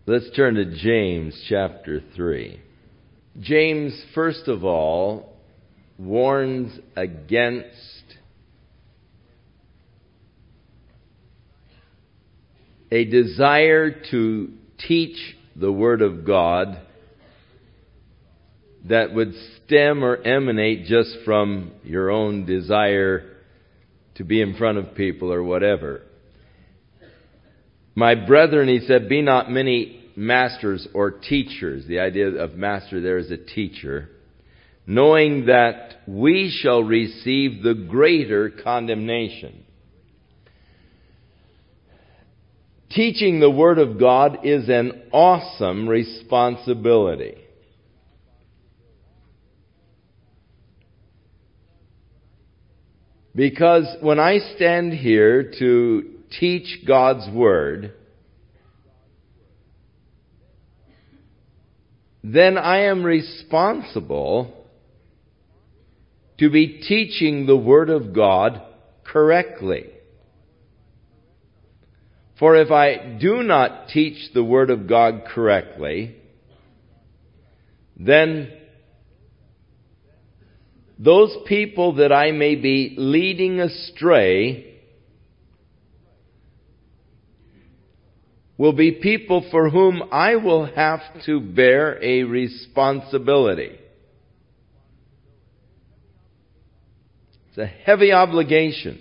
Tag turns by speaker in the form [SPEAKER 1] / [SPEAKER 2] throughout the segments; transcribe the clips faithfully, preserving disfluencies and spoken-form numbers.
[SPEAKER 1] Let's turn to James chapter three. James, first of all, warns against a desire to teach the Word of God that would stem or emanate just from your own desire to be in front of people or whatever. My brethren, he said, be not many masters or teachers. The idea of master there is a teacher. Knowing that we shall receive the greater condemnation. Teaching the Word of God is an awesome responsibility. Because when I stand here to teach God's Word, then I am responsible to be teaching the Word of God correctly. For if I do not teach the Word of God correctly, then those people that I may be leading astray will be people for whom I will have to bear a responsibility. It's a heavy obligation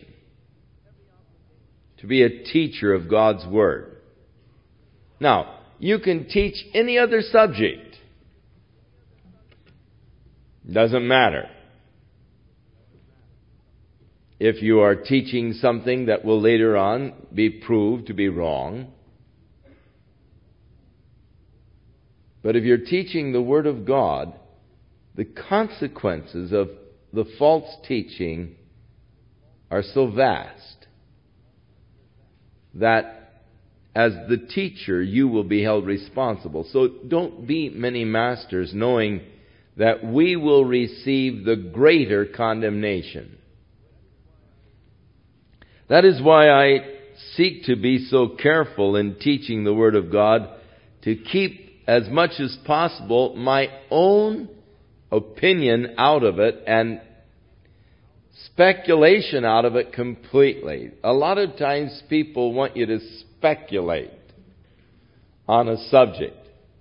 [SPEAKER 1] to be a teacher of God's Word. Now, you can teach any other subject. Doesn't matter. If you are teaching something that will later on be proved to be wrong. But if you're teaching the Word of God, the consequences of the false teaching are so vast that as the teacher you will be held responsible. So don't be many masters, knowing that we will receive the greater condemnation. That is why I seek to be so careful in teaching the Word of God, to keep as much as possible my own opinion out of it and speculation out of it completely. A lot of times people want you to speculate on a subject.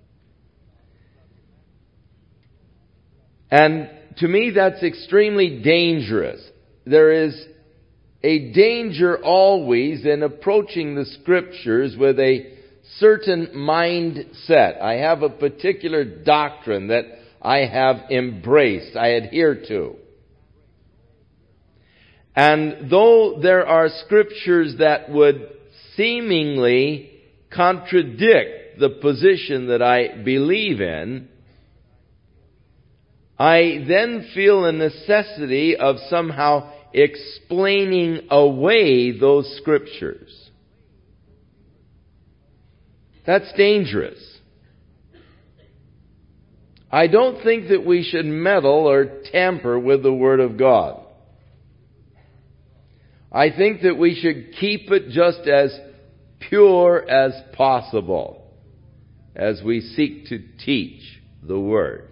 [SPEAKER 1] And to me that's extremely dangerous. There is a danger always in approaching the Scriptures with a certain mindset. I have a particular doctrine that I have embraced, I adhere to. And though there are Scriptures that would seemingly contradict the position that I believe in, I then feel a necessity of somehow explaining away those Scriptures. That's dangerous. I don't think that we should meddle or tamper with the Word of God. I think that we should keep it just as pure as possible as we seek to teach the Word.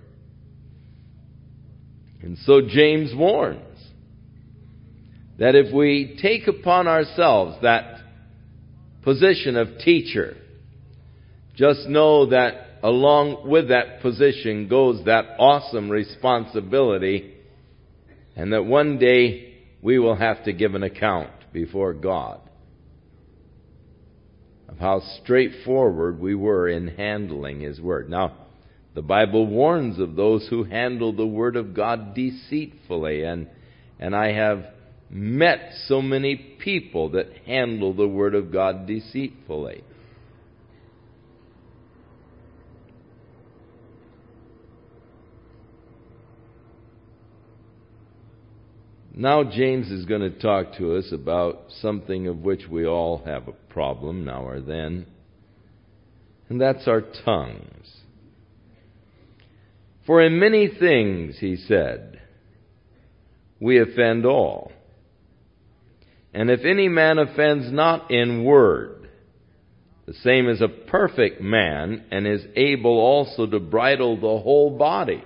[SPEAKER 1] And so James warns that if we take upon ourselves that position of teacher, just know that along with that position goes that awesome responsibility, and that one day we will have to give an account before God of how straightforward we were in handling His Word. Now, the Bible warns of those who handle the Word of God deceitfully, and, and I have met so many people that handle the Word of God deceitfully. Now James is going to talk to us about something of which we all have a problem now or then, and that's our tongues. For in many things, he said, we offend all. And if any man offends not in word, the same as a perfect man, and is able also to bridle the whole body.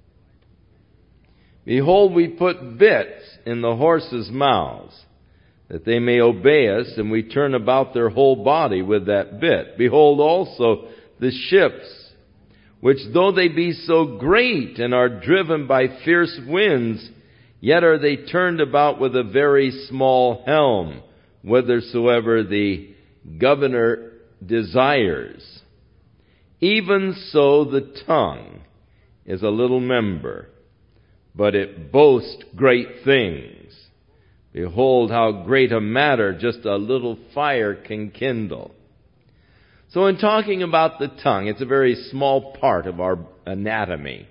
[SPEAKER 1] Behold, we put bits in the horses' mouths, that they may obey us, and we turn about their whole body with that bit. Behold also the ships, which though they be so great and are driven by fierce winds, yet are they turned about with a very small helm, whithersoever the governor desires. Even so the tongue is a little member, but it boasts great things. Behold, how great a matter just a little fire can kindle. So in talking about the tongue, it's a very small part of our anatomy.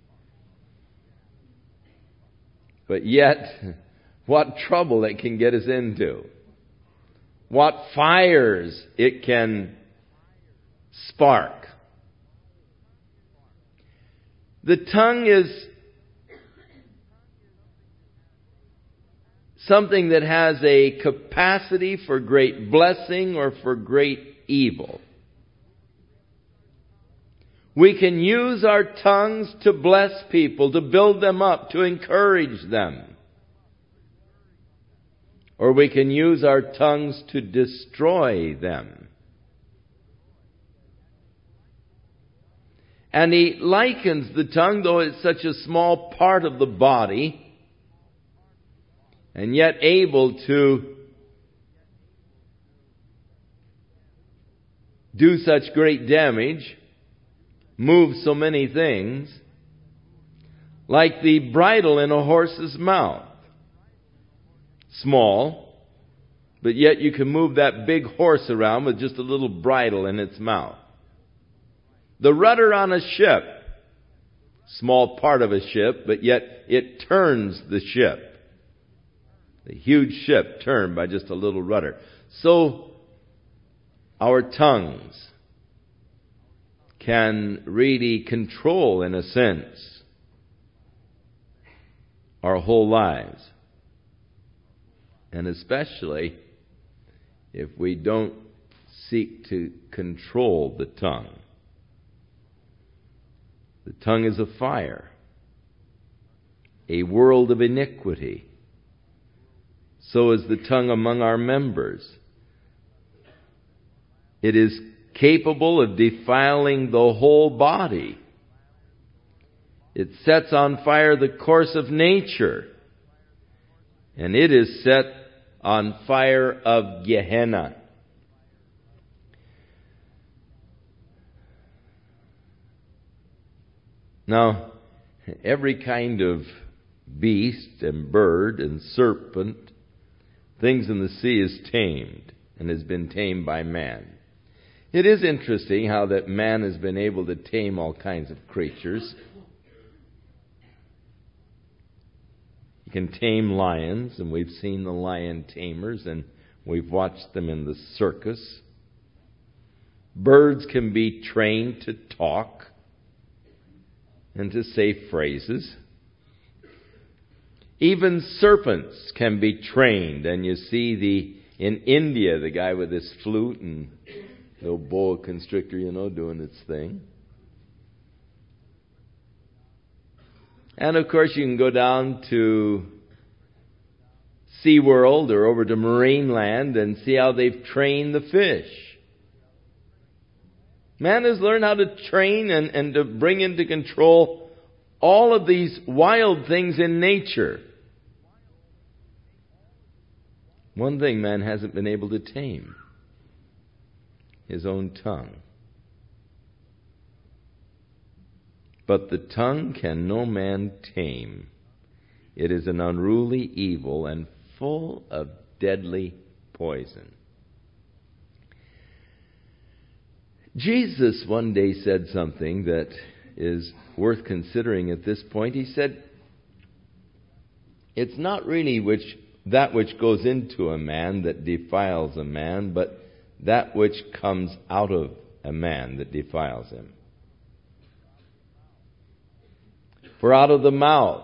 [SPEAKER 1] But yet, what trouble it can get us into. What fires it can spark. The tongue is something that has a capacity for great blessing or for great evil. We can use our tongues to bless people, to build them up, to encourage them. Or we can use our tongues to destroy them. And he likens the tongue, though it's such a small part of the body, and yet able to do such great damage, move so many things, like the bridle in a horse's mouth. Small, but yet you can move that big horse around with just a little bridle in its mouth. The rudder on a ship, small part of a ship, but yet it turns the ship. The huge ship turned by just a little rudder. So, our tongues can really control, in a sense, our whole lives. And especially if we don't seek to control the tongue. The tongue is a fire, a world of iniquity. So is the tongue among our members. It is capable of defiling the whole body. It sets on fire the course of nature. And it is set on fire of Gehenna. Now, every kind of beast and bird and serpent, things in the sea, is tamed and has been tamed by man. It is interesting how that man has been able to tame all kinds of creatures. He can tame lions, and we've seen the lion tamers, and we've watched them in the circus. Birds can be trained to talk and to say phrases. Even serpents can be trained, and you see the in India, the guy with his flute and the old boa constrictor, you know, doing its thing. And of course, you can go down to SeaWorld or over to Marineland and see how they've trained the fish. Man has learned how to train and, and to bring into control all of these wild things in nature. One thing man hasn't been able to tame: his own tongue. But the tongue can no man tame. It is an unruly evil and full of deadly poison. Jesus one day said something that is worth considering at this point. He said, it's not really which that which goes into a man that defiles a man, but that which comes out of a man that defiles him. For out of the mouth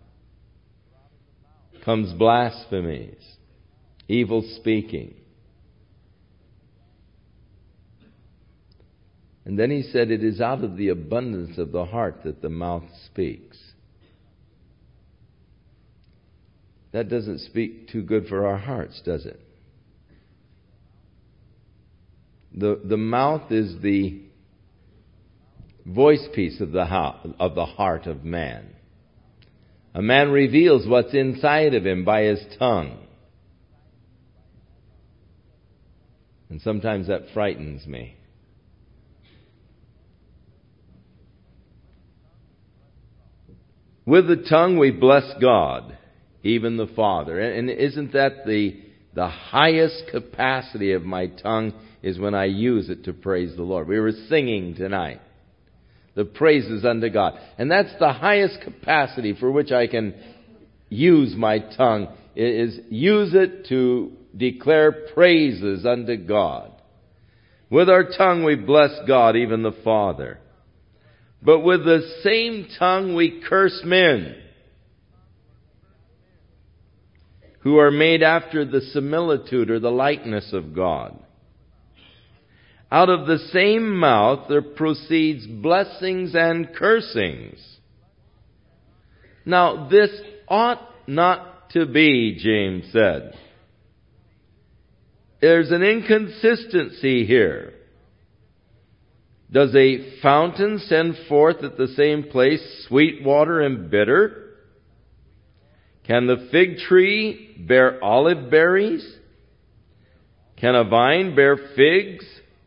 [SPEAKER 1] comes blasphemies, evil speaking. And then he said, it is out of the abundance of the heart that the mouth speaks. That doesn't speak too good for our hearts, does it? The, the mouth is the voice piece of the, ho- of the heart of man. A man reveals what's inside of him by his tongue. And sometimes that frightens me. With the tongue we bless God, even the Father. And isn't that the, the highest capacity of my tongue, is when I use it to praise the Lord. We were singing tonight, the praises unto God. And that's the highest capacity for which I can use my tongue, is use it to declare praises unto God. With our tongue we bless God, even the Father. But with the same tongue we curse men, who are made after the similitude or the likeness of God. Out of the same mouth there proceeds blessings and cursings. Now this ought not to be, James said. There's an inconsistency here. Does a fountain send forth at the same place sweet water and bitter? Can the fig tree bear olive berries? Can a vine bear figs?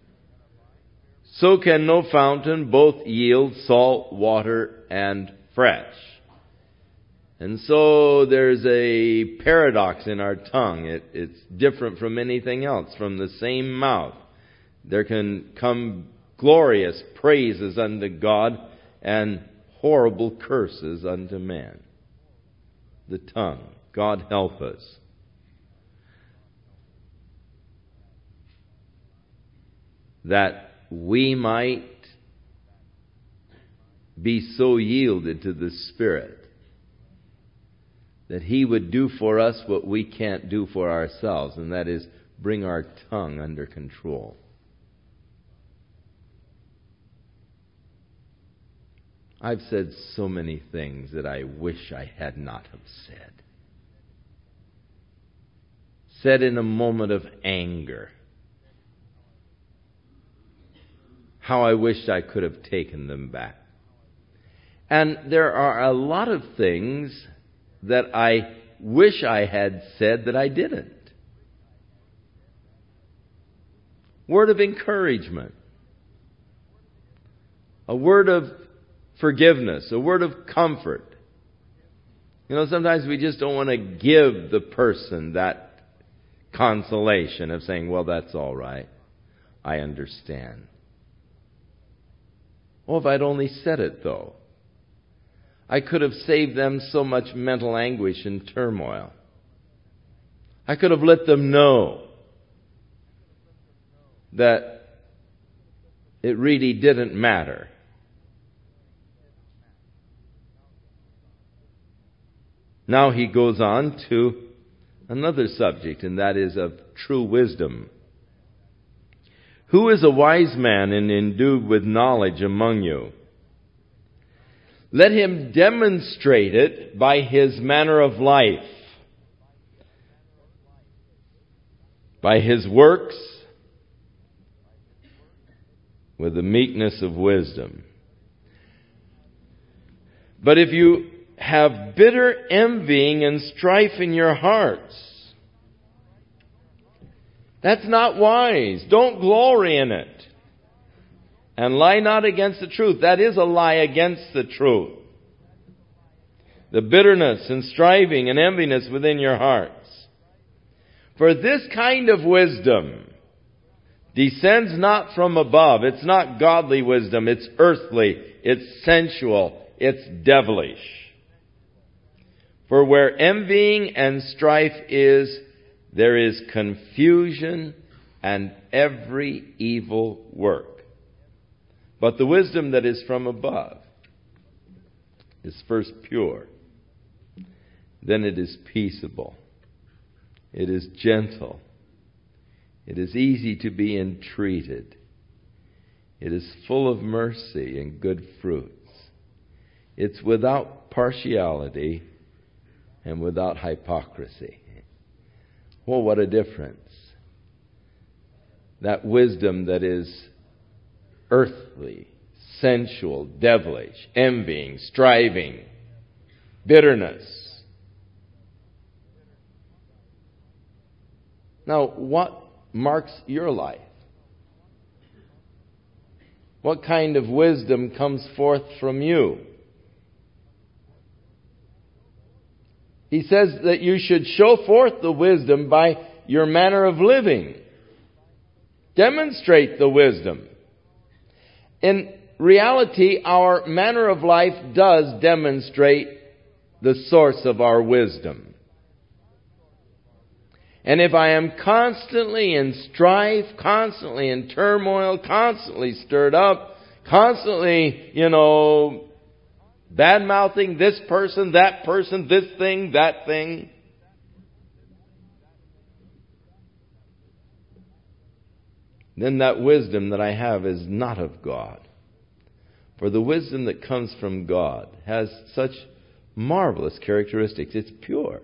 [SPEAKER 1] So can no fountain both yield salt water and fresh. And so there's a paradox in our tongue. It, it's different from anything else. From the same mouth there can come glorious praises unto God and horrible curses unto man. The tongue. God help us. That we might be so yielded to the Spirit that He would do for us what we can't do for ourselves, and that is bring our tongue under control. I've said so many things that I wish I had not have said. Said in a moment of anger. How I wished I could have taken them back. And there are a lot of things that I wish I had said that I didn't. Word of encouragement. A word of forgiveness, a word of comfort. You know, sometimes we just don't want to give the person that consolation of saying, well, that's all right. I understand. Oh, if I'd only said it, though. I could have saved them so much mental anguish and turmoil. I could have let them know that it really didn't matter. Now he goes on to another subject, and that is of true wisdom. Who is a wise man and endued with knowledge among you? Let him demonstrate it by his manner of life, by his works, with the meekness of wisdom. But if you have bitter envying and strife in your hearts, that's not wise. Don't glory in it. And lie not against the truth. That is a lie against the truth. The bitterness and striving and enviness within your hearts. For this kind of wisdom descends not from above. It's not godly wisdom. It's earthly. It's sensual. It's devilish. For where envying and strife is, there is confusion and every evil work. But the wisdom that is from above is first pure. Then it is peaceable. It is gentle. It is easy to be entreated. It is full of mercy and good fruits. It's without partiality and without hypocrisy. Well, what a difference. That wisdom that is earthly, sensual, devilish, envying, striving, bitterness. Now, what marks your life? What kind of wisdom comes forth from you? He says that you should show forth the wisdom by your manner of living. Demonstrate the wisdom. In reality, our manner of life does demonstrate the source of our wisdom. And if I am constantly in strife, constantly in turmoil, constantly stirred up, constantly, you know, bad-mouthing this person, that person, this thing, that thing, then that wisdom that I have is not of God. For the wisdom that comes from God has such marvelous characteristics. It's pure.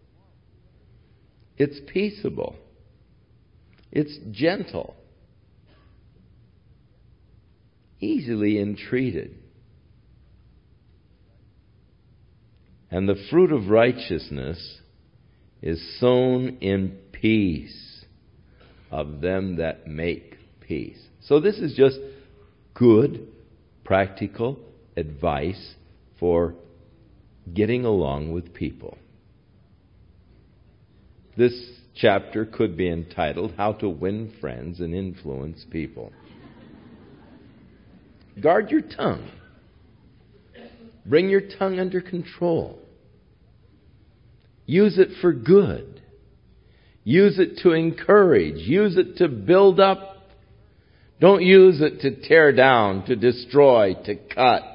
[SPEAKER 1] It's peaceable. It's gentle. Easily entreated. And the fruit of righteousness is sown in peace of them that make peace. So this is just good, practical advice for getting along with people. This chapter could be entitled, How to Win Friends and Influence People. Guard your tongue. Bring your tongue under control. Use it for good. Use it to encourage. Use it to build up. Don't use it to tear down, to destroy, to cut,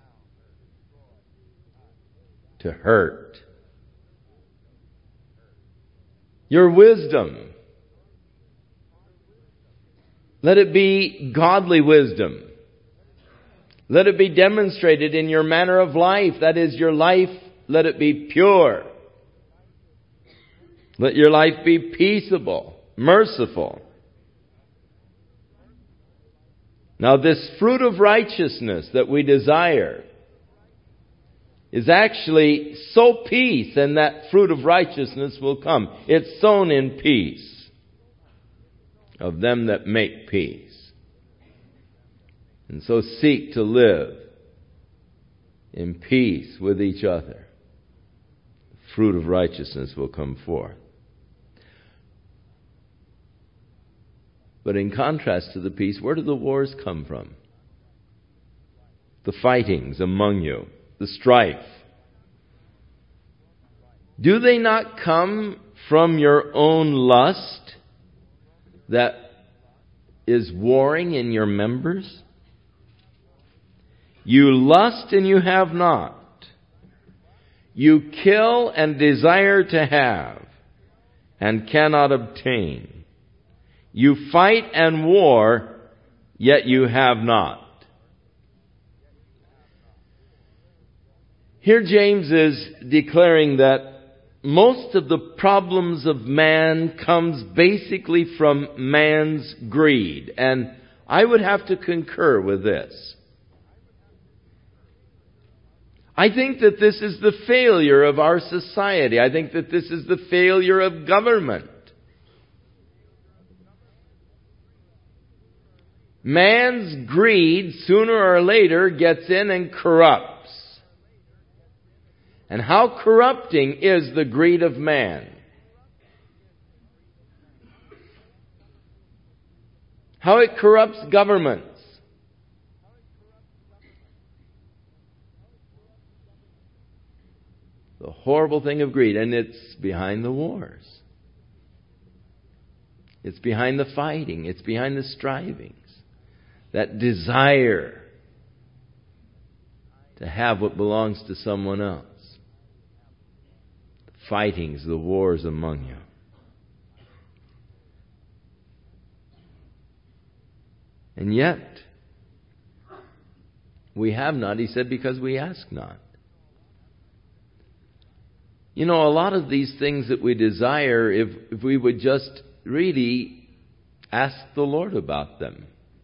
[SPEAKER 1] to hurt. Your wisdom, let it be godly wisdom. Let it be demonstrated in your manner of life. That is, your life, let it be pure. Let your life be peaceable, merciful. Now, this fruit of righteousness that we desire is actually sow peace, and that fruit of righteousness will come. It's sown in peace of them that make peace. And so seek to live in peace with each other. The fruit of righteousness will come forth. But in contrast to the peace, where do the wars come from? The fightings among you. The strife. Do they not come from your own lust that is warring in your members? You lust and you have not. You kill and desire to have and cannot obtain. You fight and war, yet you have not. Here James is declaring that most of the problems of man comes basically from man's greed. And I would have to concur with this. I think that this is the failure of our society. I think that this is the failure of government. Man's greed sooner or later gets in and corrupts. And how corrupting is the greed of man? How it corrupts governments. The horrible thing of greed. And it's behind the wars. It's behind the fighting. It's behind the strivings. That desire to have what belongs to someone else. The fightings, the wars among you. And yet, we have not, he said, because we ask not. You know, a lot of these things that we desire, if, if we would just really ask the Lord about them.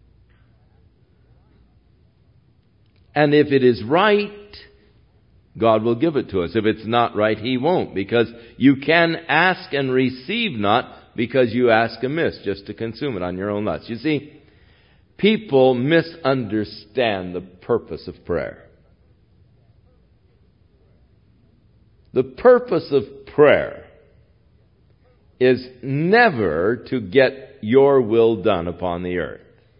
[SPEAKER 1] And if it is right, God will give it to us. If it's not right, He won't. Because you can ask and receive not because you ask amiss, just to consume it on your own lust. You see, people misunderstand the purpose of prayer. The purpose of prayer is never to get your will done upon the earth.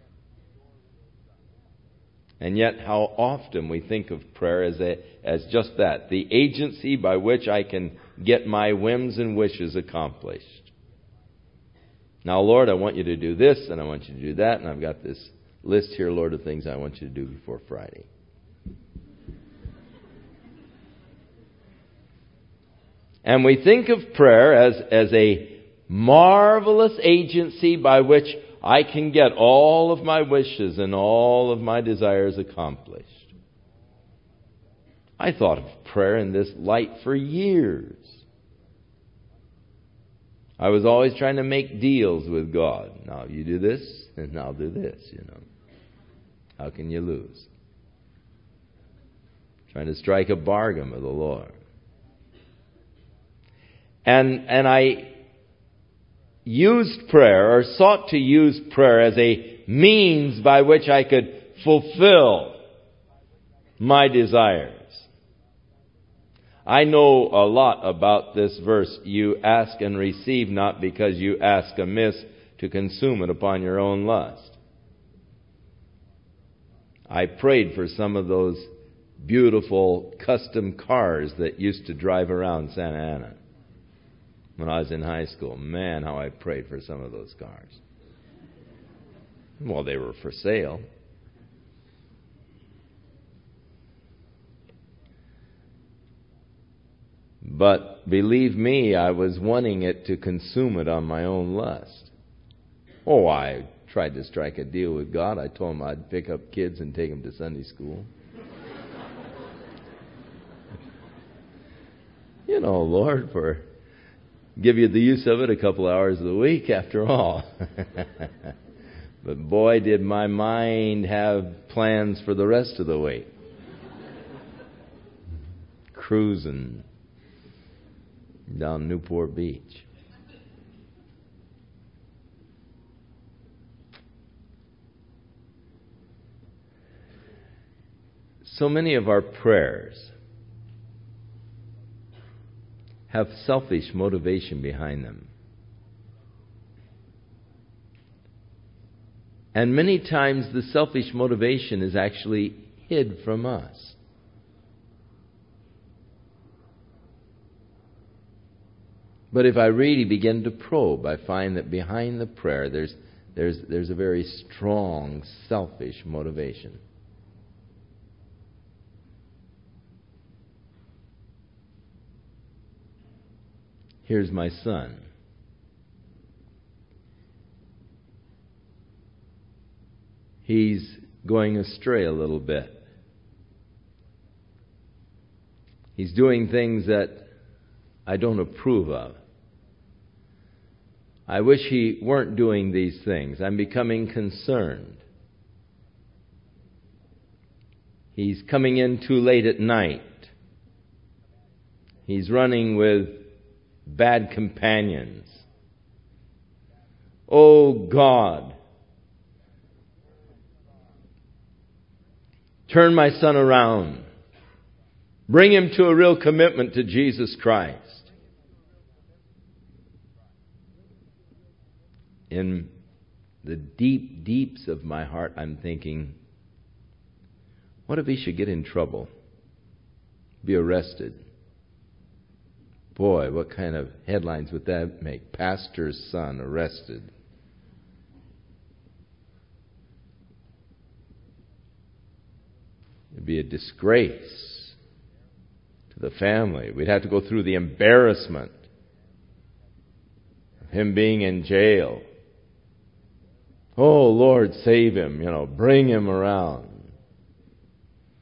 [SPEAKER 1] And yet, how often we think of prayer as a, as just that, the agency by which I can get my whims and wishes accomplished. Now, Lord, I want you to do this, and I want you to do that, and I've got this list here, Lord, of things I want you to do before Friday. And we think of prayer as, as a marvelous agency by which I can get all of my wishes and all of my desires accomplished. I thought of prayer in this light for years. I was always trying to make deals with God. Now you do this, and I'll do this, you know. How can you lose? Trying to strike a bargain with the Lord. And and I used prayer, or sought to use prayer as a means by which I could fulfill my desires. I know a lot about this verse, you ask and receive not because you ask amiss to consume it upon your own lust. I prayed for some of those beautiful custom cars that used to drive around Santa Ana when I was in high school. Man, how I prayed for some of those cars. Well, they were for sale. But believe me, I was wanting it to consume it on my own lust. Oh, I tried to strike a deal with God. I told Him I'd pick up kids and take them to Sunday school. You know, Lord, for give you the use of it a couple hours of the week after all. But boy, did my mind have plans for the rest of the week. Cruising down Newport Beach. So many of our prayers have selfish motivation behind them. And many times the selfish motivation is actually hid from us. But if I really begin to probe, I find that behind the prayer there's there's there's a very strong selfish motivation. Here's my son. He's going astray a little bit. He's doing things that I don't approve of. I wish he weren't doing these things. I'm becoming concerned. He's coming in too late at night. He's running with bad companions. Oh God, turn my son around. Bring him to a real commitment to Jesus Christ. In the deep deeps of my heart, I'm thinking, what if he should get in trouble? Be arrested? Boy, what kind of headlines would that make? Pastor's son arrested. It'd be a disgrace to the family. We'd have to go through the embarrassment of him being in jail. Oh, Lord, save him, you know, bring him around.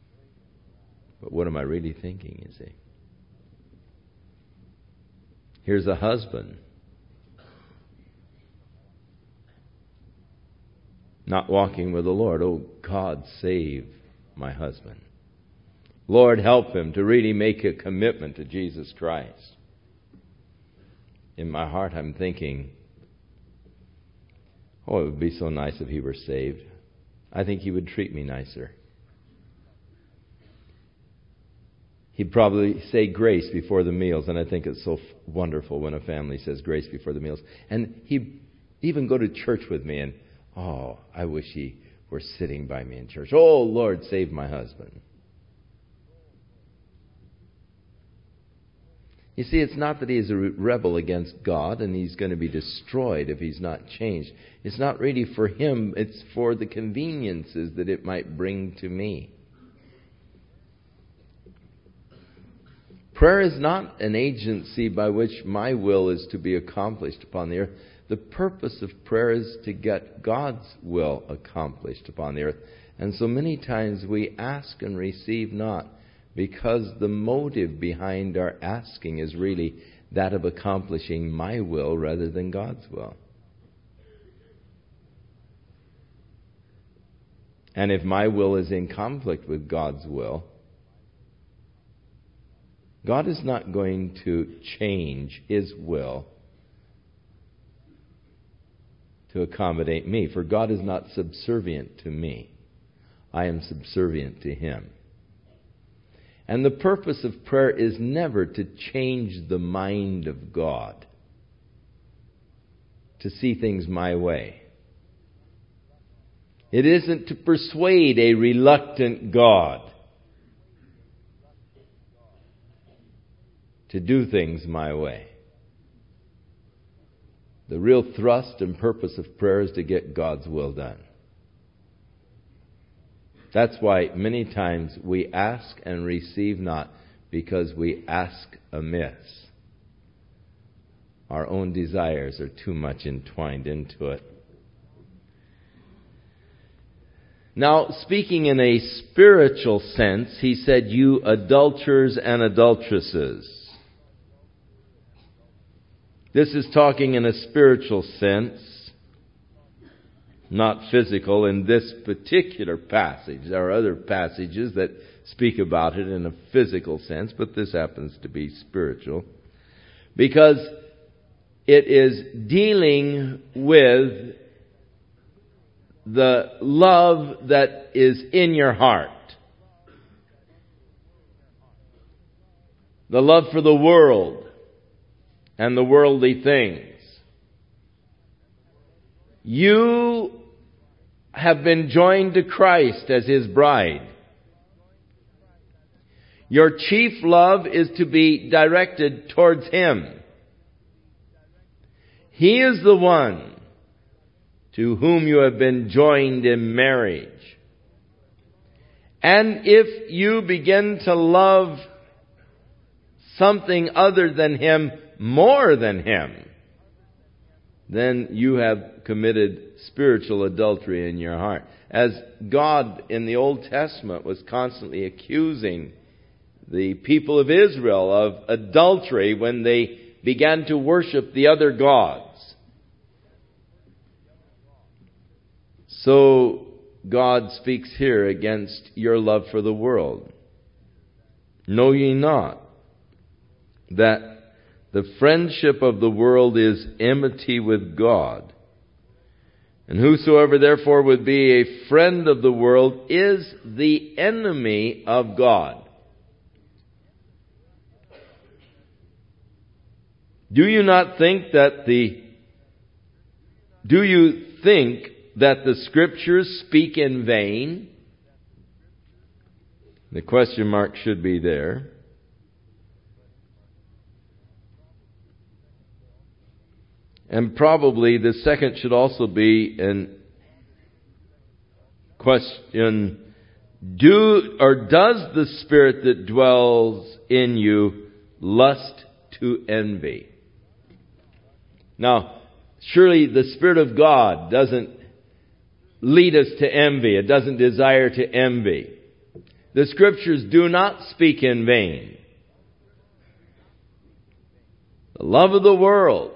[SPEAKER 1] But what am I really thinking, you see? Here's a husband not walking with the Lord. Oh, God, save my husband. Lord, help him to really make a commitment to Jesus Christ. In my heart, I'm thinking, oh, it would be so nice if he were saved. I think he would treat me nicer. He'd probably say grace before the meals, and I think it's so wonderful when a family says grace before the meals. And he'd even go to church with me, and, oh, I wish he were sitting by me in church. Oh, Lord, save my husband. You see, it's not that he is a rebel against God and he's going to be destroyed if he's not changed. It's not really for him. It's for the conveniences that it might bring to me. Prayer is not an agency by which my will is to be accomplished upon the earth. The purpose of prayer is to get God's will accomplished upon the earth. And so many times we ask and receive not, because the motive behind our asking is really that of accomplishing my will rather than God's will. And if my will is in conflict with God's will, God is not going to change His will to accommodate me, for God is not subservient to me. I am subservient to Him. And the purpose of prayer is never to change the mind of God, to see things my way. It isn't to persuade a reluctant God to do things my way. The real thrust and purpose of prayer is to get God's will done. That's why many times we ask and receive not, because we ask amiss. Our own desires are too much entwined into it. Now, speaking in a spiritual sense, he said, you adulterers and adulteresses. This is talking in a spiritual sense, not physical in this particular passage. There are other passages that speak about it in a physical sense, but this happens to be spiritual. Because it is dealing with the love that is in your heart. The love for the world and the worldly things. You have been joined to Christ as His bride. Your chief love is to be directed towards Him. He is the one to whom you have been joined in marriage. And if you begin to love something other than Him more than Him, then you have committed spiritual adultery in your heart. As God in the Old Testament was constantly accusing the people of Israel of adultery when they began to worship the other gods. So God speaks here against your love for the world. Know ye not that the friendship of the world is enmity with God? And whosoever therefore would be a friend of the world is the enemy of God. Do you not think that the, do you think that the Scriptures speak in vain? The question mark should be there. And probably the second should also be in question, do or does the Spirit that dwells in you lust to envy? Now, surely the Spirit of God doesn't lead us to envy. It doesn't desire to envy. The Scriptures do not speak in vain. The love of the world,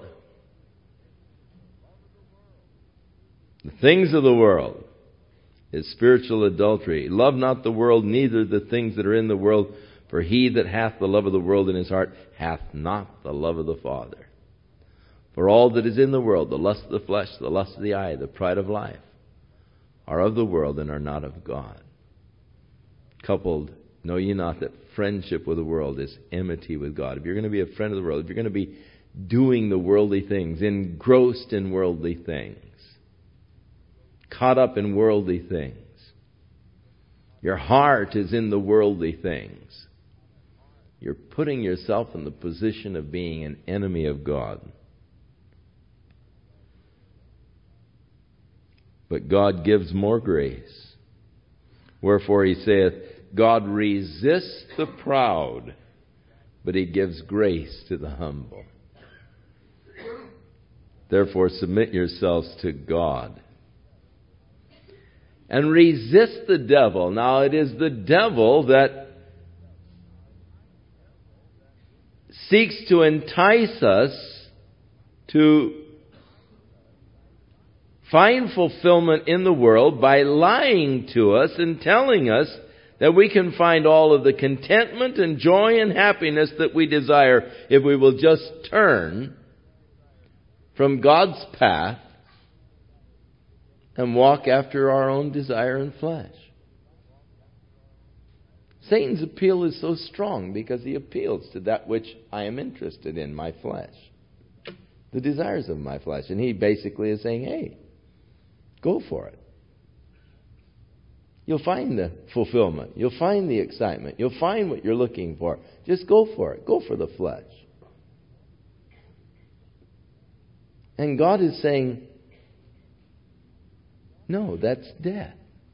[SPEAKER 1] the things of the world, is spiritual adultery. Love not the world, neither the things that are in the world. For he that hath the love of the world in his heart hath not the love of the Father. For all that is in the world, the lust of the flesh, the lust of the eye, the pride of life, are of the world and are not of God. Coupled, know ye not that friendship with the world is enmity with God. If you're going to be a friend of the world, if you're going to be doing the worldly things, engrossed in worldly things, caught up in worldly things, your heart is in the worldly things, you're putting yourself in the position of being an enemy of God. But God gives more grace. Wherefore he saith, God resists the proud, but he gives grace to the humble. Therefore submit yourselves to God. And resist the devil. Now it is the devil that seeks to entice us to find fulfillment in the world by lying to us and telling us that we can find all of the contentment and joy and happiness that we desire if we will just turn from God's path and walk after our own desire and flesh. Satan's appeal is so strong because he appeals to that which I am interested in, my flesh. The desires of my flesh. And he basically is saying, hey, go for it. You'll find the fulfillment. You'll find the excitement. You'll find what you're looking for. Just go for it. Go for the flesh. And God is saying, no, that's death.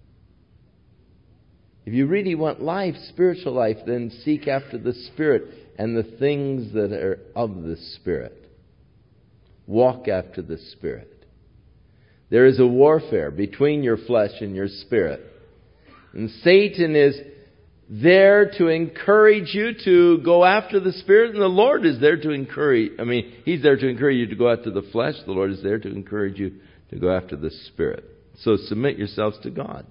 [SPEAKER 1] If you really want life, spiritual life, then seek after the Spirit and the things that are of the Spirit. Walk after the Spirit. There is a warfare between your flesh and your spirit. And Satan is there to encourage you to go after the Spirit, and the Lord is there to encourage, I mean, He's there to encourage you to go after the flesh. The Lord is there to encourage you to go after the Spirit. So submit yourselves to God.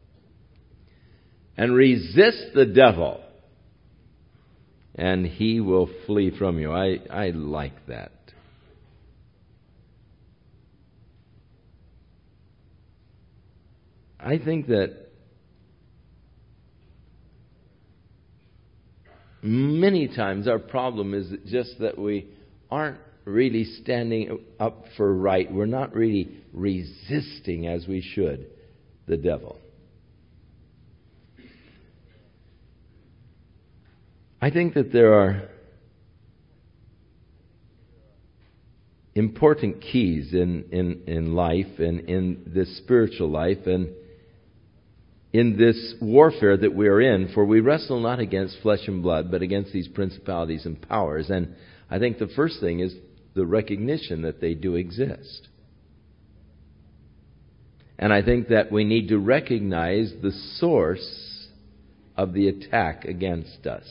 [SPEAKER 1] And resist the devil, and he will flee from you. I, I like that. I think that many times our problem is just that we aren't really standing up for right. We're not really resisting as we should the devil. I think that there are important keys in, in, in life and in this spiritual life and in this warfare that we are in, for we wrestle not against flesh and blood, but against these principalities and powers. And I think the first thing is the recognition that they do exist. And I think that we need to recognize the source of the attack against us.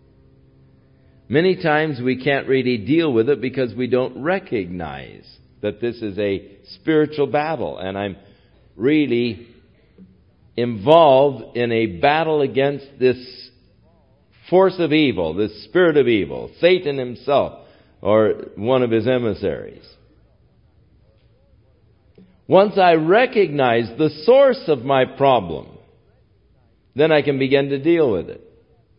[SPEAKER 1] Many times we can't really deal with it because we don't recognize that this is a spiritual battle. And I'm really involved in a battle against this force of evil, this spirit of evil, Satan himself, or one of his emissaries. Once I recognize the source of my problem, then I can begin to deal with it.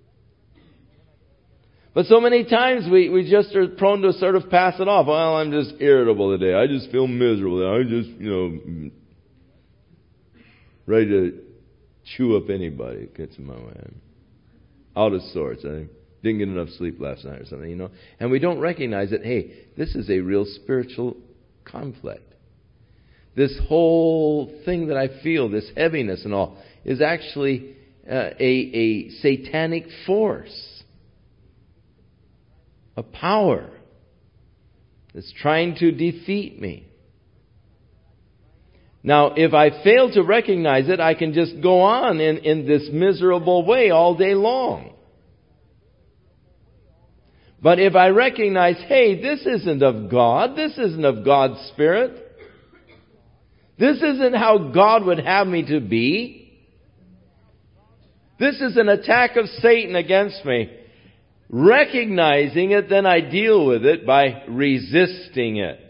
[SPEAKER 1] But so many times we, we just are prone to sort of pass it off. Well, I'm just irritable today. I just feel miserable. I just, you know, ready to chew up anybody that gets in my way. I'm out of sorts. I didn't get enough sleep last night or something, you know. And we don't recognize that, hey, this is a real spiritual conflict. This whole thing that I feel, this heaviness and all, is actually uh, a, a satanic force. A power that's trying to defeat me. Now, if I fail to recognize it, I can just go on in, in this miserable way all day long. But if I recognize, hey, this isn't of God, this isn't of God's Spirit, this isn't how God would have me to be, this is an attack of Satan against me. Recognizing it, then I deal with it by resisting it.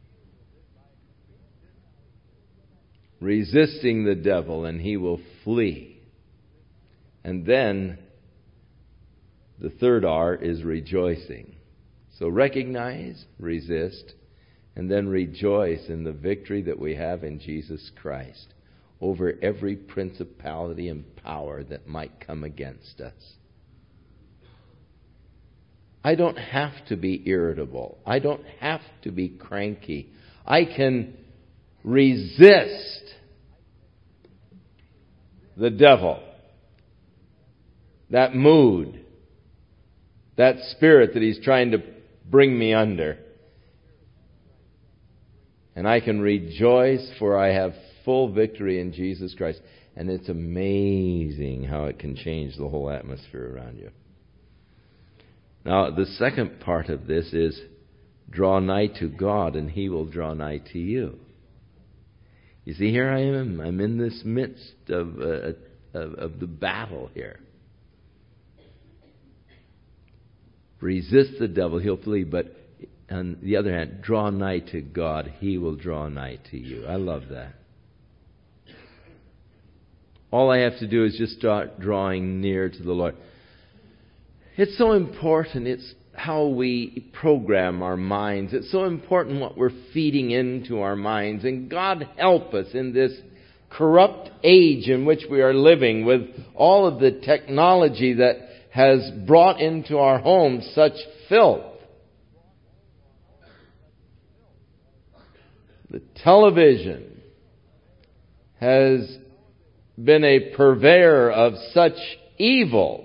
[SPEAKER 1] Resisting the devil, and he will flee. And then the third R is rejoicing. So recognize, resist, and then rejoice in the victory that we have in Jesus Christ over every principality and power that might come against us. I don't have to be irritable. I don't have to be cranky. I can resist the devil, that mood, that spirit that he's trying to bring me under. And I can rejoice, for I have full victory in Jesus Christ. And it's amazing how it can change the whole atmosphere around you. Now, the second part of this is draw nigh to God, and He will draw nigh to you. You see, here I am. I'm in this midst of, uh, of, of the battle here. Resist the devil, he'll flee. But on the other hand, draw nigh to God, He will draw nigh to you. I love that. All I have to do is just start drawing near to the Lord. It's so important. It's how we program our minds. It's so important what we're feeding into our minds. And God help us in this corrupt age in which we are living, with all of the technology that has brought into our homes such filth. The television has been a purveyor of such evil.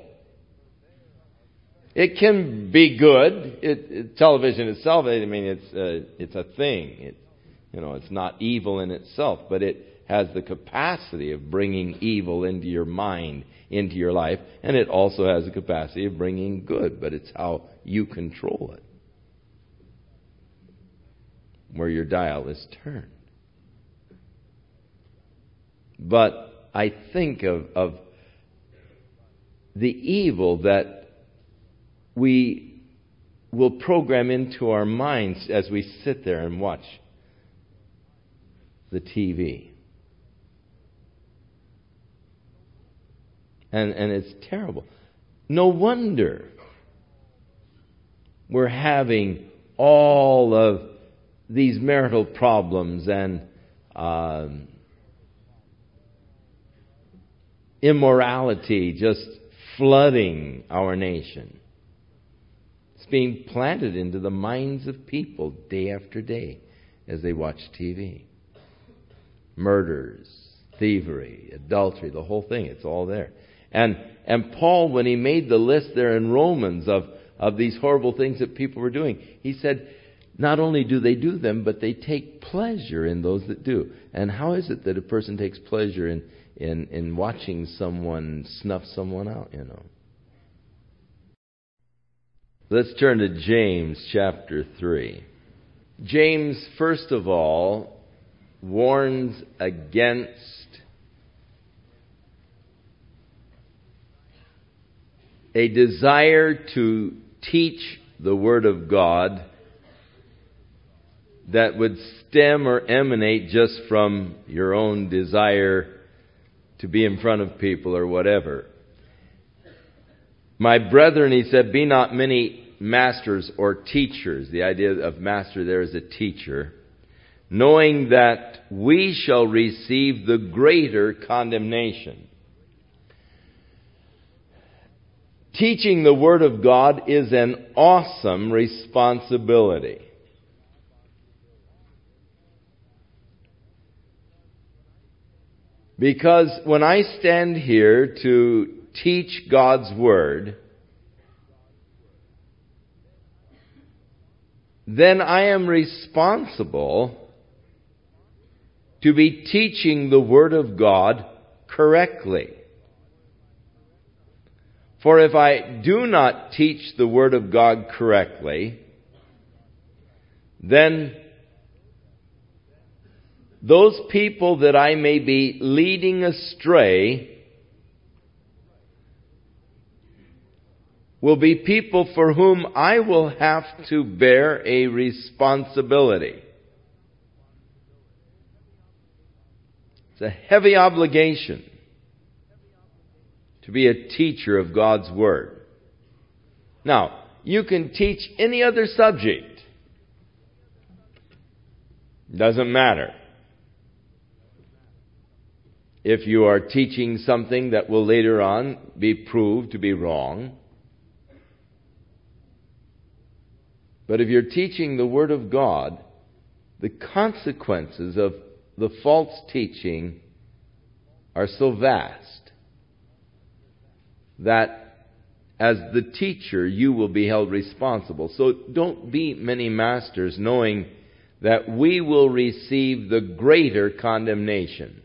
[SPEAKER 1] It can be good. It, it, television itself, I mean, it's a, it's a thing. It, you know, it's not evil in itself, but it has the capacity of bringing evil into your mind, into your life, and it also has the capacity of bringing good, but it's how you control it, where your dial is turned. But I think of, of the evil that we will program into our minds as we sit there and watch the T V. And, and it's terrible. No wonder we're having all of these marital problems and um, immorality just flooding our nation. It's being planted into the minds of people day after day as they watch T V. Murders, thievery, adultery, the whole thing, it's all there. And and Paul, when he made the list there in Romans of, of these horrible things that people were doing, he said, not only do they do them, but they take pleasure in those that do. And how is it that a person takes pleasure in, in, in watching someone snuff someone out, you know? Let's turn to James chapter three. James, first of all, warns against a desire to teach the Word of God that would stem or emanate just from your own desire to be in front of people or whatever. My brethren, he said, be not many masters or teachers. The idea of master there is a teacher. Knowing that we shall receive the greater condemnation. Teaching the Word of God is an awesome responsibility. Because when I stand here to teach God's Word, then I am responsible to be teaching the Word of God correctly. For if I do not teach the Word of God correctly, then those people that I may be leading astray will be people for whom I will have to bear a responsibility. It's a heavy obligation to be a teacher of God's Word. Now, you can teach any other subject. Doesn't matter. If you are teaching something that will later on be proved to be wrong. But if you're teaching the Word of God, the consequences of the false teaching are so vast that as the teacher you will be held responsible. So don't be many masters knowing that we will receive the greater condemnation.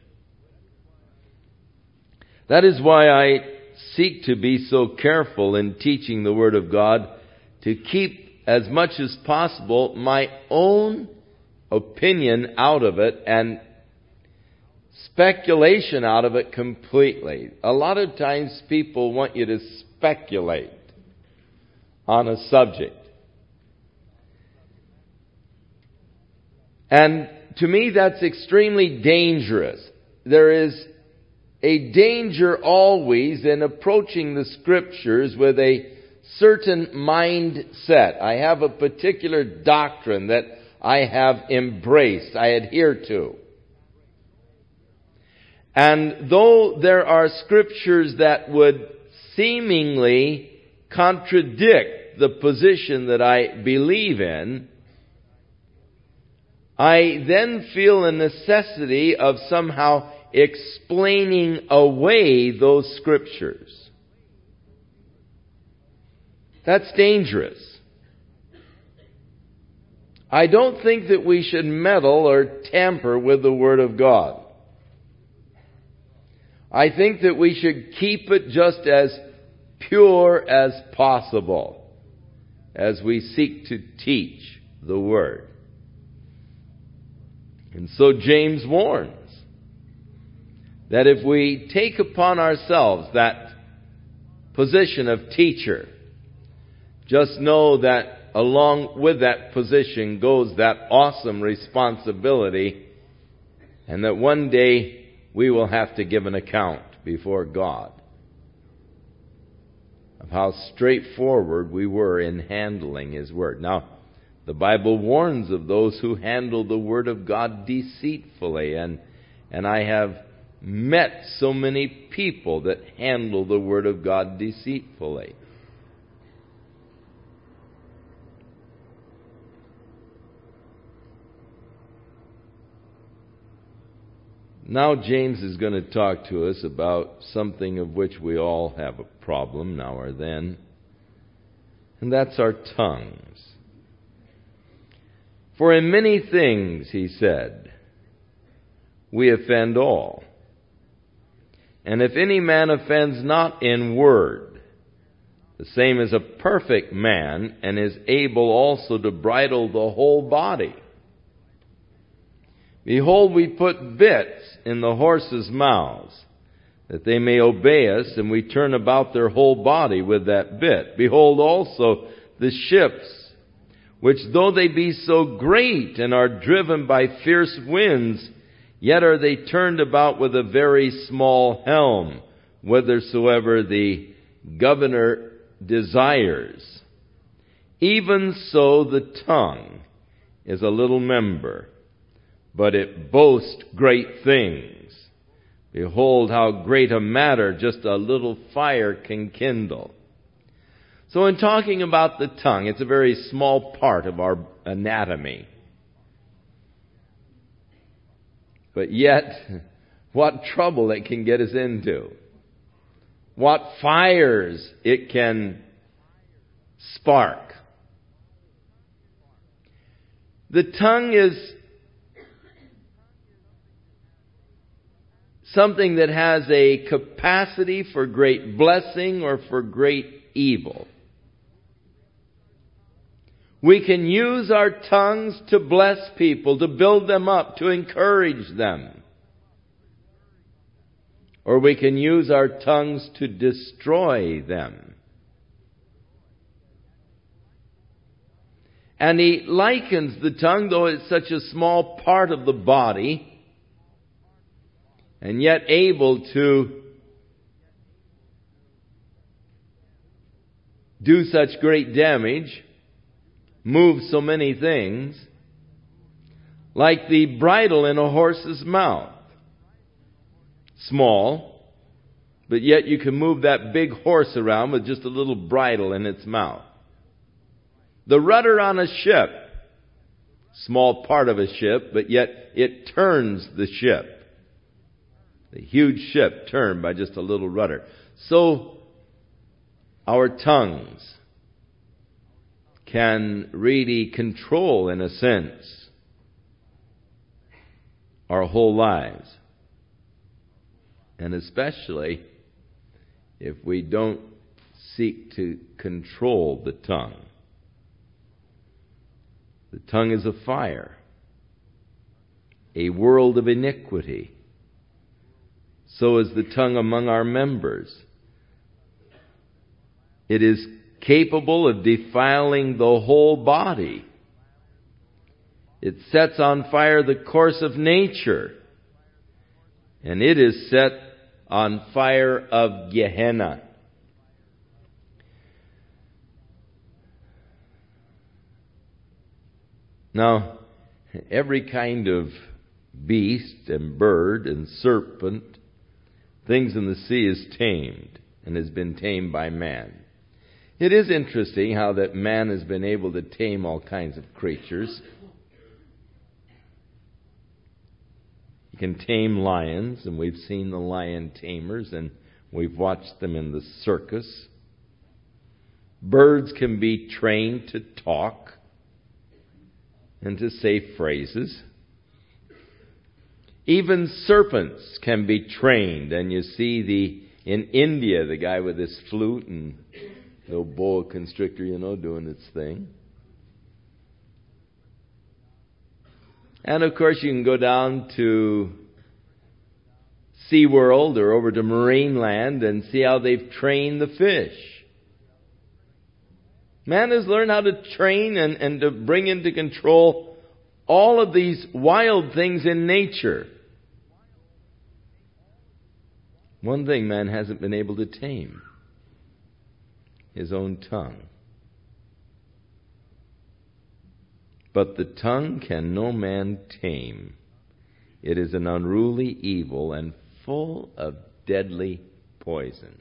[SPEAKER 1] That is why I seek to be so careful in teaching the Word of God, to keep as much as possible my own opinion out of it and speculation out of it completely. A lot of times people want you to speculate on a subject. And to me that's extremely dangerous. There is a danger always in approaching the Scriptures with a certain mindset. I have a particular doctrine that I have embraced, I adhere to. And though there are Scriptures that would seemingly contradict the position that I believe in, I then feel a necessity of somehow explaining away those Scriptures. That's dangerous. I don't think that we should meddle or tamper with the Word of God. I think that we should keep it just as pure as possible as we seek to teach the Word. And so James warns that if we take upon ourselves that position of teacher, just know that along with that position goes that awesome responsibility, and that one day we will have to give an account before God of how straightforward we were in handling His Word. Now, the Bible warns of those who handle the Word of God deceitfully, and and I have met so many people that handle the Word of God deceitfully. Now James is going to talk to us about something of which we all have a problem now or then, and that's our tongues. For in many things, he said, we offend all. And if any man offends not in word, the same is a perfect man, and is able also to bridle the whole body. Behold, we put bits in the horses' mouths, that they may obey us, and we turn about their whole body with that bit. Behold also the ships, which though they be so great and are driven by fierce winds, yet are they turned about with a very small helm, whithersoever the governor desires. Even so the tongue is a little member, but it boasts great things. Behold how great a matter just a little fire can kindle. So in talking about the tongue, it's a very small part of our anatomy. But yet, what trouble it can get us into. What fires it can spark. The tongue is something that has a capacity for great blessing or for great evil. We can use our tongues to bless people, to build them up, to encourage them. Or we can use our tongues to destroy them. And he likens the tongue, though it's such a small part of the body, and yet able to do such great damage, move so many things, like the bridle in a horse's mouth. Small, but yet you can move that big horse around with just a little bridle in its mouth. The rudder on a ship, small part of a ship, but yet it turns the ship. The huge ship turned by just a little rudder. So our tongues can really control, in a sense, our whole lives. And especially if we don't seek to control the tongue. The tongue is a fire, a world of iniquity. So is the tongue among our members. It is capable of defiling the whole body. It sets on fire the course of nature. And it is set on fire of Gehenna. Now, every kind of beast and bird and serpent, things in the sea, is tamed and has been tamed by man. It is interesting how that man has been able to tame all kinds of creatures. He can tame lions, and we've seen the lion tamers, and we've watched them in the circus. Birds can be trained to talk and to say phrases. Even serpents can be trained, and you see the in India, the guy with his flute and the boa constrictor, you know, doing its thing. And of course you can go down to SeaWorld or over to Marineland and see how they've trained the fish. Man has learned how to train and, and to bring into control all of these wild things in nature. One thing man hasn't been able to tame: his own tongue. But the tongue can no man tame. It is an unruly evil and full of deadly poison.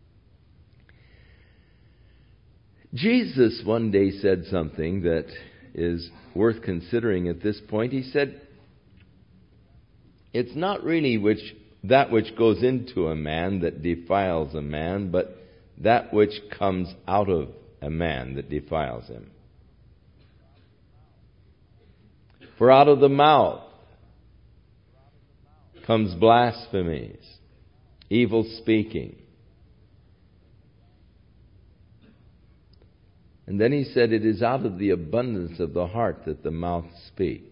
[SPEAKER 1] Jesus one day said something that is worth considering at this point. He said, it's not really which that which goes into a man that defiles a man, but that which comes out of a man that defiles him. For out of the mouth comes blasphemies, evil speaking. And then he said, it is out of the abundance of the heart that the mouth speaks.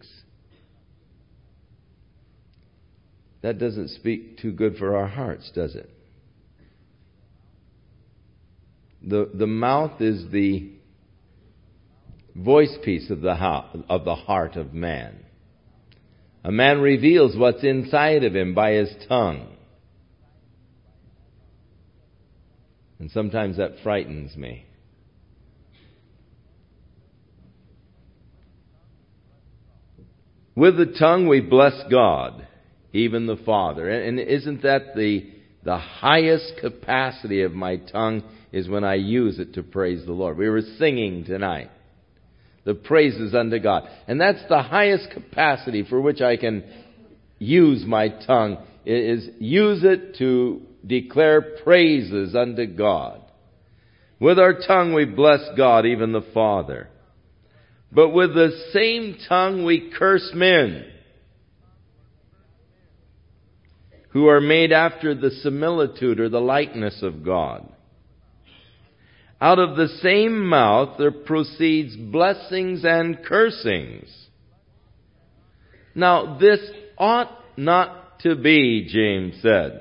[SPEAKER 1] That doesn't speak too good for our hearts, does it? The, the mouth is the voice piece of the, of the heart of man. A man reveals what's inside of him by his tongue. And sometimes that frightens me. With the tongue we bless God, even the Father. And isn't that the, the highest capacity of my tongue, is when I use it to praise the Lord. We were singing tonight the praises unto God. And that's the highest capacity for which I can use my tongue, is use it to declare praises unto God. With our tongue we bless God, even the Father. But with the same tongue we curse men who are made after the similitude or the likeness of God. Out of the same mouth there proceeds blessings and cursings. Now this ought not to be, James said.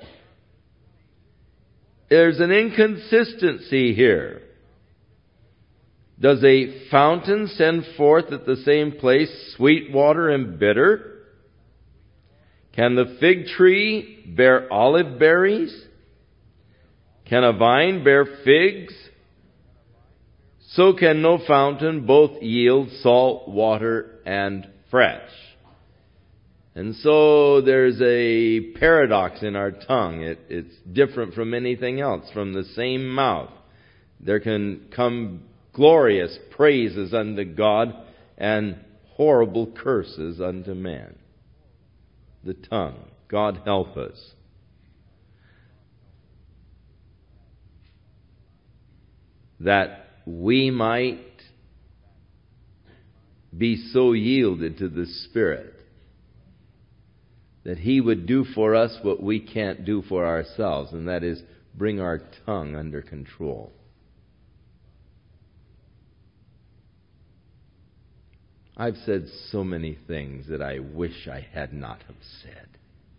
[SPEAKER 1] There's an inconsistency here. Does a fountain send forth at the same place sweet water and bitter? Can the fig tree bear olive berries? Can a vine bear figs? So can no fountain both yield salt water and fresh. And so there's a paradox in our tongue. It, it's different from anything else. From the same mouth there can come glorious praises unto God and horrible curses unto man. The tongue. God help us. That we might be so yielded to the Spirit that He would do for us what we can't do for ourselves, and that is bring our tongue under control. I've said so many things that I wish I had not have said.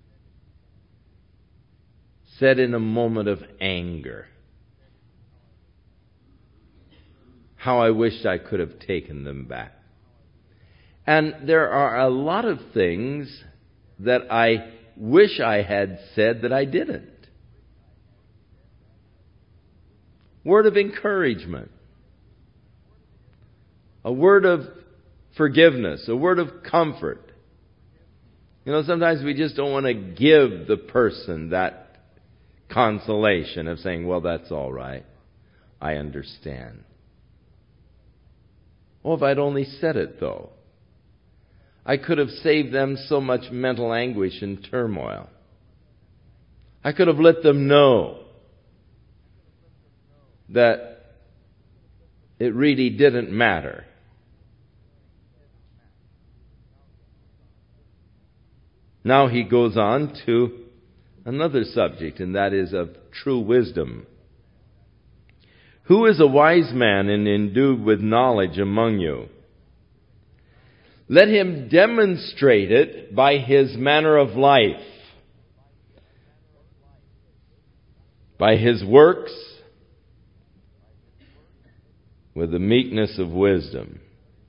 [SPEAKER 1] Said in a moment of anger. How I wished I could have taken them back. And there are a lot of things that I wish I had said that I didn't. Word of encouragement. A word of forgiveness. A word of comfort. You know, sometimes we just don't want to give the person that consolation of saying, well, that's all right. I understand. Oh, if I'd only said it, though. I could have saved them so much mental anguish and turmoil. I could have let them know that it really didn't matter. Now he goes on to another subject, and that is of true wisdom. Who is a wise man and endued with knowledge among you? Let him demonstrate it by his manner of life, by his works, with the meekness of wisdom.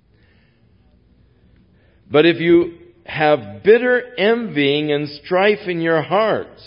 [SPEAKER 1] But if you have bitter envying and strife in your hearts,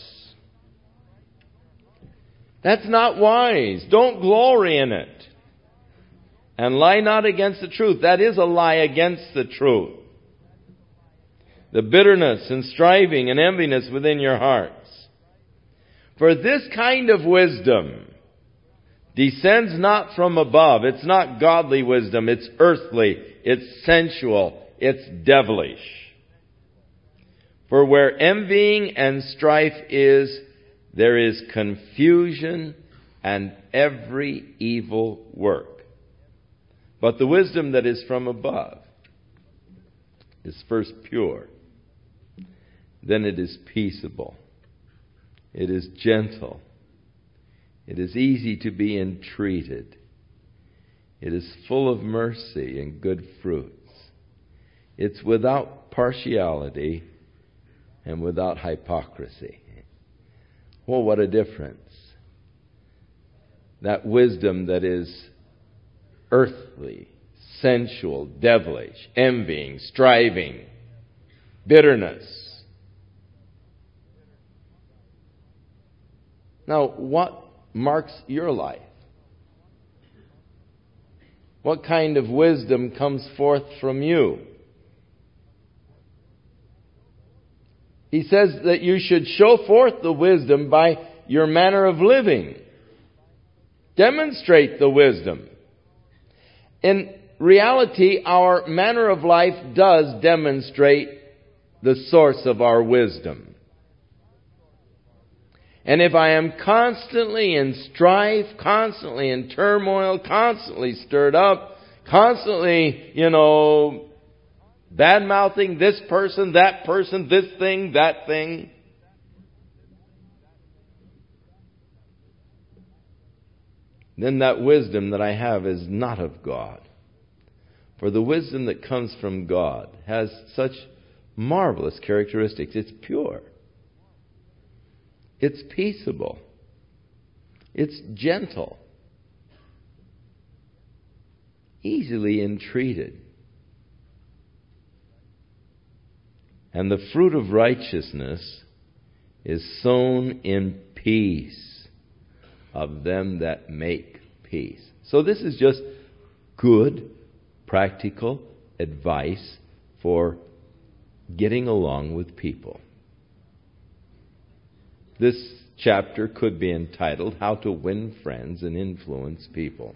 [SPEAKER 1] that's not wise. Don't glory in it. And lie not against the truth. That is a lie against the truth. The bitterness and striving and enviness within your hearts. For this kind of wisdom descends not from above. It's not godly wisdom. It's earthly. It's sensual. It's devilish. For where envying and strife is, there is confusion and every evil work. But the wisdom that is from above is first pure. Then it is peaceable. It is gentle. It is easy to be entreated. It is full of mercy and good fruits. It's without partiality and without hypocrisy. Oh, what a difference. That wisdom that is earthly, sensual, devilish, envying, striving, bitterness. Now, what marks your life? What kind of wisdom comes forth from you? He says that you should show forth the wisdom by your manner of living. Demonstrate the wisdom. In reality, our manner of life does demonstrate the source of our wisdom. And if I am constantly in strife, constantly in turmoil, constantly stirred up, constantly, you know, bad-mouthing this person, that person, this thing, that thing, then that wisdom that I have is not of God. For the wisdom that comes from God has such marvelous characteristics. It's pure. It's peaceable. It's gentle. Easily entreated. And the fruit of righteousness is sown in peace of them that make peace. So this is just good, practical advice for getting along with people. This chapter could be entitled, How to Win Friends and Influence People.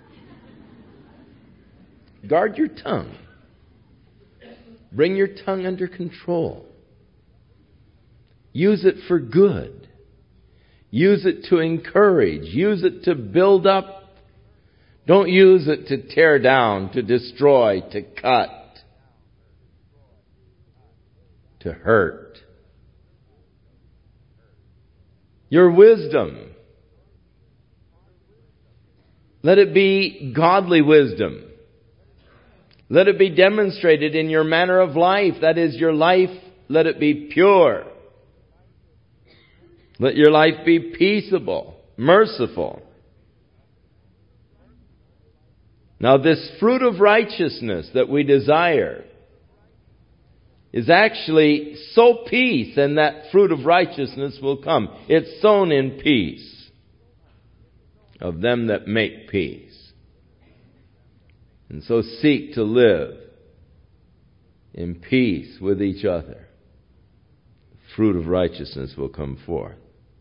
[SPEAKER 1] Guard your tongue. Bring your tongue under control. Use it for good. Use it to encourage. Use it to build up. Don't use it to tear down, to destroy, to cut, to hurt. Your wisdom, let it be godly wisdom. Let it be demonstrated in your manner of life. That is, your life, let it be pure. Let your life be peaceable, merciful. Now, this fruit of righteousness that we desire is actually sow peace, and that fruit of righteousness will come. It's sown in peace of them that make peace. And so seek to live in peace with each other. The fruit of righteousness will come forth.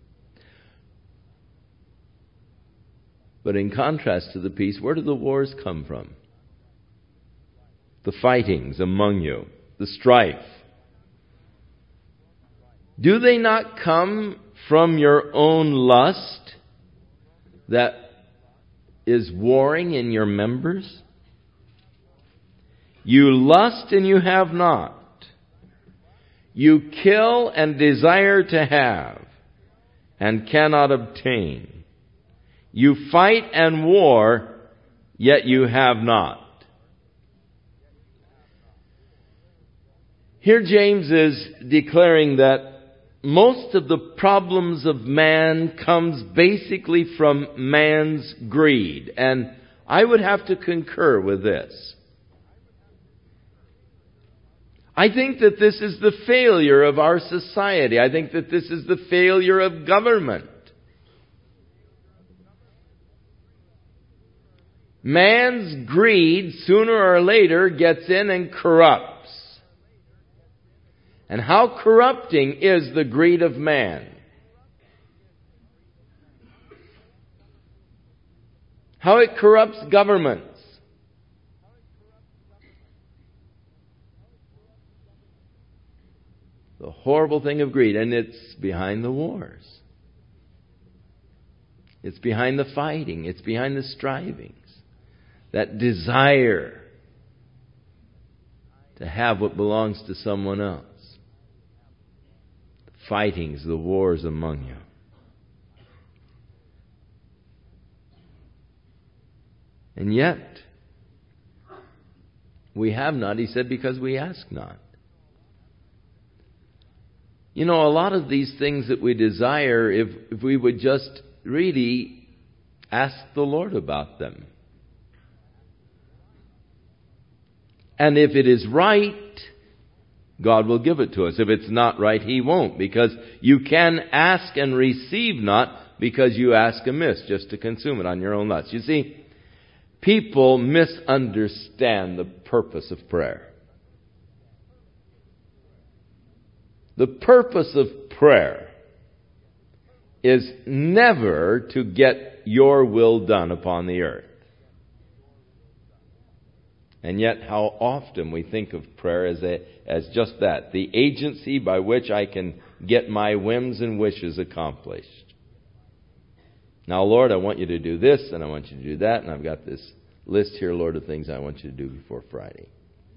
[SPEAKER 1] But in contrast to the peace, where do the wars come from? The fightings among you, the strife. Do they not come from your own lust that is warring in your members? You lust and you have not. You kill and desire to have and cannot obtain. You fight and war, yet you have not. Here James is declaring that most of the problems of man comes basically from man's greed. And I would have to concur with this. I think that this is the failure of our society. I think that this is the failure of government. Man's greed sooner or later gets in and corrupts. And how corrupting is the greed of man? How it corrupts governments. The horrible thing of greed. And it's behind the wars. It's behind the fighting. It's behind the strivings. That desire to have what belongs to someone else. The fightings, the wars among you. And yet, we have not, he said, because we ask not. You know, a lot of these things that we desire, if, if we would just really ask the Lord about them. And if it is right, God will give it to us. If it's not right, He won't. Because you can ask and receive not because you ask amiss, just to consume it on your own lust. You see, people misunderstand the purpose of prayer. The purpose of prayer is never to get your will done upon the earth. And yet how often we think of prayer as a, as just that, the agency by which I can get my whims and wishes accomplished. Now, Lord, I want you to do this, and I want you to do that, and I've got this list here, Lord, of things I want you to do before Friday.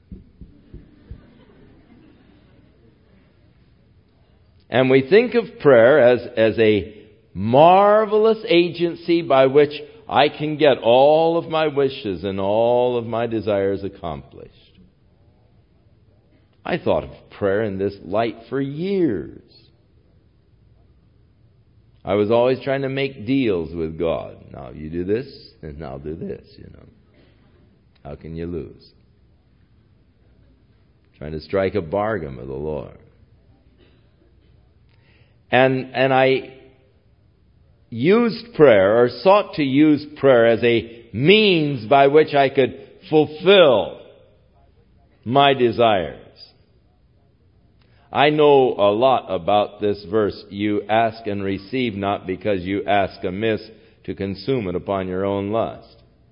[SPEAKER 1] And we think of prayer as, as a marvelous agency by which I can get all of my wishes and all of my desires accomplished. I thought of prayer in this light for years. I was always trying to make deals with God. Now you do this, and I'll do this, you know. How can you lose? Trying to strike a bargain with the Lord. And and I used prayer, or sought to use prayer as a means by which I could fulfill my desires. I know a lot about this verse. You ask and receive not because you ask amiss to consume it upon your own lust.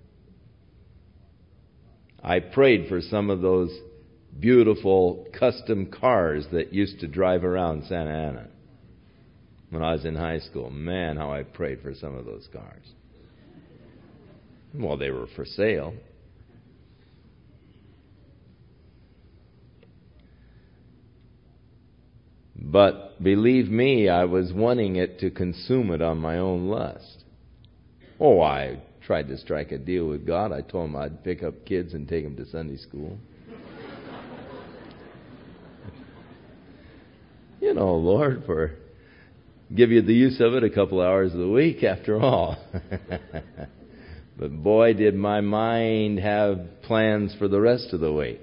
[SPEAKER 1] I prayed for some of those beautiful custom cars that used to drive around Santa Ana when I was in high school. Man, how I prayed for some of those cars. Well, they were for sale. But believe me, I was wanting it to consume it on my own lust. Oh, I tried to strike a deal with God. I told him I'd pick up kids and take them to Sunday school. You know, Lord, for give you the use of it a couple hours of the week after all. But boy, did my mind have plans for the rest of the week.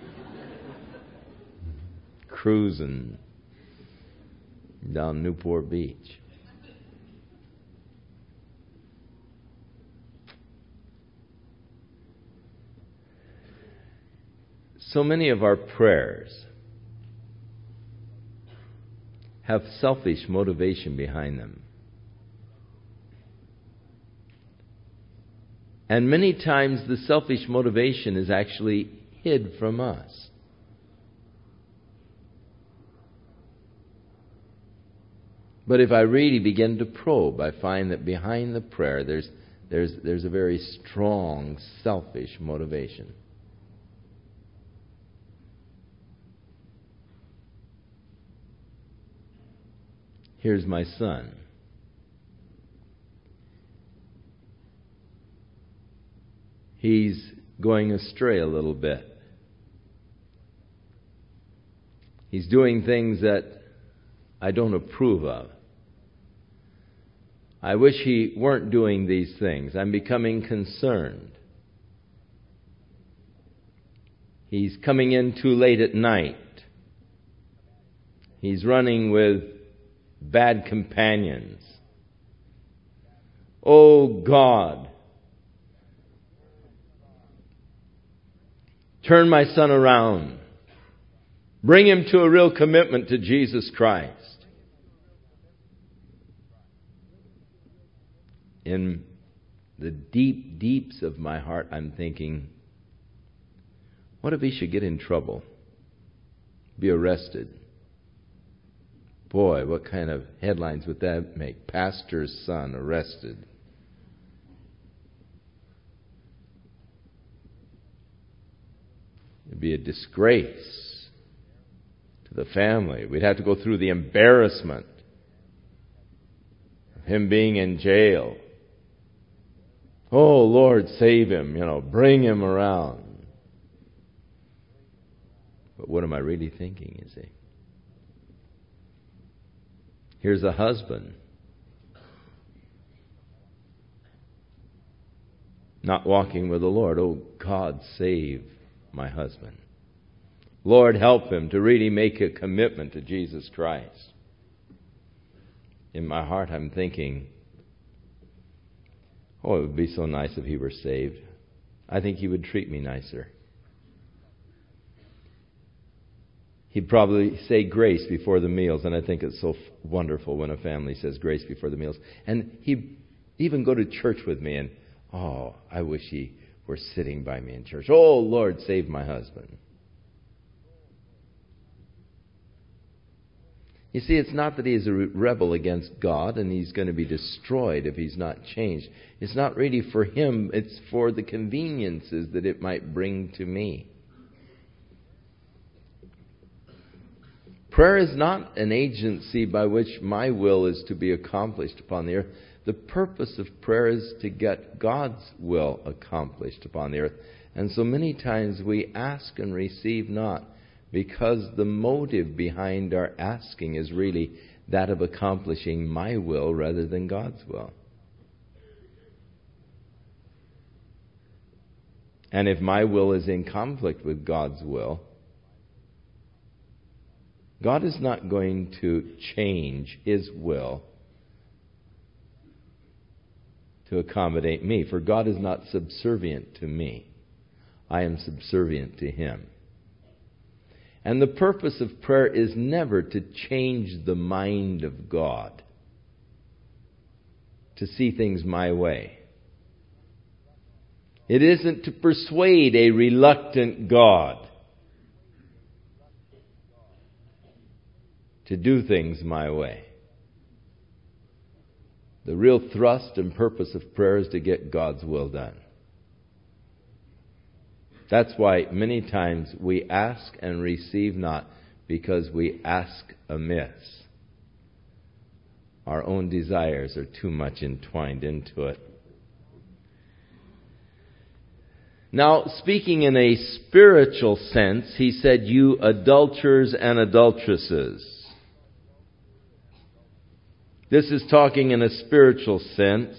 [SPEAKER 1] Cruising down Newport Beach. So many of our prayers have selfish motivation behind them. And many times the selfish motivation is actually hid from us. But if I really begin to probe, I find that behind the prayer there's there's there's a very strong selfish motivation. Here's my son. He's going astray a little bit. He's doing things that I don't approve of. I wish he weren't doing these things. I'm becoming concerned. He's coming in too late at night. He's running with bad companions. Oh God, turn my son around. Bring him to a real commitment to Jesus Christ. In the deep deeps of my heart, I'm thinking, what if he should get in trouble? Be arrested? Boy, what kind of headlines would that make? Pastor's son arrested. It'd be a disgrace to the family. We'd have to go through the embarrassment of him being in jail. Oh, Lord, save him, you know, bring him around. But what am I really thinking, you see? Here's a husband not walking with the Lord. Oh, God, save my husband. Lord, help him to really make a commitment to Jesus Christ. In my heart, I'm thinking, oh, it would be so nice if he were saved. I think he would treat me nicer. He'd probably say grace before the meals, and I think it's so wonderful when a family says grace before the meals. And he'd even go to church with me, and, oh, I wish he were sitting by me in church. Oh, Lord, save my husband. You see, it's not that he is a rebel against God and he's going to be destroyed if he's not changed. It's not really for him. It's for the conveniences that it might bring to me. Prayer is not an agency by which my will is to be accomplished upon the earth, The purpose of prayer is to get God's will accomplished upon the earth. And so many times we ask and receive not, because the motive behind our asking is really that of accomplishing my will rather than God's will. And if my will is in conflict with God's will, God is not going to change His will to accommodate me, for God is not subservient to me. I am subservient to Him. And the purpose of prayer is never to change the mind of God, to see things my way. It isn't to persuade a reluctant God to do things my way. The real thrust and purpose of prayer is to get God's will done. That's why many times we ask and receive not, because we ask amiss. Our own desires are too much entwined into it. Now, speaking in a spiritual sense, he said, "You adulterers and adulteresses." This is talking in a spiritual sense,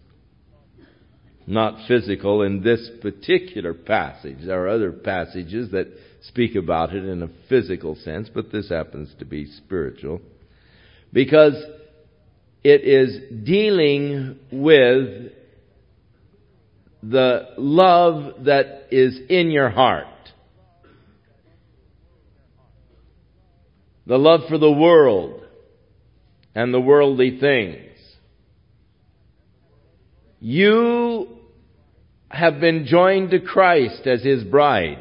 [SPEAKER 1] not physical in this particular passage. There are other passages that speak about it in a physical sense, but this happens to be spiritual, because it is dealing with the love that is in your heart. The love for the world and the worldly things. You have been joined to Christ as His bride.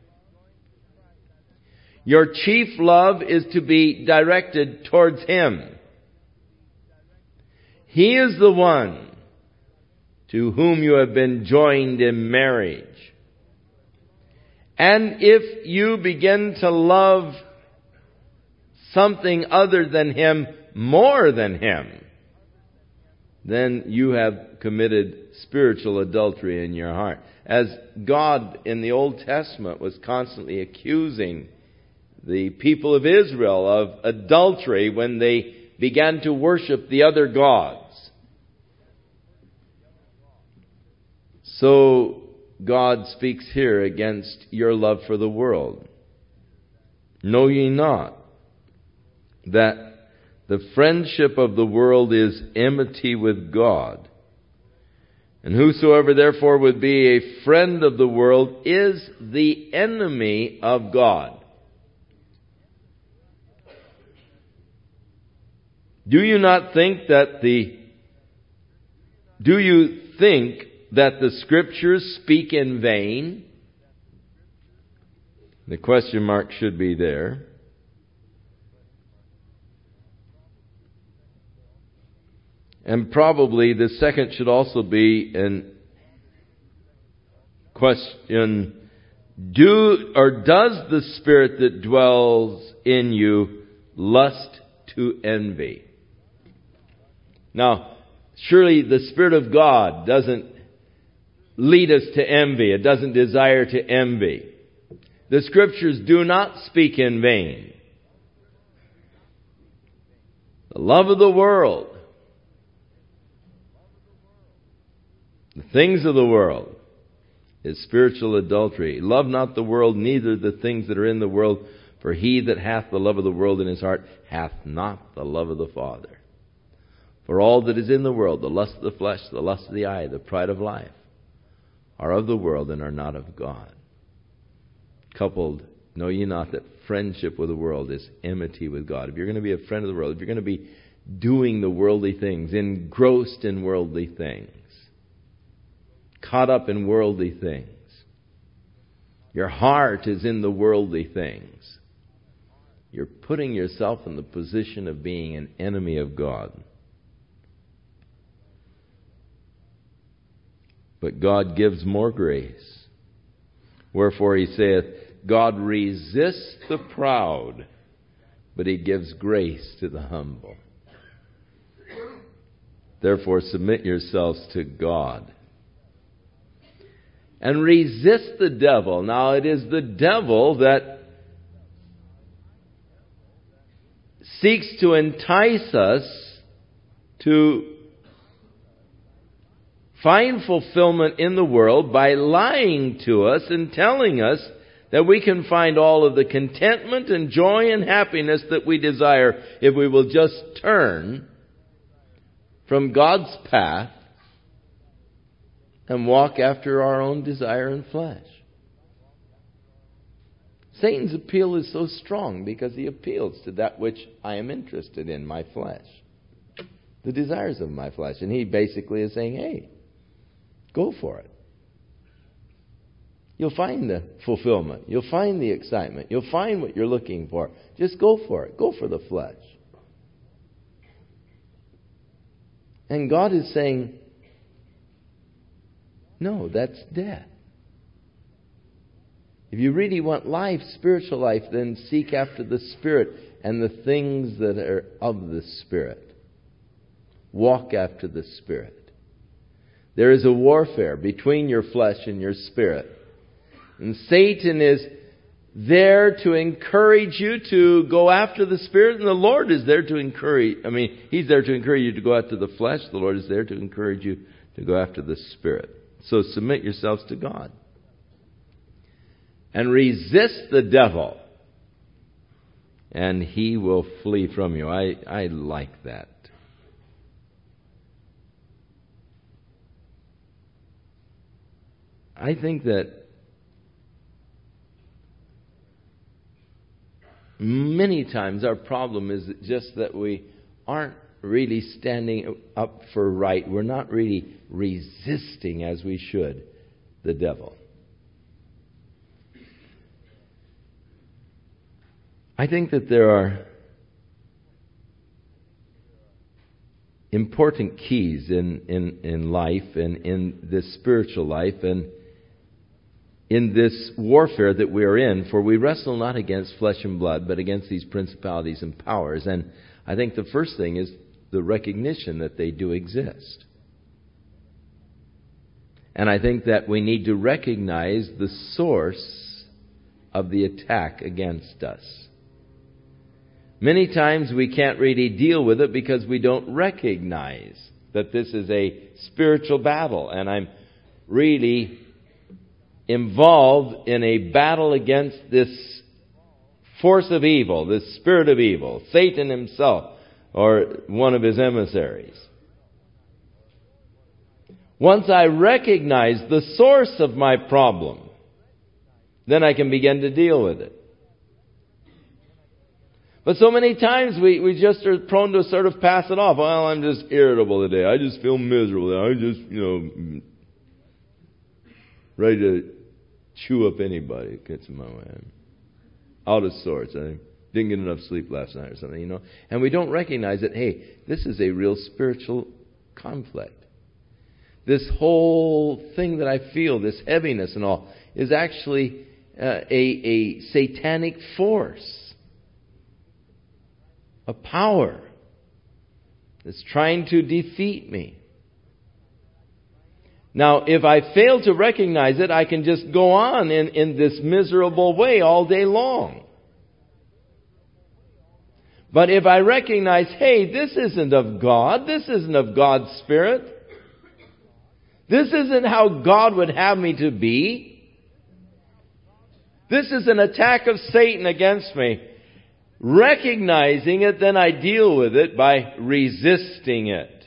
[SPEAKER 1] Your chief love is to be directed towards Him. He is the one to whom you have been joined in marriage. And if you begin to love something other than Him more than Him, then you have committed spiritual adultery in your heart. As God in the Old Testament was constantly accusing the people of Israel of adultery when they began to worship the other gods. So God speaks here against your love for the world. Know ye not that the friendship of the world is enmity with God? And whosoever therefore would be a friend of the world is the enemy of God. Do you not think that the, do you think that the Scriptures speak in vain? The question mark should be there. And probably the second should also be in question, do or does the Spirit that dwells in you lust to envy? Now, surely the Spirit of God doesn't lead us to envy. It doesn't desire to envy. The Scriptures do not speak in vain. The love of the world, the things of the world, is spiritual adultery. Love not the world, neither the things that are in the world. For he that hath the love of the world in his heart hath not the love of the Father. For all that is in the world, the lust of the flesh, the lust of the eye, the pride of life, are of the world and are not of God. Coupled, know ye not that friendship with the world is enmity with God? If you're going to be a friend of the world, if you're going to be doing the worldly things, engrossed in worldly things, caught up in worldly things, your heart is in the worldly things, you're putting yourself in the position of being an enemy of God. But God gives more grace. Wherefore he saith, God resists the proud, but he gives grace to the humble. Therefore, submit yourselves to God. And resist the devil. Now, it is the devil that seeks to entice us to find fulfillment in the world by lying to us and telling us that we can find all of the contentment and joy and happiness that we desire if we will just turn from God's path and walk after our own desire and flesh. Satan's appeal is so strong because he appeals to that which I am interested in, my flesh. The desires of my flesh. And he basically is saying, hey, go for it. You'll find the fulfillment. You'll find the excitement. You'll find what you're looking for. Just go for it. Go for the flesh. And God is saying, no, that's death. If you really want life, spiritual life, then seek after the Spirit and the things that are of the Spirit. Walk after the Spirit. There is a warfare between your flesh and your spirit. And Satan is there to encourage you to go after the Spirit, and the Lord is there to encourage, I mean, He's there to encourage you to go after the flesh. The Lord is there to encourage you to go after the Spirit. So submit yourselves to God. And resist the devil, and he will flee from you. I, I like that. I think that many times our problem is just that we aren't really standing up for right. We're not really resisting as we should the devil. I think that there are important keys in, in, in life and in this spiritual life and in this warfare that we are in, for we wrestle not against flesh and blood, but against these principalities and powers. And I think the first thing is the recognition that they do exist. And I think that we need to recognize the source of the attack against us. Many times we can't really deal with it because we don't recognize that this is a spiritual battle, and I'm really involved in a battle against this force of evil, this spirit of evil, Satan himself, or one of his emissaries. Once I recognize the source of my problem, then I can begin to deal with it. But so many times we, we just are prone to sort of pass it off. Well, I'm just irritable today. I just feel miserable. I just, you know, ready to chew up anybody that gets in my way. I'm out of sorts. I didn't get enough sleep last night or something, you know. And we don't recognize that, hey, this is a real spiritual conflict. This whole thing that I feel, this heaviness and all, is actually uh, a, a satanic force. A power that's trying to defeat me. Now, if I fail to recognize it, I can just go on in, in this miserable way all day long. But if I recognize, hey, this isn't of God, this isn't of God's Spirit, this isn't how God would have me to be, this is an attack of Satan against me. Recognizing it, then I deal with it by resisting it.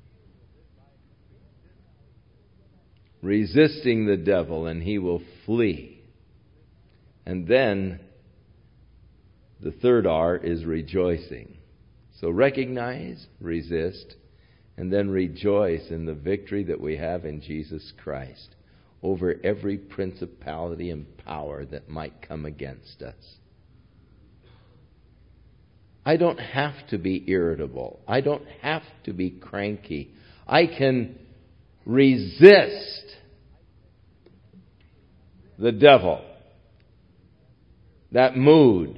[SPEAKER 1] Resisting the devil, and he will flee. And then the third R is rejoicing. So recognize, resist, and then rejoice in the victory that we have in Jesus Christ over every principality and power that might come against us. I don't have to be irritable. I don't have to be cranky. I can resist the devil, that mood,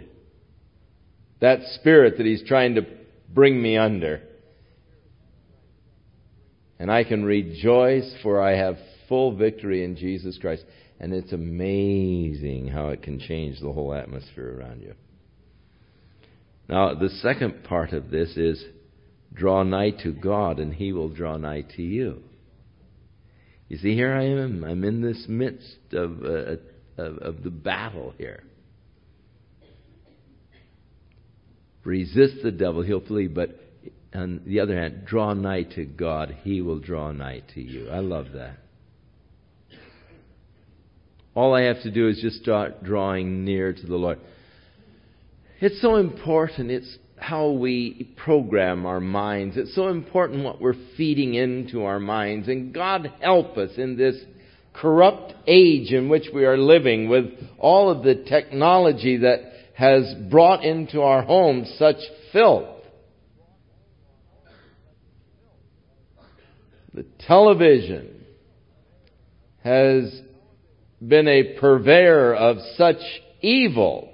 [SPEAKER 1] that spirit that he's trying to bring me under. And I can rejoice, for I have full victory in Jesus Christ. And it's amazing how it can change the whole atmosphere around you. Now, the second part of this is, draw nigh to God, and He will draw nigh to you. You see, here I am. I'm in this midst of, uh, of, of the battle here. Resist the devil, he'll flee. But on the other hand, draw nigh to God, He will draw nigh to you. I love that. All I have to do is just start drawing near to the Lord. It's so important. It's how we program our minds. It's so important what we're feeding into our minds. And God help us in this corrupt age in which we are living, with all of the technology that has brought into our homes such filth. The television has been a purveyor of such evil.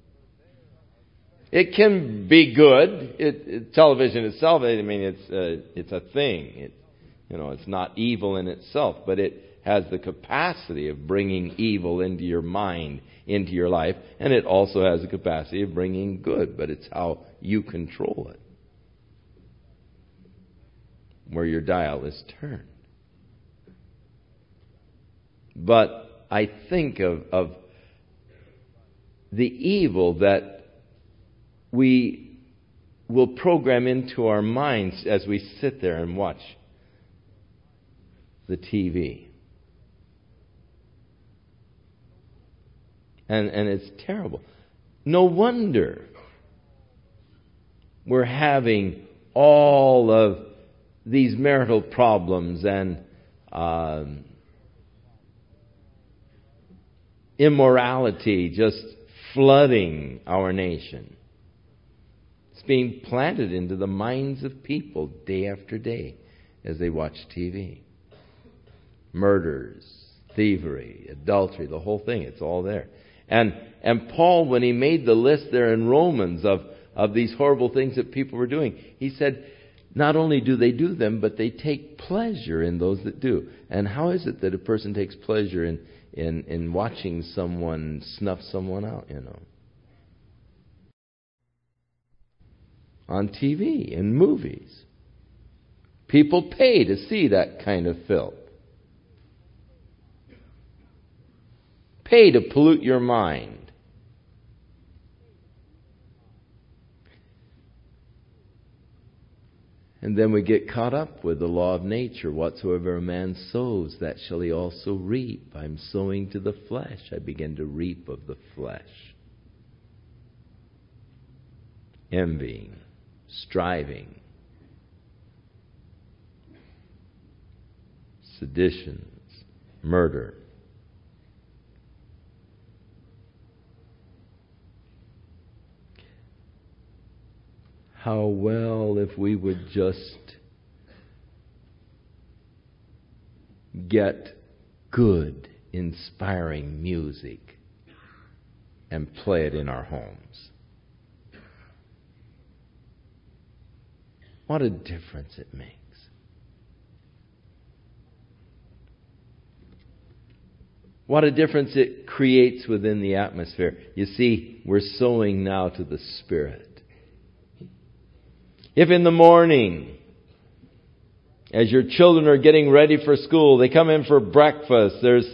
[SPEAKER 1] It can be good. It, it, television itself, I mean, it's a, it's a thing. It, you know, it's not evil in itself, but it has the capacity of bringing evil into your mind, into your life, and it also has the capacity of bringing good, but it's how you control it, where your dial is turned. But I think of, of the evil that we will program into our minds as we sit there and watch the T V. And, and it's terrible. No wonder we're having all of these marital problems and um, immorality just flooding our nation. It's being planted into the minds of people day after day as they watch T V. Murders, thievery, adultery, the whole thing, it's all there. And and Paul, when he made the list there in Romans of, of these horrible things that people were doing, he said, not only do they do them, but they take pleasure in those that do. And how is it that a person takes pleasure in, in, in watching someone snuff someone out, you know? On T V, in movies. People pay to see that kind of filth. Pay to pollute your mind. And then we get caught up with the law of nature. Whatsoever a man sows, that shall he also reap. I'm sowing to the flesh. I begin to reap of the flesh. Envying, striving, seditions, murder. How well if we would just get good, inspiring music and play it in our homes. What a difference it makes. What a difference it creates within the atmosphere. You see, we're sowing now to the Spirit. If in the morning, as your children are getting ready for school, they come in for breakfast, there's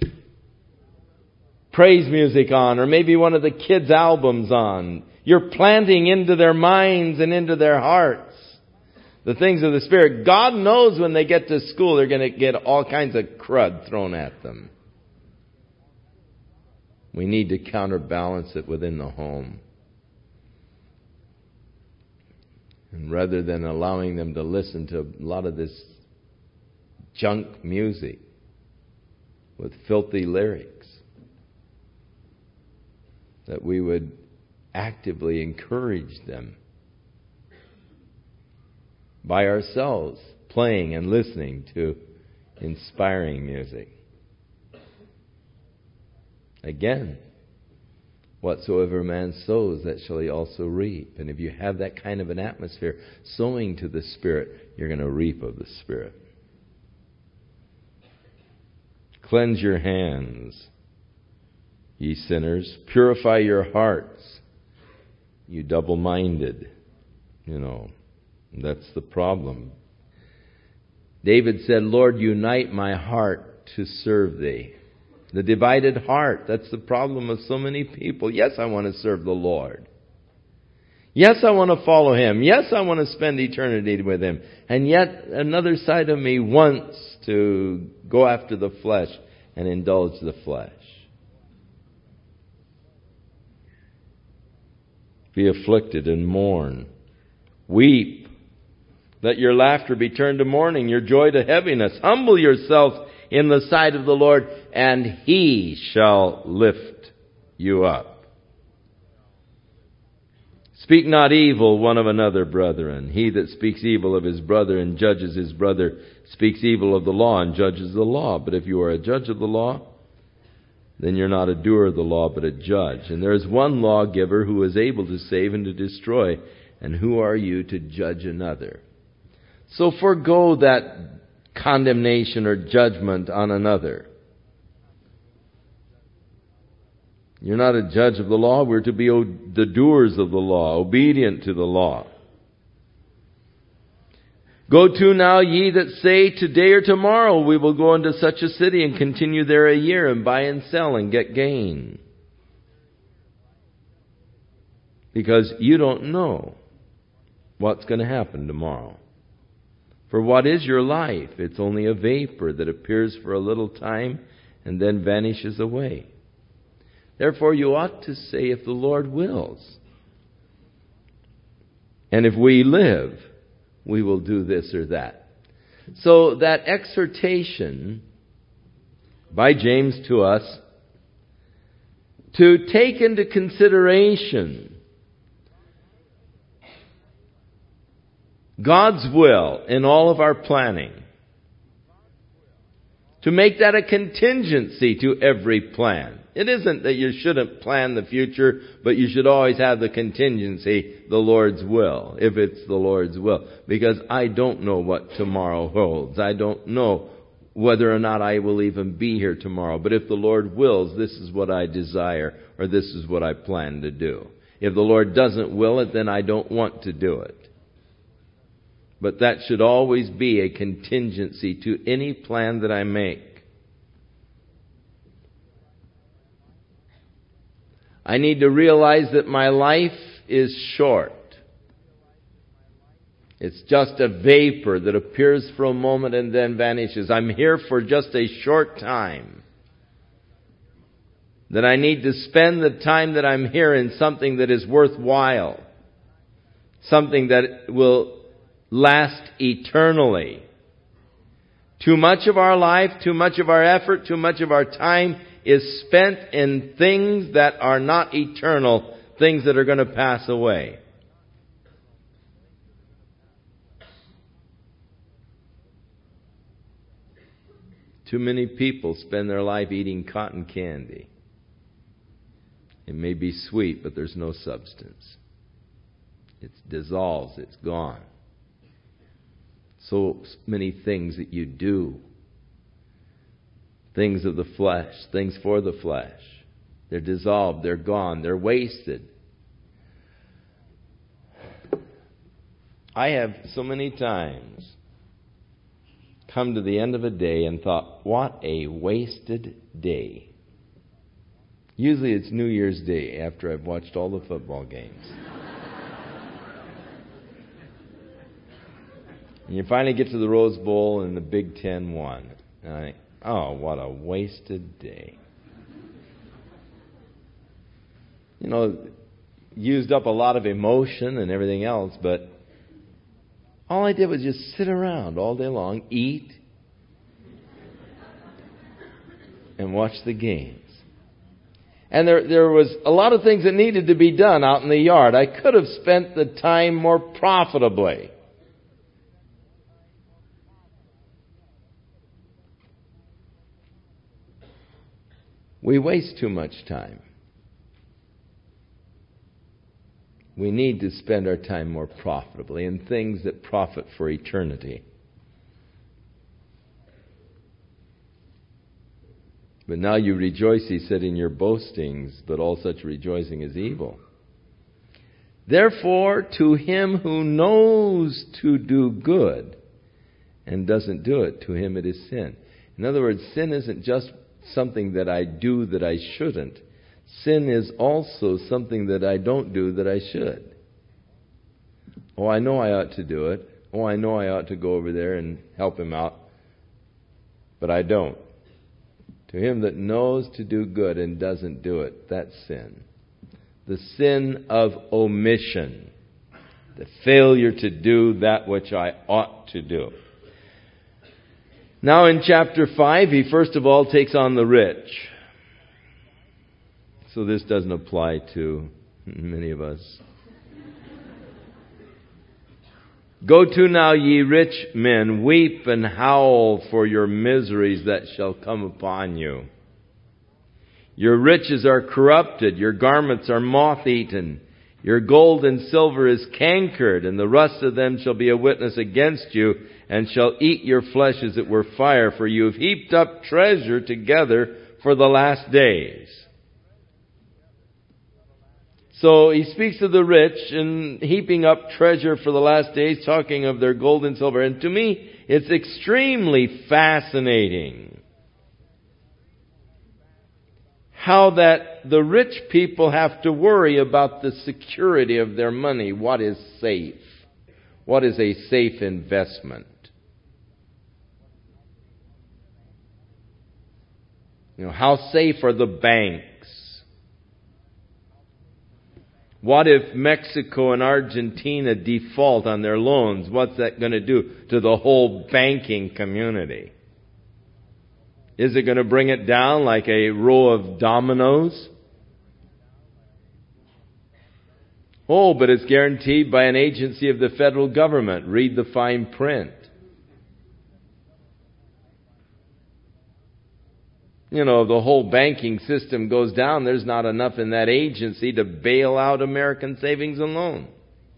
[SPEAKER 1] praise music on, or maybe one of the kids' albums on, you're planting into their minds and into their hearts the things of the Spirit. God knows when they get to school, they're going to get all kinds of crud thrown at them. We need to counterbalance it within the home. And rather than allowing them to listen to a lot of this junk music with filthy lyrics, that we would actively encourage them by ourselves playing and listening to inspiring music. Again, whatsoever a man sows, that shall he also reap. And if you have that kind of an atmosphere, sowing to the Spirit, you're going to reap of the Spirit. Cleanse your hands, ye sinners. Purify your hearts, you double-minded. You know, that's the problem. David said, Lord, unite my heart to serve thee. The divided heart, that's the problem of so many people. Yes, I want to serve the Lord. Yes, I want to follow Him. Yes, I want to spend eternity with Him. And yet, another side of me wants to go after the flesh and indulge the flesh. Be afflicted and mourn. Weep. Let your laughter be turned to mourning, your joy to heaviness. Humble yourself in the sight of the Lord, and He shall lift you up. Speak not evil one of another, brethren. He that speaks evil of his brother and judges his brother speaks evil of the law and judges the law. But if you are a judge of the law, then you're not a doer of the law, but a judge. And there is one lawgiver who is able to save and to destroy. And who are you to judge another? So forego that condemnation or judgment on another. You're not a judge of the law. We're to be the doers of the law, obedient to the law. Go to now, ye that say, today or tomorrow we will go into such a city and continue there a year and buy and sell and get gain. Because you don't know what's going to happen tomorrow. For what is your life? It's only a vapor that appears for a little time and then vanishes away. Therefore, you ought to say, if the Lord wills, and if we live, we will do this or that. So that exhortation by James to us to take into consideration God's will in all of our planning, to make that a contingency to every plan. It isn't that you shouldn't plan the future, but you should always have the contingency, the Lord's will, if it's the Lord's will. Because I don't know what tomorrow holds. I don't know whether or not I will even be here tomorrow. But if the Lord wills, this is what I desire, or this is what I plan to do. If the Lord doesn't will it, then I don't want to do it. But that should always be a contingency to any plan that I make. I need to realize that my life is short. It's just a vapor that appears for a moment and then vanishes. I'm here for just a short time. That I need to spend the time that I'm here in something that is worthwhile. Something that will last eternally. Too much of our life, too much of our effort, too much of our time is spent in things that are not eternal, things that are going to pass away. Too many people spend their life eating cotton candy. It may be sweet, but there's no substance. It dissolves, it's gone. So many things that you do, things of the flesh, things for the flesh, they're dissolved, they're gone, they're wasted. I have so many times come to the end of a day and thought, what a wasted day. Usually it's New Year's Day after I've watched all the football games. And you finally get to the Rose Bowl and the Big Ten won. And I think, oh, what a wasted day. You know, used up a lot of emotion and everything else, but all I did was just sit around all day long, eat, and watch the games. And there there was a lot of things that needed to be done out in the yard. I could have spent the time more profitably. We waste too much time. We need to spend our time more profitably in things that profit for eternity. But now you rejoice, he said, in your boastings, but all such rejoicing is evil. Therefore, to him who knows to do good and doesn't do it, to him it is sin. In other words, sin isn't just something that I do that I shouldn't. Sin is also something that I don't do that I should. Oh, I know I ought to do it. Oh, I know I ought to go over there and help him out. But I don't. To him that knows to do good and doesn't do it, that's sin. The sin of omission. The failure to do that which I ought to do. Now in chapter five, he first of all takes on the rich. So this doesn't apply to many of us. Go to now, ye rich men, weep and howl for your miseries that shall come upon you. Your riches are corrupted, your garments are moth-eaten, your gold and silver is cankered, and the rust of them shall be a witness against you, and shall eat your flesh as it were fire, for you have heaped up treasure together for the last days. So he speaks of the rich and heaping up treasure for the last days, talking of their gold and silver. And to me, it's extremely fascinating how that the rich people have to worry about the security of their money. What is safe? What is a safe investment? You know, how safe are the banks? What if Mexico and Argentina default on their loans? What's that going to do to the whole banking community? Is it going to bring it down like a row of dominoes? Oh, but it's guaranteed by an agency of the federal government. Read the fine print. You know, the whole banking system goes down, there's not enough in that agency to bail out American savings and loans.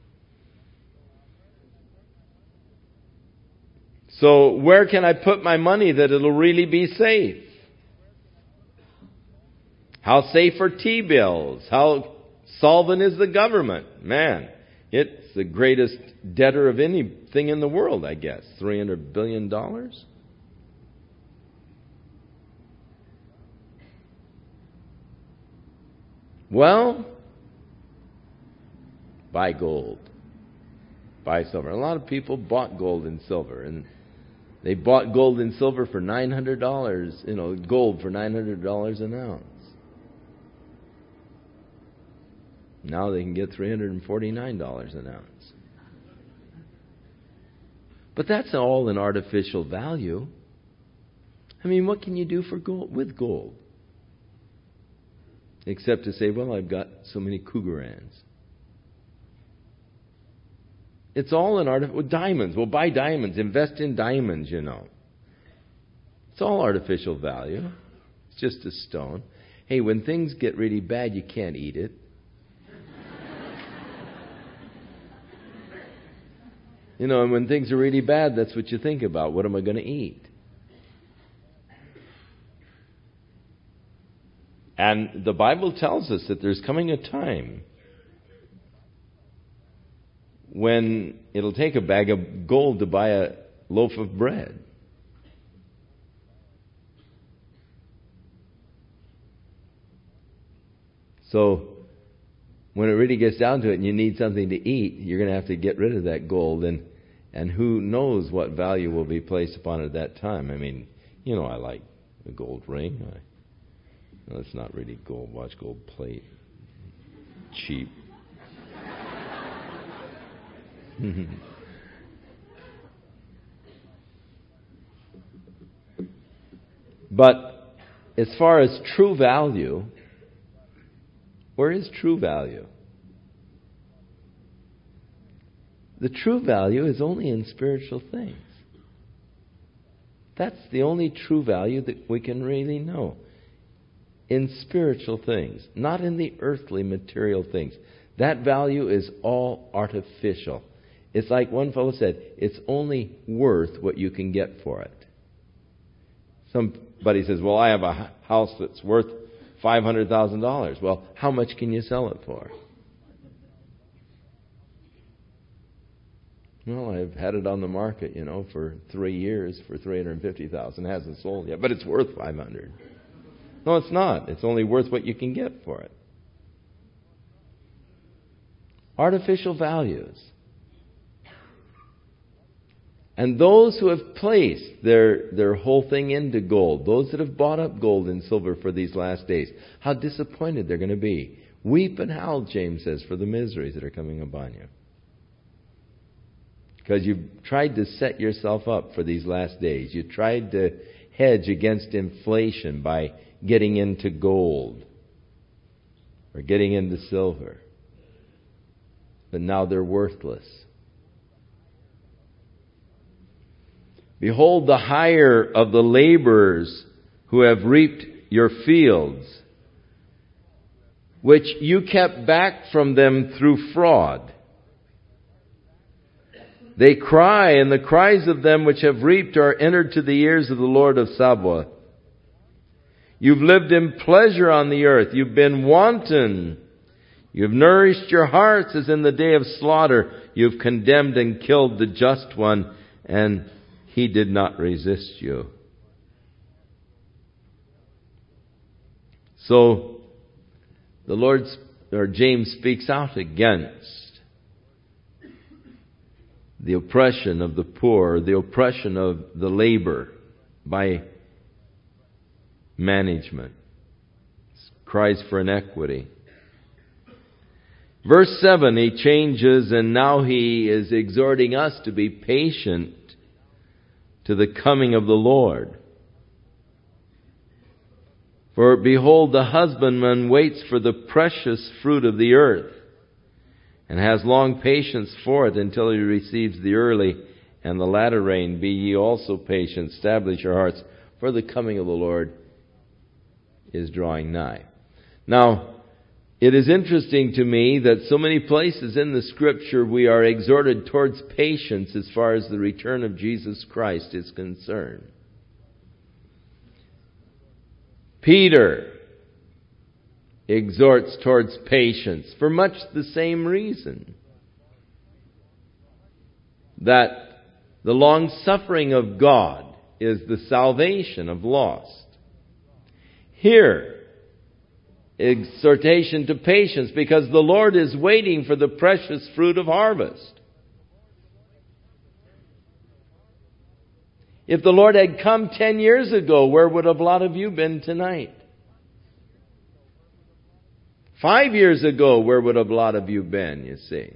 [SPEAKER 1] So where can I put my money that it'll really be safe? How safe are T-bills? How solvent is the government? Man, it's the greatest debtor of anything in the world, I guess. three hundred billion dollars? Well, buy gold. Buy silver. A lot of people bought gold and silver, and they bought gold and silver for nine hundred dollars, you know, gold for nine hundred dollars an ounce. Now they can get three hundred forty-nine dollars an ounce. But that's all an artificial value. I mean, what can you do for gold with gold? Except to say, well, I've got so many Krugerrands. It's all an art. Well, diamonds. Well, buy diamonds. Invest in diamonds, you know. It's all artificial value. It's just a stone. Hey, when things get really bad, you can't eat it. You know, and when things are really bad, that's what you think about. What am I going to eat? And the Bible tells us that there's coming a time when it'll take a bag of gold to buy a loaf of bread. So when it really gets down to it and you need something to eat, you're going to have to get rid of that gold. And, and who knows what value will be placed upon it at that time. I mean, you know, I like a gold ring. I, no, it's not really gold. Watch gold plate. Cheap. But as far as true value, where is true value? The true value is only in spiritual things. That's the only true value that we can really know. In spiritual things, not in the earthly material things. That value is all artificial. It's like one fellow said, it's only worth what you can get for it. Some but he says, well, I have a house that's worth five hundred thousand dollars. Well, how much can you sell it for? Well, I've had it on the market, you know, for three years for three hundred fifty thousand dollars. It hasn't sold yet, but it's worth five hundred thousand dollars. No, it's not. It's only worth what you can get for it. Artificial values. And those who have placed their, their whole thing into gold, those that have bought up gold and silver for these last days, how disappointed they're going to be. Weep and howl, James says, for the miseries that are coming upon you. Because you've tried to set yourself up for these last days. You tried to hedge against inflation by getting into gold or getting into silver. But now they're worthless. Behold the hire of the laborers who have reaped your fields, which you kept back from them through fraud. They cry, and the cries of them which have reaped are entered to the ears of the Lord of Sabaoth. You've lived in pleasure on the earth. You've been wanton. You've nourished your hearts as in the day of slaughter. You've condemned and killed the just one, and he did not resist you. So, the Lord, or James speaks out against the oppression of the poor, the oppression of the labor by management. Cries for inequity. Verse seven, he changes, and now he is exhorting us to be patient to the coming of the Lord. For behold, the husbandman waits for the precious fruit of the earth, and has long patience for it until he receives the early and the latter rain. Be ye also patient, establish your hearts, for the coming of the Lord is drawing nigh. Now, it is interesting to me that so many places in the Scripture we are exhorted towards patience as far as the return of Jesus Christ is concerned. Peter exhorts towards patience for much the same reason. That the long-suffering of God is the salvation of lost. Here, exhortation to patience, because the Lord is waiting for the precious fruit of harvest. If the Lord had come ten years ago, where would a lot of you been tonight? Five years ago, where would a lot of you been, you see?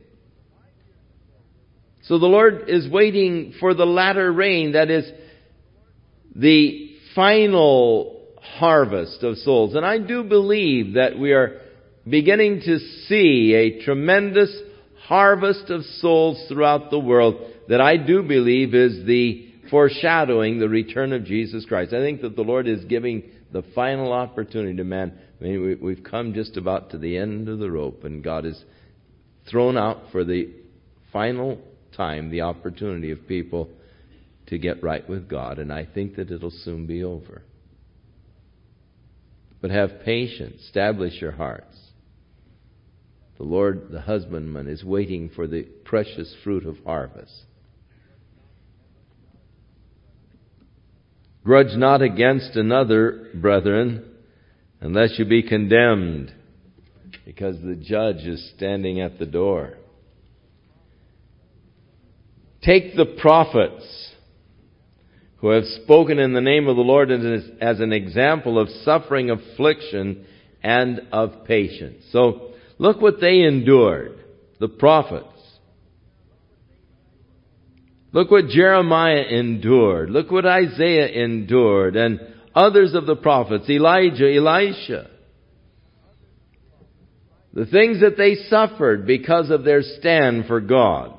[SPEAKER 1] So the Lord is waiting for the latter rain, that is the final harvest of souls. And I do believe that we are beginning to see a tremendous harvest of souls throughout the world that I do believe is the foreshadowing the return of Jesus Christ. I think that the Lord is giving the final opportunity to man. I mean, we, we've come just about to the end of the rope, and God has thrown out for the final time the opportunity of people to get right with God, and I think that it'll soon be over. But have patience, establish your hearts. The Lord, the husbandman, is waiting for the precious fruit of harvest. Grudge not against another, brethren, unless you be condemned, because the judge is standing at the door. Take the prophets who have spoken in the name of the Lord as an example of suffering, affliction, and of patience. So, look what they endured, the prophets. Look what Jeremiah endured. Look what Isaiah endured, and others of the prophets, Elijah, Elisha. The things that they suffered because of their stand for God.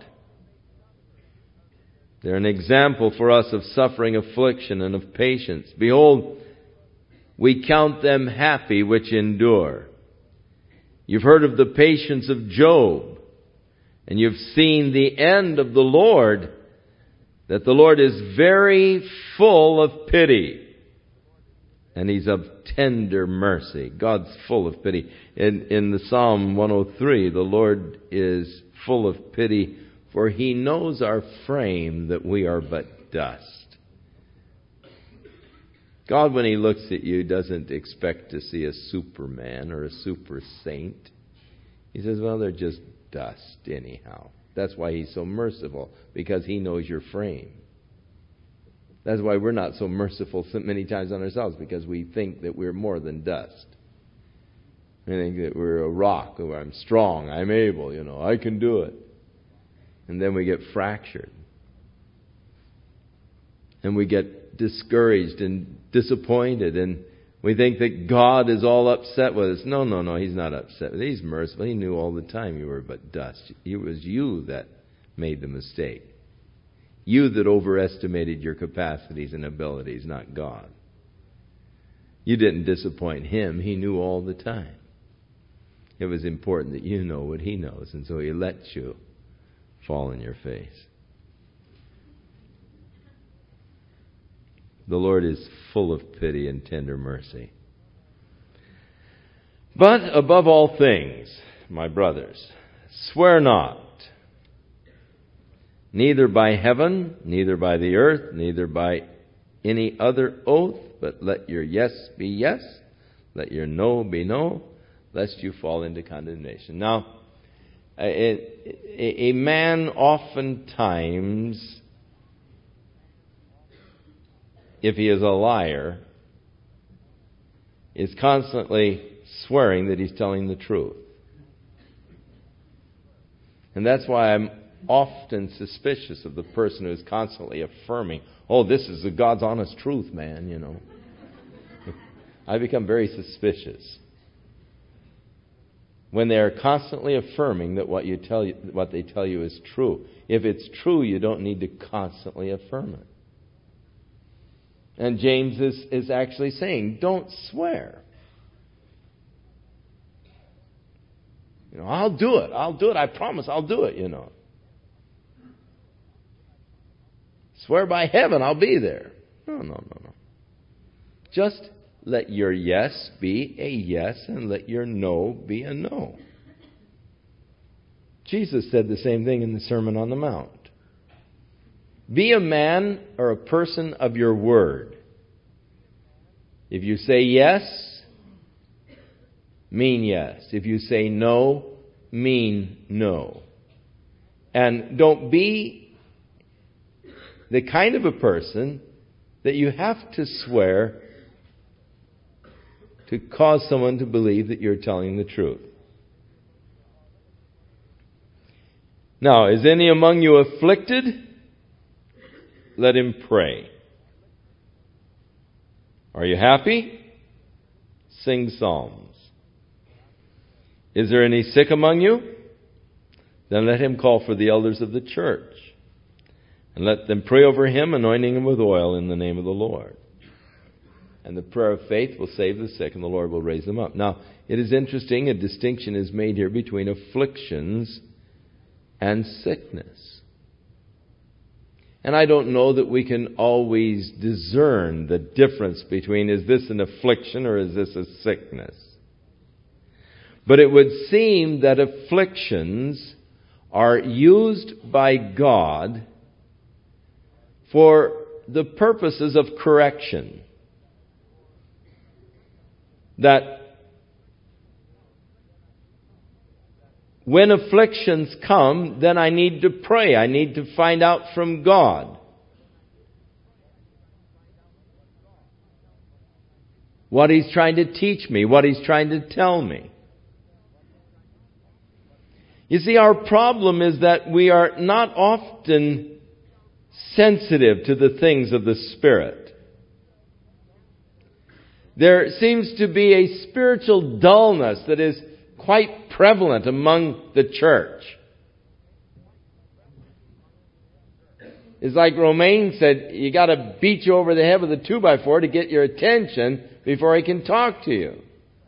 [SPEAKER 1] They're an example for us of suffering, affliction, and of patience. Behold, we count them happy which endure. You've heard of the patience of Job, and you've seen the end of the Lord, that the Lord is very full of pity. And He's of tender mercy. God's full of pity. In, in the Psalm one oh three, the Lord is full of pity, for He knows our frame, that we are but dust. God, when He looks at you, doesn't expect to see a superman or a super saint. He says, well, they're just dust anyhow. That's why He's so merciful, because He knows your frame. That's why we're not so merciful so many times on ourselves, because we think that we're more than dust. We think that we're a rock, or I'm strong, I'm able, you know, I can do it. And then we get fractured. And we get discouraged and disappointed, and we think that God is all upset with us. No, no, no, He's not upset. He's merciful. He knew all the time you were but dust. It was you that made the mistake. You that overestimated your capacities and abilities, not God. You didn't disappoint Him. He knew all the time. It was important that you know what He knows, and so He lets you fall on your face. The Lord is full of pity and tender mercy. But above all things, my brothers, swear not, neither by heaven, neither by the earth, neither by any other oath, but let your yes be yes, let your no be no, lest you fall into condemnation. Now, a, a man oftentimes, if he is a liar, is constantly swearing that he's telling the truth. And that's why I'm often suspicious of the person who is constantly affirming, oh, this is the God's honest truth, man, you know. I become very suspicious when they are constantly affirming that what you tell you, what they tell you is true. If it's true, you don't need to constantly affirm it. And James is, is actually saying, don't swear. You know, I'll do it. I'll do it. I promise I'll do it, you know. Swear by heaven I'll be there. No, no, no, no. Just let your yes be a yes and let your no be a no. Jesus said the same thing in the Sermon on the Mount. Be a man or a person of your word. If you say yes, mean yes. If you say no, mean no. And don't be the kind of a person that you have to swear to cause someone to believe that you're telling the truth. Now, is any among you afflicted? Let him pray. Are you happy? Sing psalms. Is there any sick among you? Then let him call for the elders of the church, and let them pray over him, anointing him with oil in the name of the Lord. And the prayer of faith will save the sick, and the Lord will raise them up. Now, it is interesting, a distinction is made here between afflictions and sickness. And I don't know that we can always discern the difference between, is this an affliction or is this a sickness? But it would seem that afflictions are used by God for the purposes of correction. That when afflictions come, then I need to pray. I need to find out from God what He's trying to teach me, what He's trying to tell me. You see, our problem is that we are not often sensitive to the things of the Spirit. There seems to be a spiritual dullness that is quite prevalent among the church. It's like Romaine said, you got to beat you over the head with a two by four to get your attention before He can talk to you.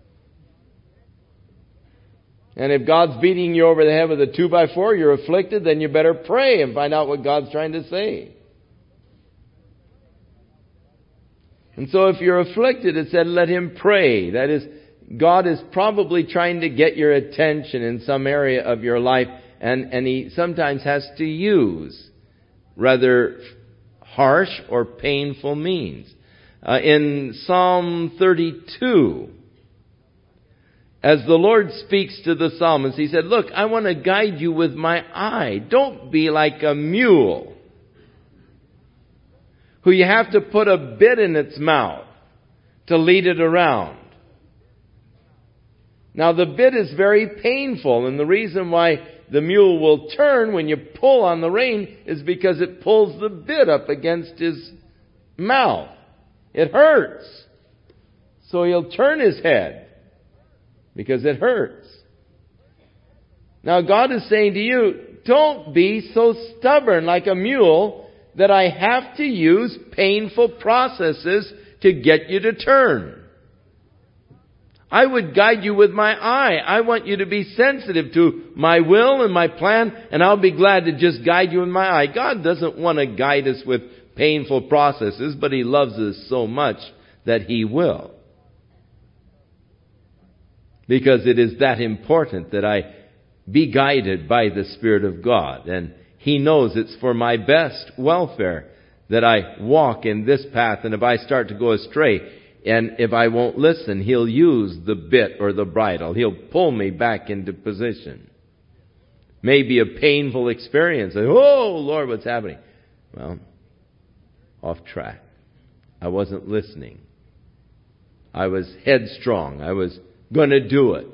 [SPEAKER 1] And if God's beating you over the head with a two by four, you're afflicted, then you better pray and find out what God's trying to say. And so if you're afflicted, it said, let him pray. That is, God is probably trying to get your attention in some area of your life, and, and He sometimes has to use rather harsh or painful means. Uh, in Psalm thirty-two, as the Lord speaks to the psalmist, He said, look, I want to guide you with my eye. Don't be like a mule who you have to put a bit in its mouth to lead it around. Now the bit is very painful, and the reason why the mule will turn when you pull on the rein is because it pulls the bit up against his mouth. It hurts. So he'll turn his head because it hurts. Now God is saying to you, don't be so stubborn like a mule that I have to use painful processes to get you to turn. I would guide you with my eye. I want you to be sensitive to my will and my plan, and I'll be glad to just guide you with my eye. God doesn't want to guide us with painful processes, but He loves us so much that He will. Because it is that important that I be guided by the Spirit of God. And He knows it's for my best welfare that I walk in this path. And if I start to go astray, and if I won't listen, He'll use the bit or the bridle. He'll pull me back into position. Maybe a painful experience. Oh, Lord, what's happening? Well, off track. I wasn't listening. I was headstrong. I was going to do it.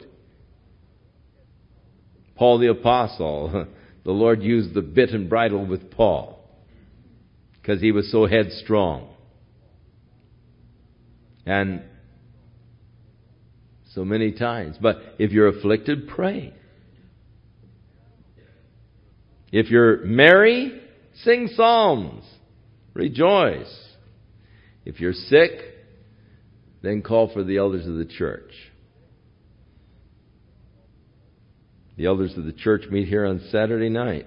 [SPEAKER 1] Paul the Apostle, the Lord used the bit and bridle with Paul because he was so headstrong. And so many times. But if you're afflicted, pray. If you're merry, sing psalms. Rejoice. If you're sick, then call for the elders of the church. The elders of the church meet here on Saturday nights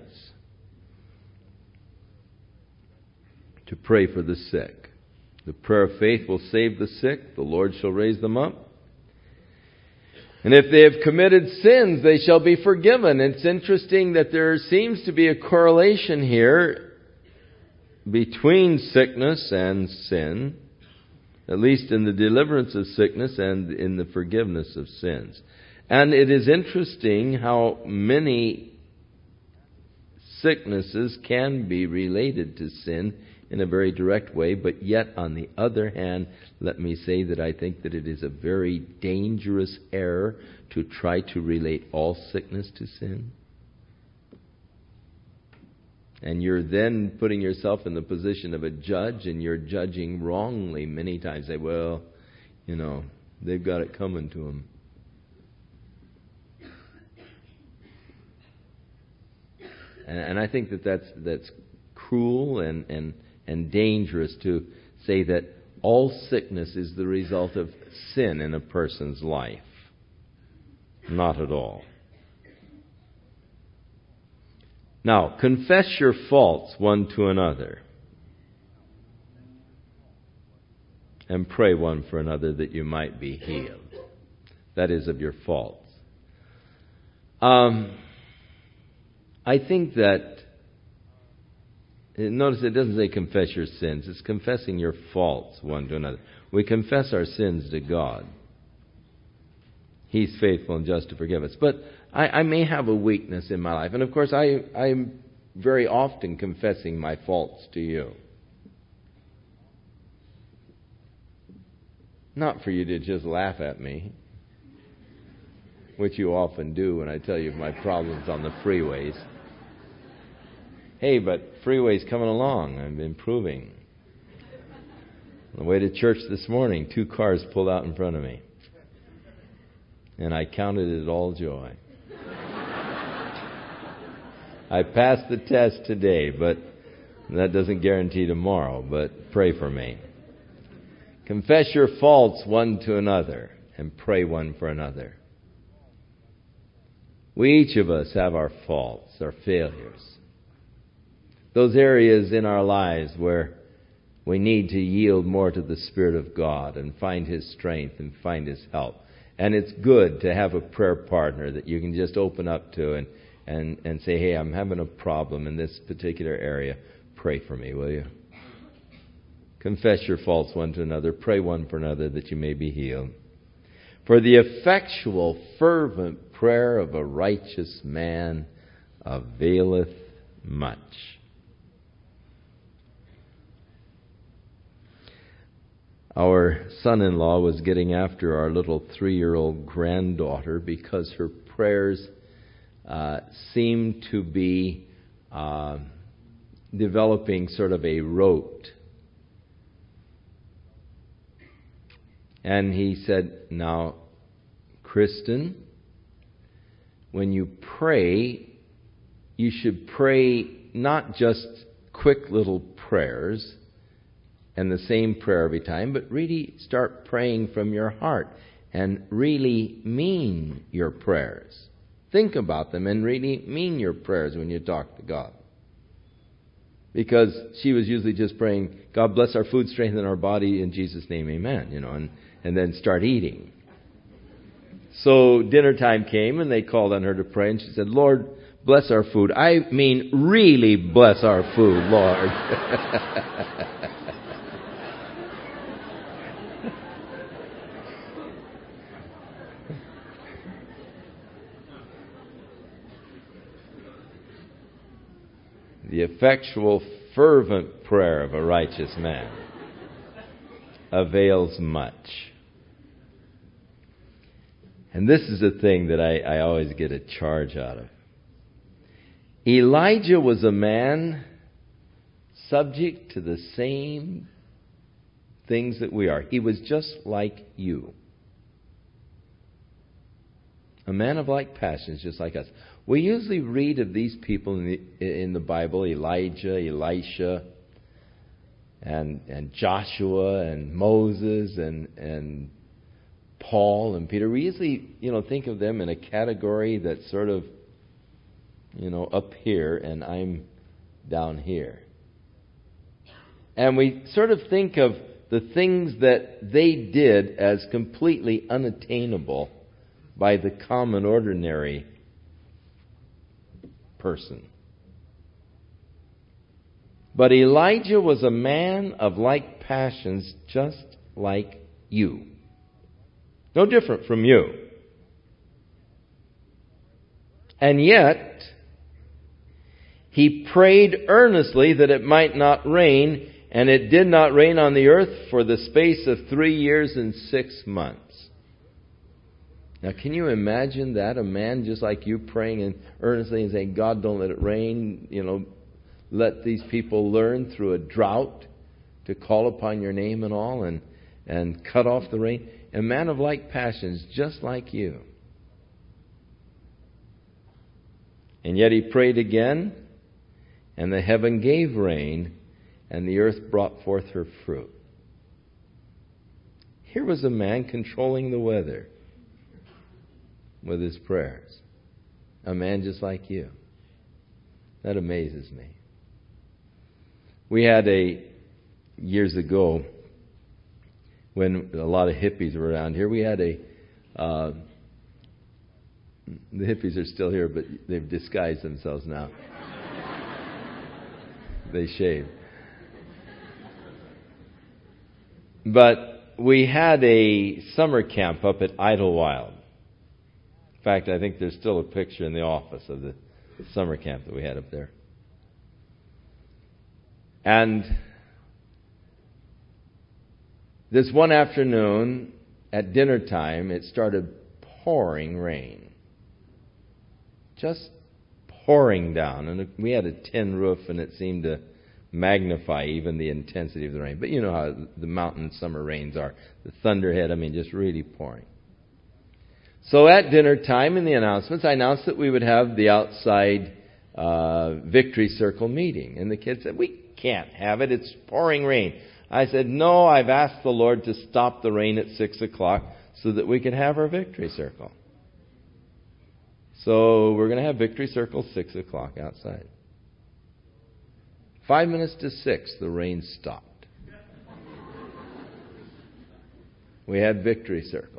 [SPEAKER 1] to pray for the sick. The prayer of faith will save the sick. The Lord shall raise them up. And if they have committed sins, they shall be forgiven. It's interesting that there seems to be a correlation here between sickness and sin, at least in the deliverance of sickness and in the forgiveness of sins. And it is interesting how many sicknesses can be related to sin in a very direct way, but yet on the other hand, let me say that I think that it is a very dangerous error to try to relate all sickness to sin. And you're then putting yourself in the position of a judge, and you're judging wrongly many times. Say, well, you know, they've got it coming to them. And, and I think that that's, that's cruel and, and, and dangerous to say that all sickness is the result of sin in a person's life. Not at all. Now, confess your faults one to another, and pray one for another that you might be healed. That is, of your faults. Um, I think that, notice it doesn't say confess your sins. It's confessing your faults one to another. We confess our sins to God. He's faithful and just to forgive us. But I, I may have a weakness in my life. And of course, I, I'm very often confessing my faults to you. Not for you to just laugh at me, which you often do when I tell you my problems on the freeways. Hey, but freeway's coming along. I'm improving. On the way to church this morning, two cars pulled out in front of me. And I counted it all joy. I passed the test today, but that doesn't guarantee tomorrow. But pray for me. Confess your faults one to another and pray one for another. We each of us have our faults, our failures. Those areas in our lives where we need to yield more to the Spirit of God and find His strength and find His help. And it's good to have a prayer partner that you can just open up to and, and, and say, hey, I'm having a problem in this particular area. Pray for me, will you? Confess your faults one to another. Pray one for another that you may be healed. For the effectual, fervent prayer of a righteous man availeth much. Our son-in-law was getting after our little three-year-old granddaughter because her prayers uh, seemed to be uh, developing sort of a rote. And he said, now, Kristen, when you pray, you should pray not just quick little prayers and the same prayer every time, but really start praying from your heart and really mean your prayers. Think about them and really mean your prayers when you talk to God. Because she was usually just praying, God bless our food, strengthen our body, in Jesus' name, amen, you know, and, and then start eating. So dinner time came and they called on her to pray and she said, Lord, bless our food. I mean, really bless our food, Lord. The effectual, fervent prayer of a righteous man avails much. And this is the thing that I, I always get a charge out of. Elijah was a man subject to the same things that we are. He was just like you. A man of like passions, just like us. We usually read of these people in the, in the Bible, Elijah, Elisha, and and Joshua, and Moses, and and Paul, and Peter. We usually, you know, think of them in a category that's sort of, you know, up here, and I'm down here. And we sort of think of the things that they did as completely unattainable by the common, ordinary person. But Elijah was a man of like passions, just like you. No different from you. And yet, he prayed earnestly that it might not rain, and it did not rain on the earth for the space of three years and six months. Now, can you imagine that? A man just like you praying and earnestly and saying, God, don't let it rain. You know, let these people learn through a drought to call upon your name and all, and, and cut off the rain. A man of like passions, just like you. And yet he prayed again, and the heaven gave rain, and the earth brought forth her fruit. Here was a man controlling the weather with his prayers. A man just like you. That amazes me. We had a, years ago, when a lot of hippies were around here, we had a, uh, the hippies are still here, but they've disguised themselves now. They shave. But we had a summer camp up at Idlewild. In fact, I think there's still a picture in the office of the summer camp that we had up there. And this one afternoon, at dinner time, it started pouring rain. Just pouring down. And we had a tin roof, and it seemed to magnify even the intensity of the rain. But you know how the mountain summer rains are. The thunderhead, I mean, just really pouring. So at dinner time in the announcements, I announced that we would have the outside uh, Victory Circle meeting. And the kids said, we can't have it. It's pouring rain. I said, no, I've asked the Lord to stop the rain at six o'clock so that we can have our Victory Circle. So we're going to have Victory Circle six o'clock outside. Five minutes to six, the rain stopped. we had Victory Circle.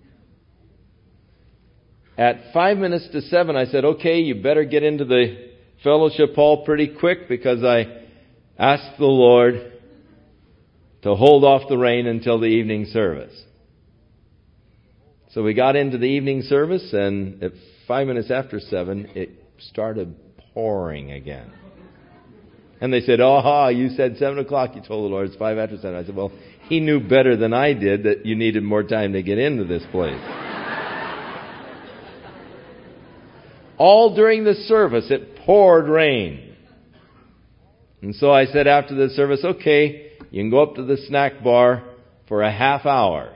[SPEAKER 1] At five minutes to seven, I said, okay, you better get into the fellowship hall pretty quick, because I asked the Lord to hold off the rain until the evening service. So we got into the evening service, and at five minutes after seven, it started pouring again. And they said, oh, you said seven o'clock. You told the Lord it's five after seven. I said, well, He knew better than I did that you needed more time to get into this place. All during the service, it poured rain. And so I said after the service, okay, you can go up to the snack bar for a half hour,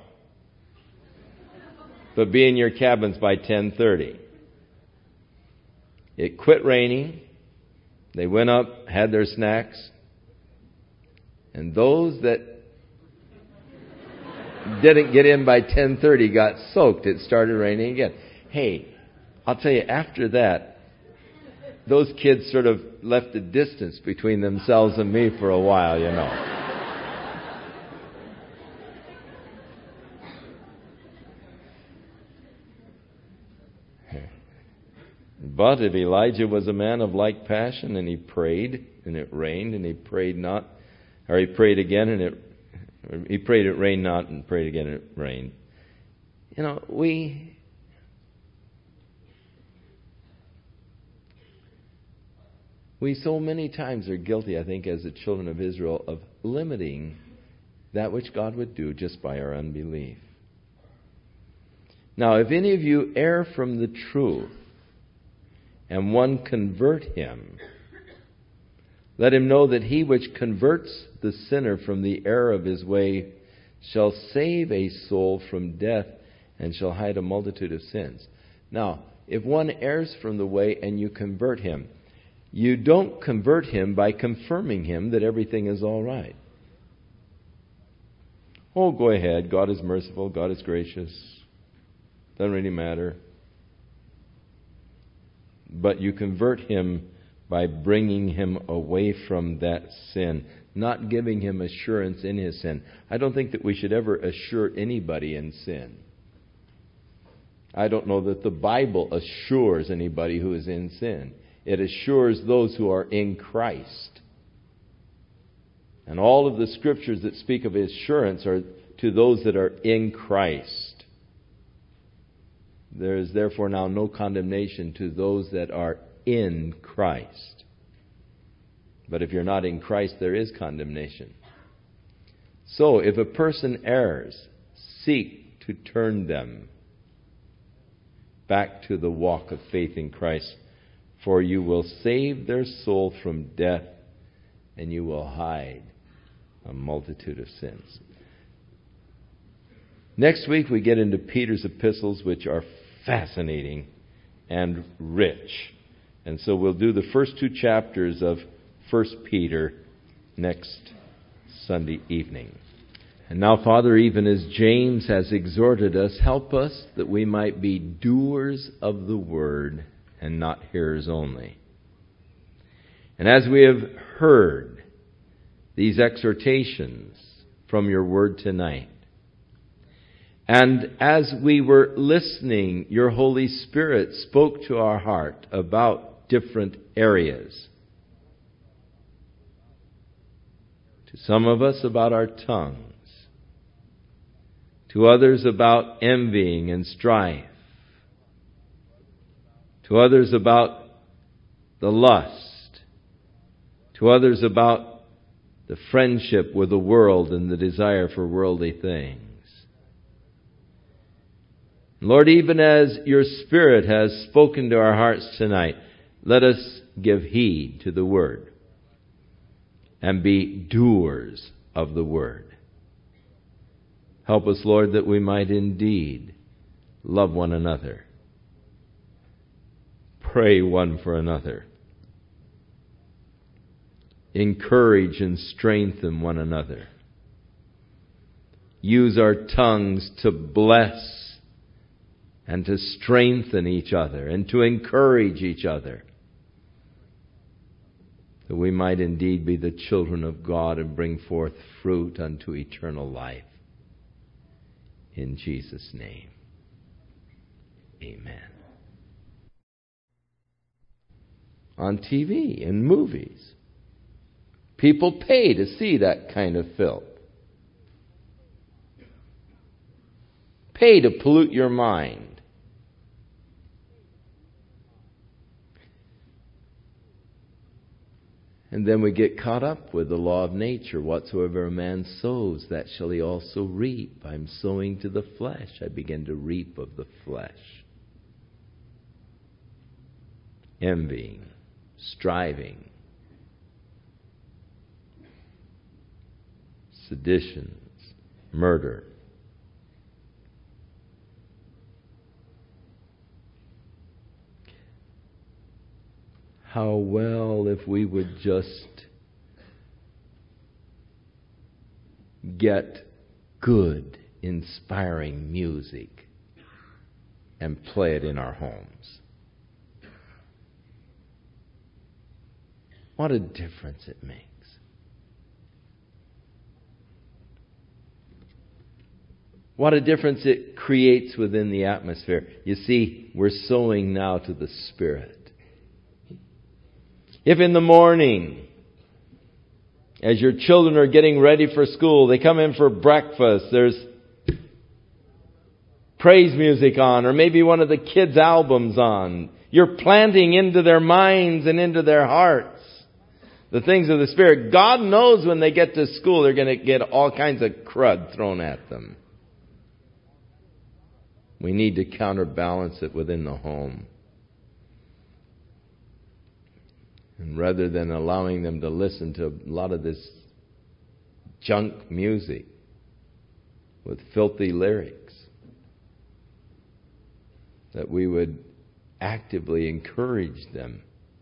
[SPEAKER 1] but be in your cabins by ten thirty. It quit raining. They went up, had their snacks. And those that didn't get in by ten thirty got soaked. It started raining again. Hey, I'll tell you, after that, those kids sort of left a distance between themselves and me for a while, you know. But if Elijah was a man of like passion, and he prayed, and it rained, and he prayed not, or he prayed again, and it, he prayed it rained not, and prayed again, and it rained. You know, we, we so many times are guilty, I think, as the children of Israel, of limiting that which God would do just by our unbelief. Now, if any of you err from the truth, and one convert him, let him know that he which converts the sinner from the error of his way shall save a soul from death and shall hide a multitude of sins. Now, if one errs from the way and you convert him, you don't convert him by confirming him that everything is all right. Oh, go ahead. God is merciful. God is gracious. Doesn't really matter. But you convert him by bringing him away from that sin, not giving him assurance in his sin. I don't think that we should ever assure anybody in sin. I don't know that the Bible assures anybody who is in sin. It assures those who are in Christ. And all of the scriptures that speak of assurance are to those that are in Christ. There is therefore now no condemnation to those that are in Christ. But if you're not in Christ, there is condemnation. So, if a person errs, seek to turn them back to the walk of faith in Christ, for you will save their soul from death, and you will hide a multitude of sins. Next week we get into Peter's epistles, which are fascinating and rich. And so we'll do the first two chapters of First Peter next Sunday evening. And now, Father, even as James has exhorted us, help us that we might be doers of the word and not hearers only. And as we have heard these exhortations from your word tonight, and as we were listening, your Holy Spirit spoke to our heart about different areas. To some of us about our tongues. To others about envying and strife. To others about the lust. To others about the friendship with the world and the desire for worldly things. Lord, even as your Spirit has spoken to our hearts tonight, let us give heed to the word and be doers of the word. Help us, Lord, that we might indeed love one another, pray one for another, encourage and strengthen one another, use our tongues to bless and to strengthen each other, and to encourage each other, that we might indeed be the children of God and bring forth fruit unto eternal life. in Jesus' name. Amen. On T V and movies, people pay to see that kind of filth. Pay to pollute your mind. And then we get caught up with the law of nature. Whatsoever a man sows, that shall he also reap. I'm sowing to the flesh. I begin to reap of the flesh. Envying, striving, seditions, murder. How well if we would just get good, inspiring music and play it in our homes. What a difference it makes. What a difference it creates within the atmosphere. You see, we're sowing now to the Spirit. If in the morning, as your children are getting ready for school, they come in for breakfast, there's praise music on, or maybe one of the kids' albums on, you're planting into their minds and into their hearts the things of the Spirit. God knows when they get to school, they're going to get all kinds of crud thrown at them. We need to counterbalance it within the home. And rather than allowing them to listen to a lot of this junk music with filthy lyrics, that we would actively encourage them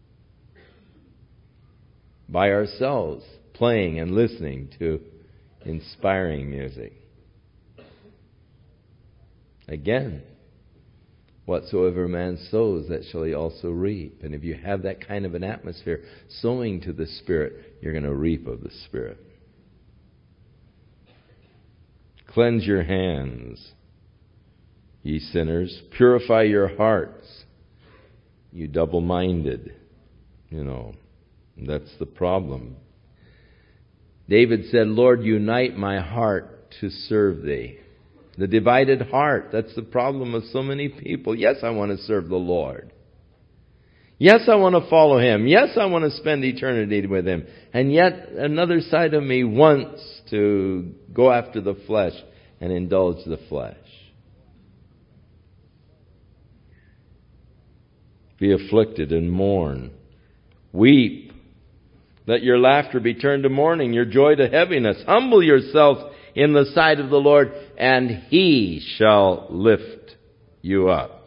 [SPEAKER 1] by ourselves playing and listening to inspiring music. Again, whatsoever a man sows, that shall he also reap. And if you have that kind of an atmosphere, sowing to the Spirit, you're going to reap of the Spirit. Cleanse your hands, ye sinners. Purify your hearts, you double-minded. You know, that's the problem. David said, Lord, unite my heart to serve thee. The divided heart, that's the problem of so many people. Yes, I want to serve the Lord. Yes, I want to follow Him. Yes, I want to spend eternity with Him. And yet, another side of me wants to go after the flesh and indulge the flesh. Be afflicted and mourn. Weep. Let your laughter be turned to mourning, your joy to heaviness. Humble yourself in the sight of the Lord, and He shall lift you up.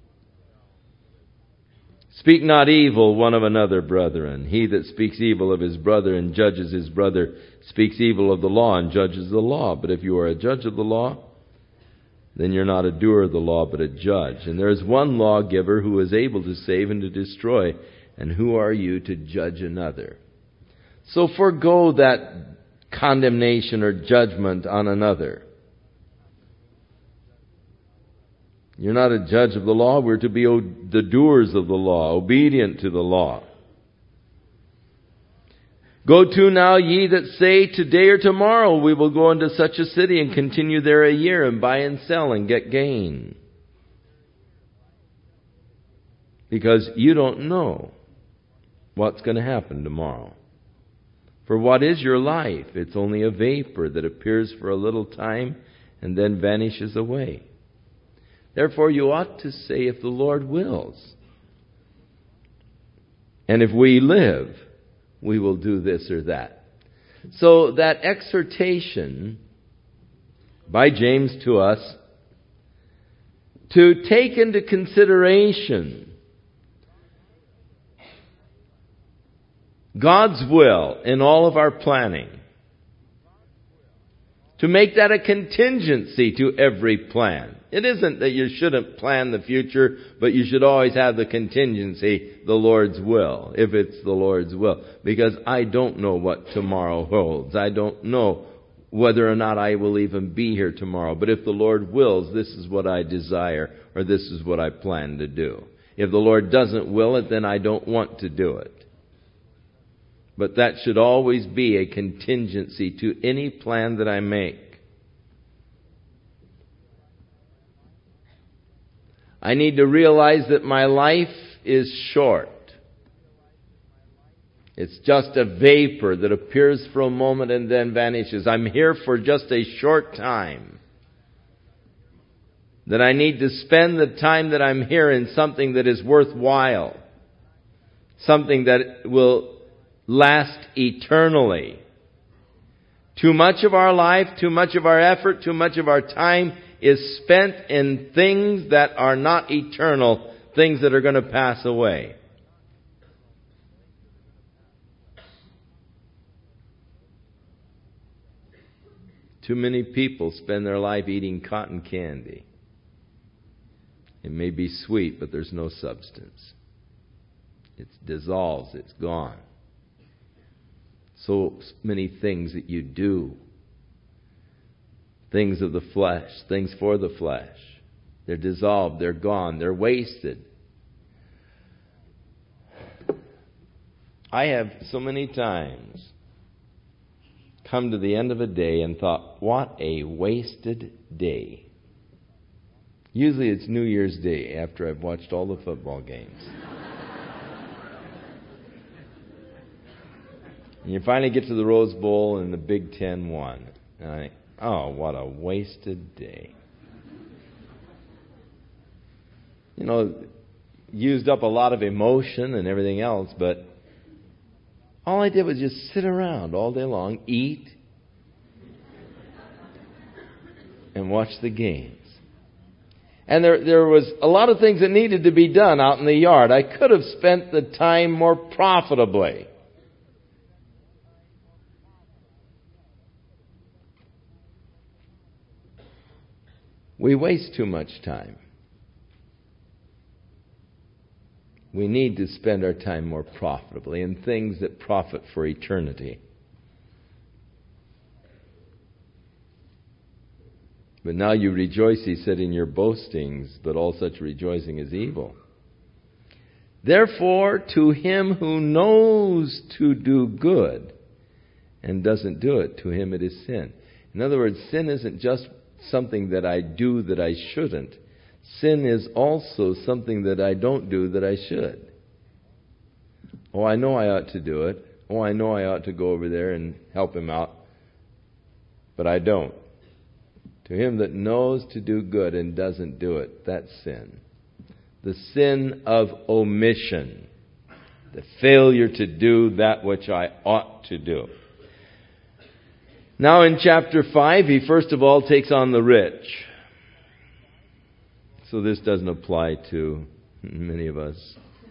[SPEAKER 1] Speak not evil one of another, brethren. He that speaks evil of his brother and judges his brother speaks evil of the law and judges the law. But if you are a judge of the law, then you're not a doer of the law, but a judge. And there is one lawgiver who is able to save and to destroy. And who are you to judge another? So forego that condemnation or judgment on another. You're not a judge of the law. We're to be the doers of the law, obedient to the law. Go to now, ye that say, today or tomorrow we will go into such a city and continue there a year and buy and sell and get gain. Because you don't know what's going to happen tomorrow. For what is your life? It's only a vapor that appears for a little time and then vanishes away. Therefore you ought to say, if the Lord wills, and if we live, we will do this or that. So that exhortation by James to us to take into consideration God's will in all of our planning. To make that a contingency to every plan. It isn't that you shouldn't plan the future, but you should always have the contingency, the Lord's will, if it's the Lord's will. Because I don't know what tomorrow holds. I don't know whether or not I will even be here tomorrow. But if the Lord wills, this is what I desire, or this is what I plan to do. If the Lord doesn't will it, then I don't want to do it. But that should always be a contingency to any plan that I make. I need to realize that my life is short. It's just a vapor that appears for a moment and then vanishes. I'm here for just a short time. That I need to spend the time that I'm here in something that is worthwhile. Something that will last eternally. Too much of our life, too much of our effort, too much of our time is spent in things that are not eternal, things that are going to pass away. Too many people spend their life eating cotton candy. It may be sweet, but there's no substance. It dissolves, it's gone. So many things that you do, things of the flesh, things for the flesh, they're dissolved, they're gone, they're wasted. I have so many times come to the end of a day and thought, what a wasted day. Usually it's New Year's Day after I've watched all the football games. And you finally get to the Rose Bowl and the Big Ten won. And I think, oh, what a wasted day. You know, used up a lot of emotion and everything else, but all I did was just sit around all day long, eat, and watch the games. And there there was a lot of things that needed to be done out in the yard. I could have spent the time more profitably. We waste too much time. We need to spend our time more profitably in things that profit for eternity. But now you rejoice, he said, in your boastings, but all such rejoicing is evil. Therefore, to him who knows to do good and doesn't do it, to him it is sin. In other words, sin isn't just something that I do that I shouldn't. Sin is also something that I don't do that I should. Oh, I know I ought to do it. Oh, I know I ought to go over there and help him out. But I don't. To him that knows to do good and doesn't do it, that's sin. The sin of omission. The failure to do that which I ought to do. Now in chapter five, he first of all takes on the rich. So this doesn't apply to many of us.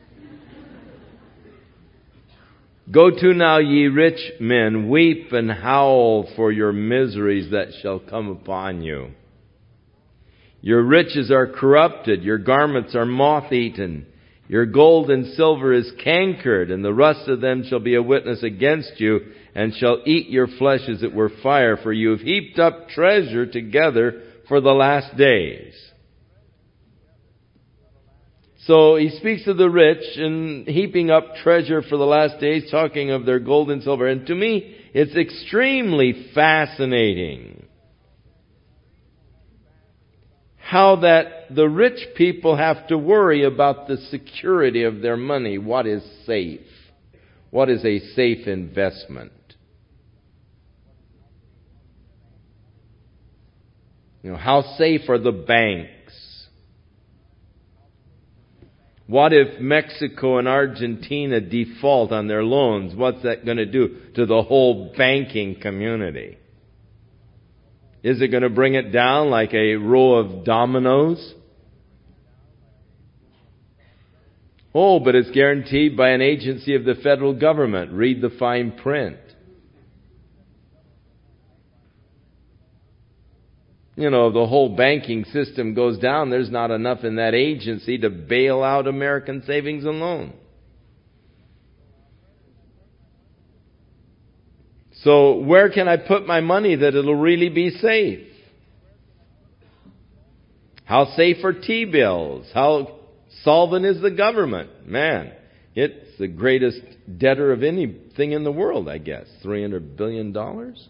[SPEAKER 1] Go to now, ye rich men, weep and howl for your miseries that shall come upon you. Your riches are corrupted, your garments are moth-eaten, your gold and silver is cankered, and the rust of them shall be a witness against you, and shall eat your flesh as it were fire, for you have heaped up treasure together for the last days. So he speaks of the rich and heaping up treasure for the last days, talking of their gold and silver. And to me, it's extremely fascinating how that the rich people have to worry about the security of their money. What is safe? What is a safe investment? You know, how safe are the banks? What if Mexico and Argentina default on their loans? What's that going to do to the whole banking community? Is it going to bring it down like a row of dominoes? Oh, but it's guaranteed by an agency of the federal government. Read the fine print. You know, the whole banking system goes down, there's not enough in that agency to bail out American savings and loans. So where can I put my money that it'll really be safe? How safe are T-bills? How solvent is the government? Man, it's the greatest debtor of anything in the world, I guess. three hundred billion dollars?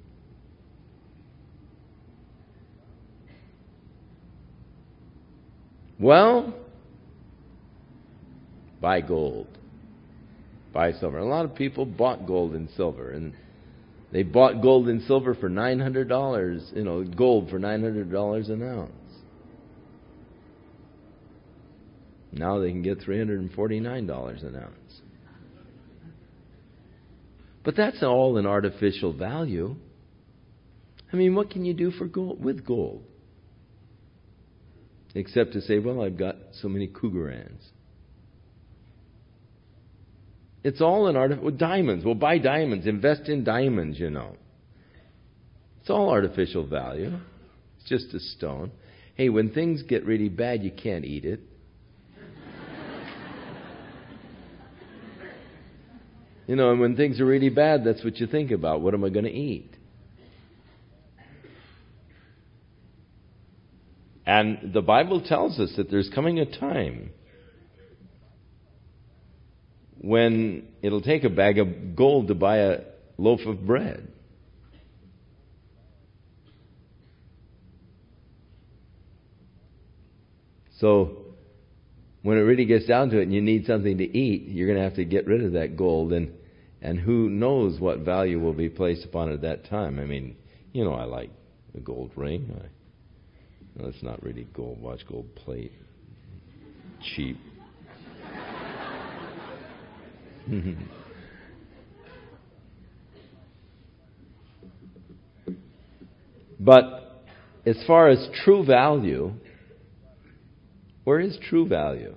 [SPEAKER 1] Well, buy gold. Buy silver. A lot of people bought gold and silver, and they bought gold and silver for nine hundred dollars, you know, gold for nine hundred dollars an ounce. Now they can get three hundred forty-nine dollars an ounce. But that's all an artificial value. I mean, what can you do for gold with gold? Except to say, well, I've got so many Krugerrands. It's all an art. Well, diamonds. Well, buy diamonds. Invest in diamonds, you know. It's all artificial value. It's just a stone. Hey, when things get really bad, you can't eat it. You know, and when things are really bad, that's what you think about. What am I going to eat? And the Bible tells us that there's coming a time when it'll take a bag of gold to buy a loaf of bread. So when it really gets down to it and you need something to eat, you're going to have to get rid of that gold. And, and who knows what value will be placed upon it at that time. I mean, you know, I like a gold ring. I, well, it's not really gold. Watch, gold plate. Cheap. But as far as true value, where is true value?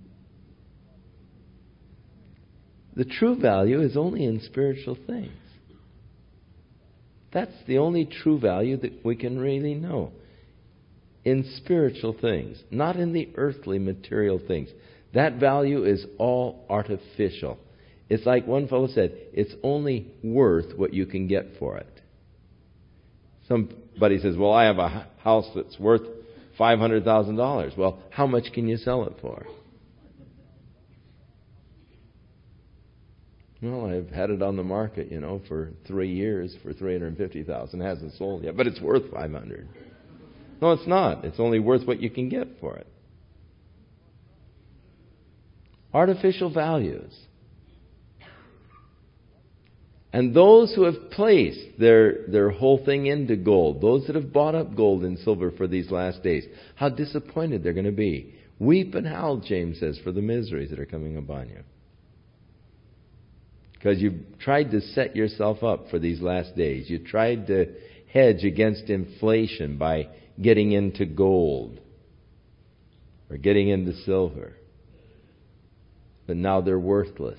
[SPEAKER 1] The true value is only in spiritual things. That's the only true value that we can really know. In spiritual things, not in the earthly material things. That value is all artificial. It's like one fellow said, it's only worth what you can get for it. Somebody says, well, I have a house that's worth five hundred thousand dollars. Well, how much can you sell it for? Well, I've had it on the market, you know, for three years for three hundred fifty thousand dollars. It hasn't sold yet, but it's worth five hundred thousand dollars. No, it's not. It's only worth what you can get for it. Artificial values. And those who have placed their, their whole thing into gold, those that have bought up gold and silver for these last days, how disappointed they're going to be. Weep and howl, James says, for the miseries that are coming upon you. Because you've tried to set yourself up for these last days. You tried to hedge against inflation by getting into gold or getting into silver. But now they're worthless.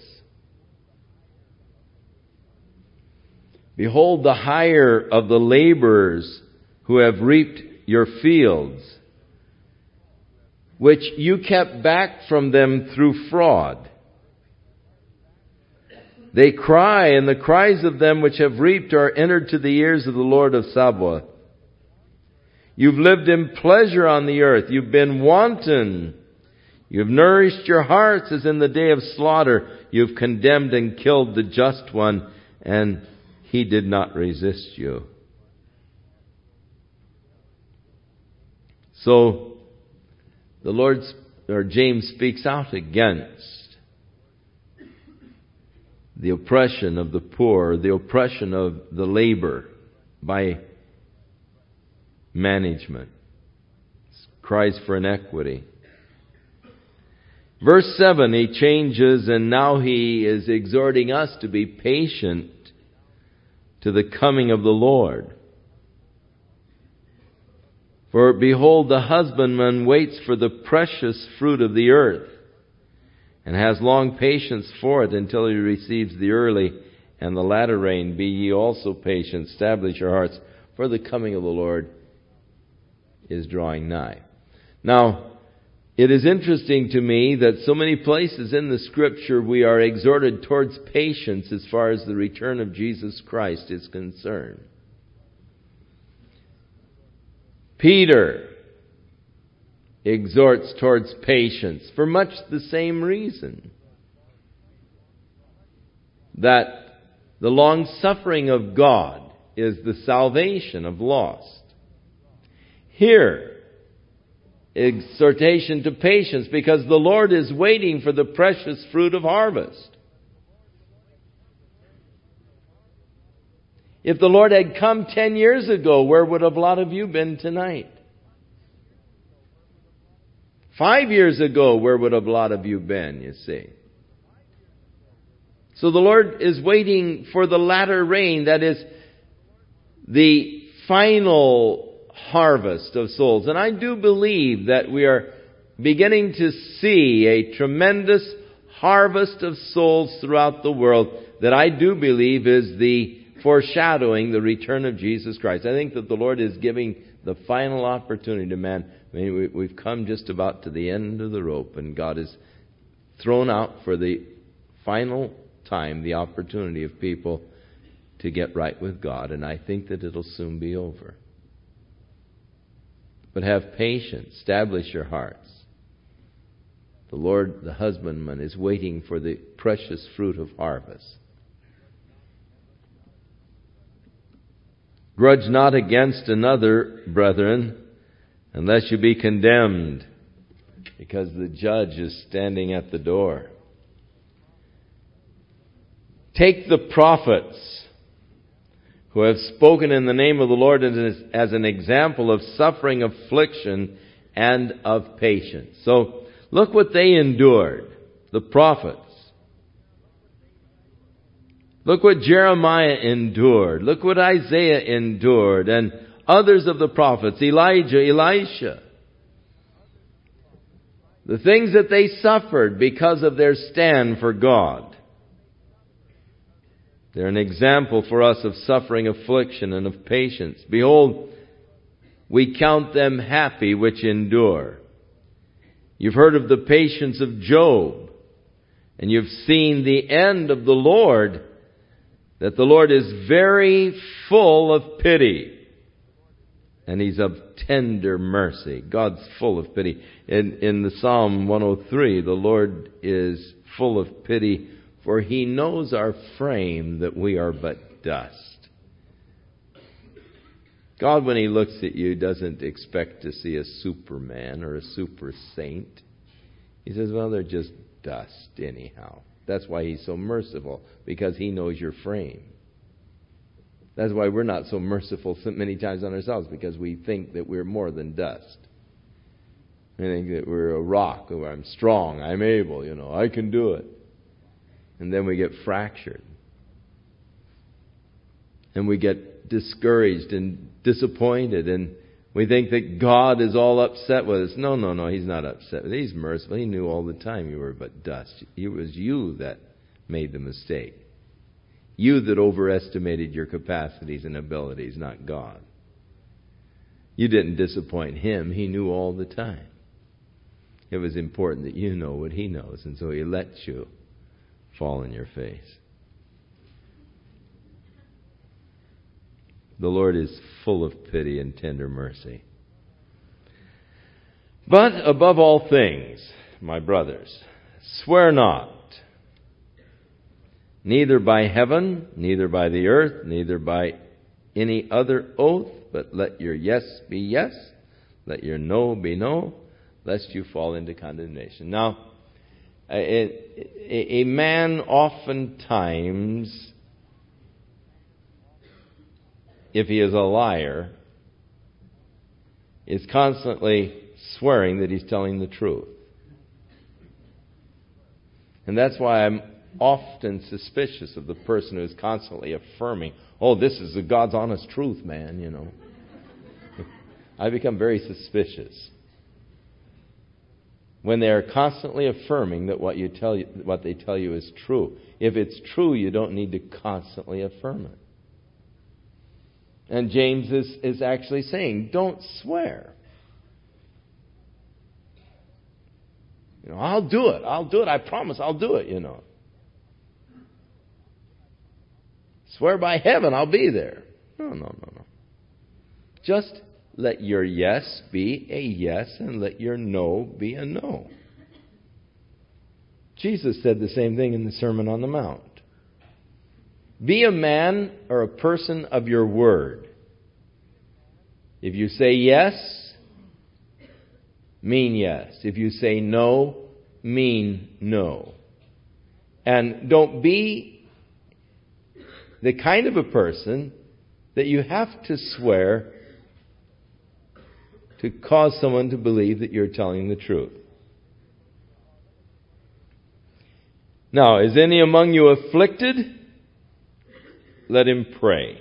[SPEAKER 1] Behold the hire of the laborers who have reaped your fields, which you kept back from them through fraud. They cry, and the cries of them which have reaped are entered to the ears of the Lord of Sabaoth. You've lived in pleasure on the earth. You've been wanton. You've nourished your hearts as in the day of slaughter. You've condemned and killed the just one, and he did not resist you. So the Lord, or James, speaks out against the oppression of the poor, the oppression of the labor by management. Cries for inequity. Verse seven, he changes, and now he is exhorting us to be patient to the coming of the Lord. For behold, the husbandman waits for the precious fruit of the earth, and has long patience for it until he receives the early and the latter rain. Be ye also patient, establish your hearts, for the coming of the Lord is drawing nigh. Now, It is interesting to me that so many places in the Scripture we are exhorted towards patience as far as the return of Jesus Christ is concerned. Peter exhorts towards patience for much the same reason. That the long-suffering of God is the salvation of lost. Here, exhortation to patience because the Lord is waiting for the precious fruit of harvest. If the Lord had come ten years ago, where would a lot of you been tonight? Five years ago, where would a lot of you been, you see? So the Lord is waiting for the latter rain, that is the final harvest of souls. And I do believe that we are beginning to see a tremendous harvest of souls throughout the world that I do believe is the foreshadowing the return of Jesus Christ. I think that the Lord is giving the final opportunity to man. I mean, we, we've come just about to the end of the rope, and God has thrown out for the final time the opportunity of people to get right with God, and I think that it'll soon be over. But have patience. Establish your hearts. The Lord, the husbandman, is waiting for the precious fruit of harvest. Grudge not against another, brethren, unless you be condemned, because the judge is standing at the door. Take the prophets who have spoken in the name of the Lord as an example of suffering, affliction, and of patience. So, look what they endured, the prophets. Look what Jeremiah endured. Look what Isaiah endured, and others of the prophets, Elijah, Elisha. The things that they suffered because of their stand for God. They're an example for us of suffering, affliction, and of patience. Behold, we count them happy which endure. You've heard of the patience of Job, and you've seen the end of the Lord, that the Lord is very full of pity, and He's of tender mercy. God's full of pity. In, in the Psalm one oh three, the Lord is full of pity, for He knows our frame, that we are but dust. God, when He looks at you, doesn't expect to see a superman or a super saint. He says, well, they're just dust anyhow. That's why He's so merciful, because He knows your frame. That's why we're not so merciful so many times on ourselves, because we think that we're more than dust. We think that we're a rock, or I'm strong, I'm able, you know, I can do it. And then we get fractured. And we get discouraged and disappointed, and we think that God is all upset with us. No, no, no, He's not upset. He's merciful. He knew all the time you were but dust. It was you that made the mistake. You that overestimated your capacities and abilities, not God. You didn't disappoint Him. He knew all the time. It was important that you know what He knows, and so He lets you fall on your face. The Lord is full of pity and tender mercy. But above all things, my brothers, swear not, neither by heaven, neither by the earth, neither by any other oath, but let your yes be yes, let your no be no, lest you fall into condemnation. Now, a, a man oftentimes, if he is a liar, is constantly swearing that he's telling the truth. And that's why I'm often suspicious of the person who is constantly affirming, oh, this is the God's honest truth, man, you know. I become very suspicious when they are constantly affirming that what you tell you, what they tell you is true. If it's true, you don't need to constantly affirm it. And James is, is actually saying, don't swear. You know, I'll do it. I'll do it. I promise I'll do it, you know. Swear by heaven I'll be there. No, no, no, no. Just let your yes be a yes and let your no be a no. Jesus said the same thing in the Sermon on the Mount. Be a man or a person of your word. If you say yes, mean yes. If you say no, mean no. And don't be the kind of a person that you have to swear to cause someone to believe that you're telling the truth. Now, is any among you afflicted? Let him pray.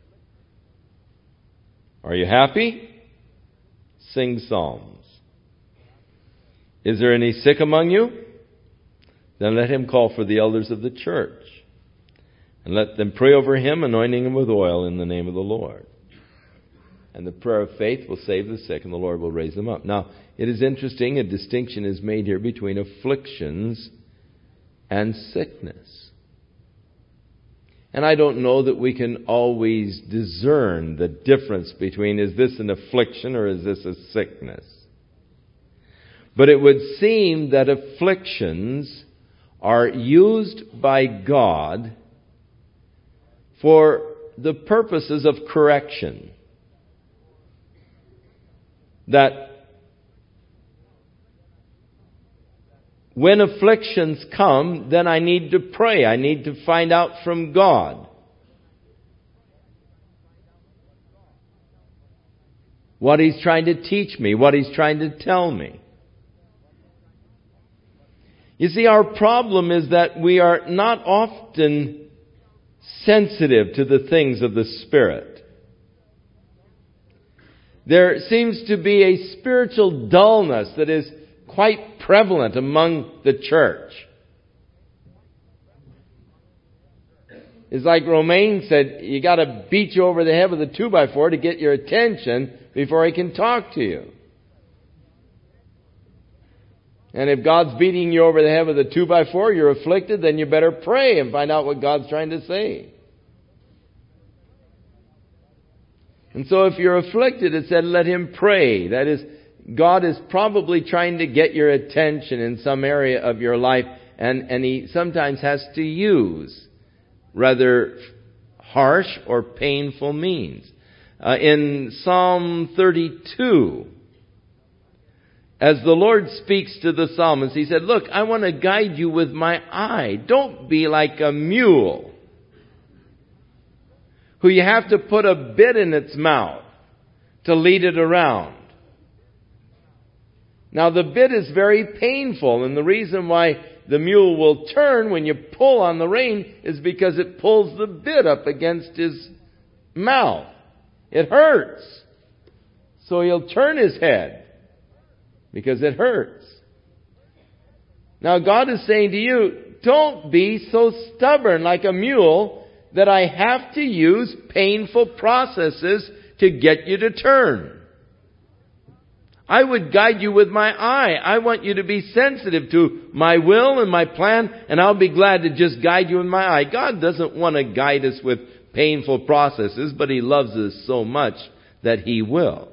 [SPEAKER 1] Are you happy? Sing psalms. Is there any sick among you? Then let him call for the elders of the church, and let them pray over him, anointing him with oil in the name of the Lord. And the prayer of faith will save the sick, and the Lord will raise them up. Now, it is interesting, a distinction is made here between afflictions and sickness. And I don't know that we can always discern the difference between, is this an affliction or is this a sickness? But it would seem that afflictions are used by God for the purposes of correction. That when afflictions come, then I need to pray. I need to find out from God what He's trying to teach me, what He's trying to tell me. You see, our problem is that we are not often sensitive to the things of the Spirit. There seems to be a spiritual dullness that is quite prevalent among the church. It's like Romain said, you got to beat you over the head with a two by four to get your attention before he can talk to you. And if God's beating you over the head with a two by four, you're afflicted, then you better pray and find out what God's trying to say. And so if you're afflicted, it said, let him pray. That is, God is probably trying to get your attention in some area of your life, and, and He sometimes has to use rather harsh or painful means. Uh, in Psalm thirty-two, as the Lord speaks to the psalmist, He said, look, I want to guide you with my eye. Don't be like a mule who you have to put a bit in its mouth to lead it around. Now the bit is very painful, and the reason why the mule will turn when you pull on the rein is because it pulls the bit up against his mouth. It hurts. So he'll turn his head because it hurts. Now God is saying to you, don't be so stubborn like a mule that I have to use painful processes to get you to turn. I would guide you with my eye. I want you to be sensitive to my will and my plan, and I'll be glad to just guide you with my eye. God doesn't want to guide us with painful processes, but He loves us so much that He will.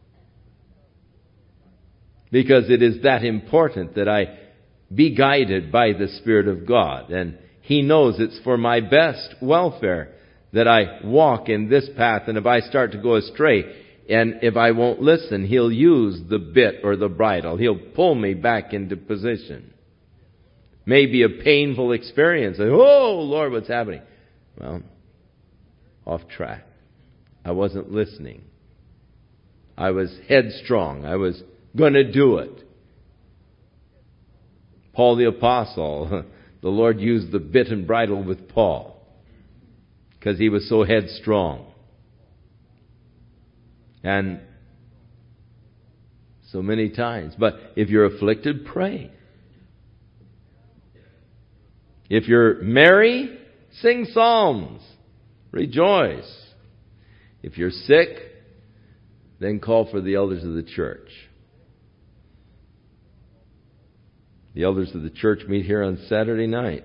[SPEAKER 1] Because it is that important that I be guided by the Spirit of God. And He knows it's for my best welfare that I walk in this path. And if I start to go astray, and if I won't listen, He'll use the bit or the bridle. He'll pull me back into position. Maybe a painful experience. Oh, Lord, what's happening? Well, off track. I wasn't listening. I was headstrong. I was going to do it. Paul the Apostle, the Lord used the bit and bridle with Paul because he was so headstrong. And so many times. But if you're afflicted, pray. If you're merry, sing psalms. Rejoice. If you're sick, then call for the elders of the church. The elders of the church meet here on Saturday nights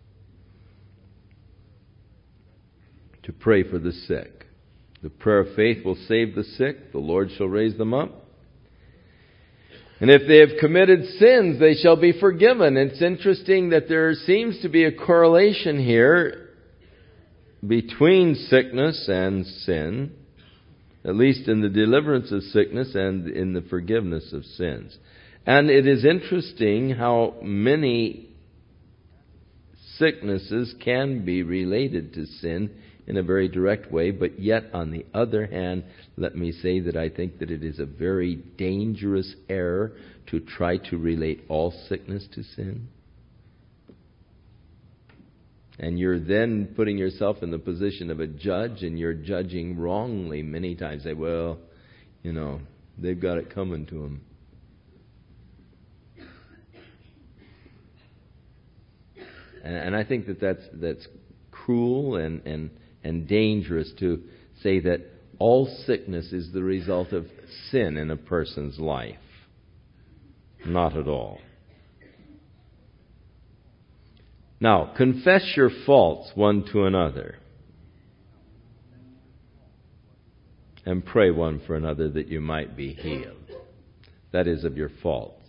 [SPEAKER 1] to pray for the sick. The prayer of faith will save the sick. The Lord shall raise them up. And if they have committed sins, they shall be forgiven. It's interesting that there seems to be a correlation here between sickness and sin, at least in the deliverance of sickness and in the forgiveness of sins. And it is interesting how many sicknesses can be related to sin in a very direct way, but yet, on the other hand, let me say that I think that it is a very dangerous error to try to relate all sickness to sin. And you're then putting yourself in the position of a judge, and you're judging wrongly many times. Say, well, you know, they've got it coming to them. And, and I think that that's, that's cruel and, and, and dangerous to say that all sickness is the result of sin in a person's life. Not at all. Now, confess your faults one to another, and pray one for another that you might be healed. That is, of your faults.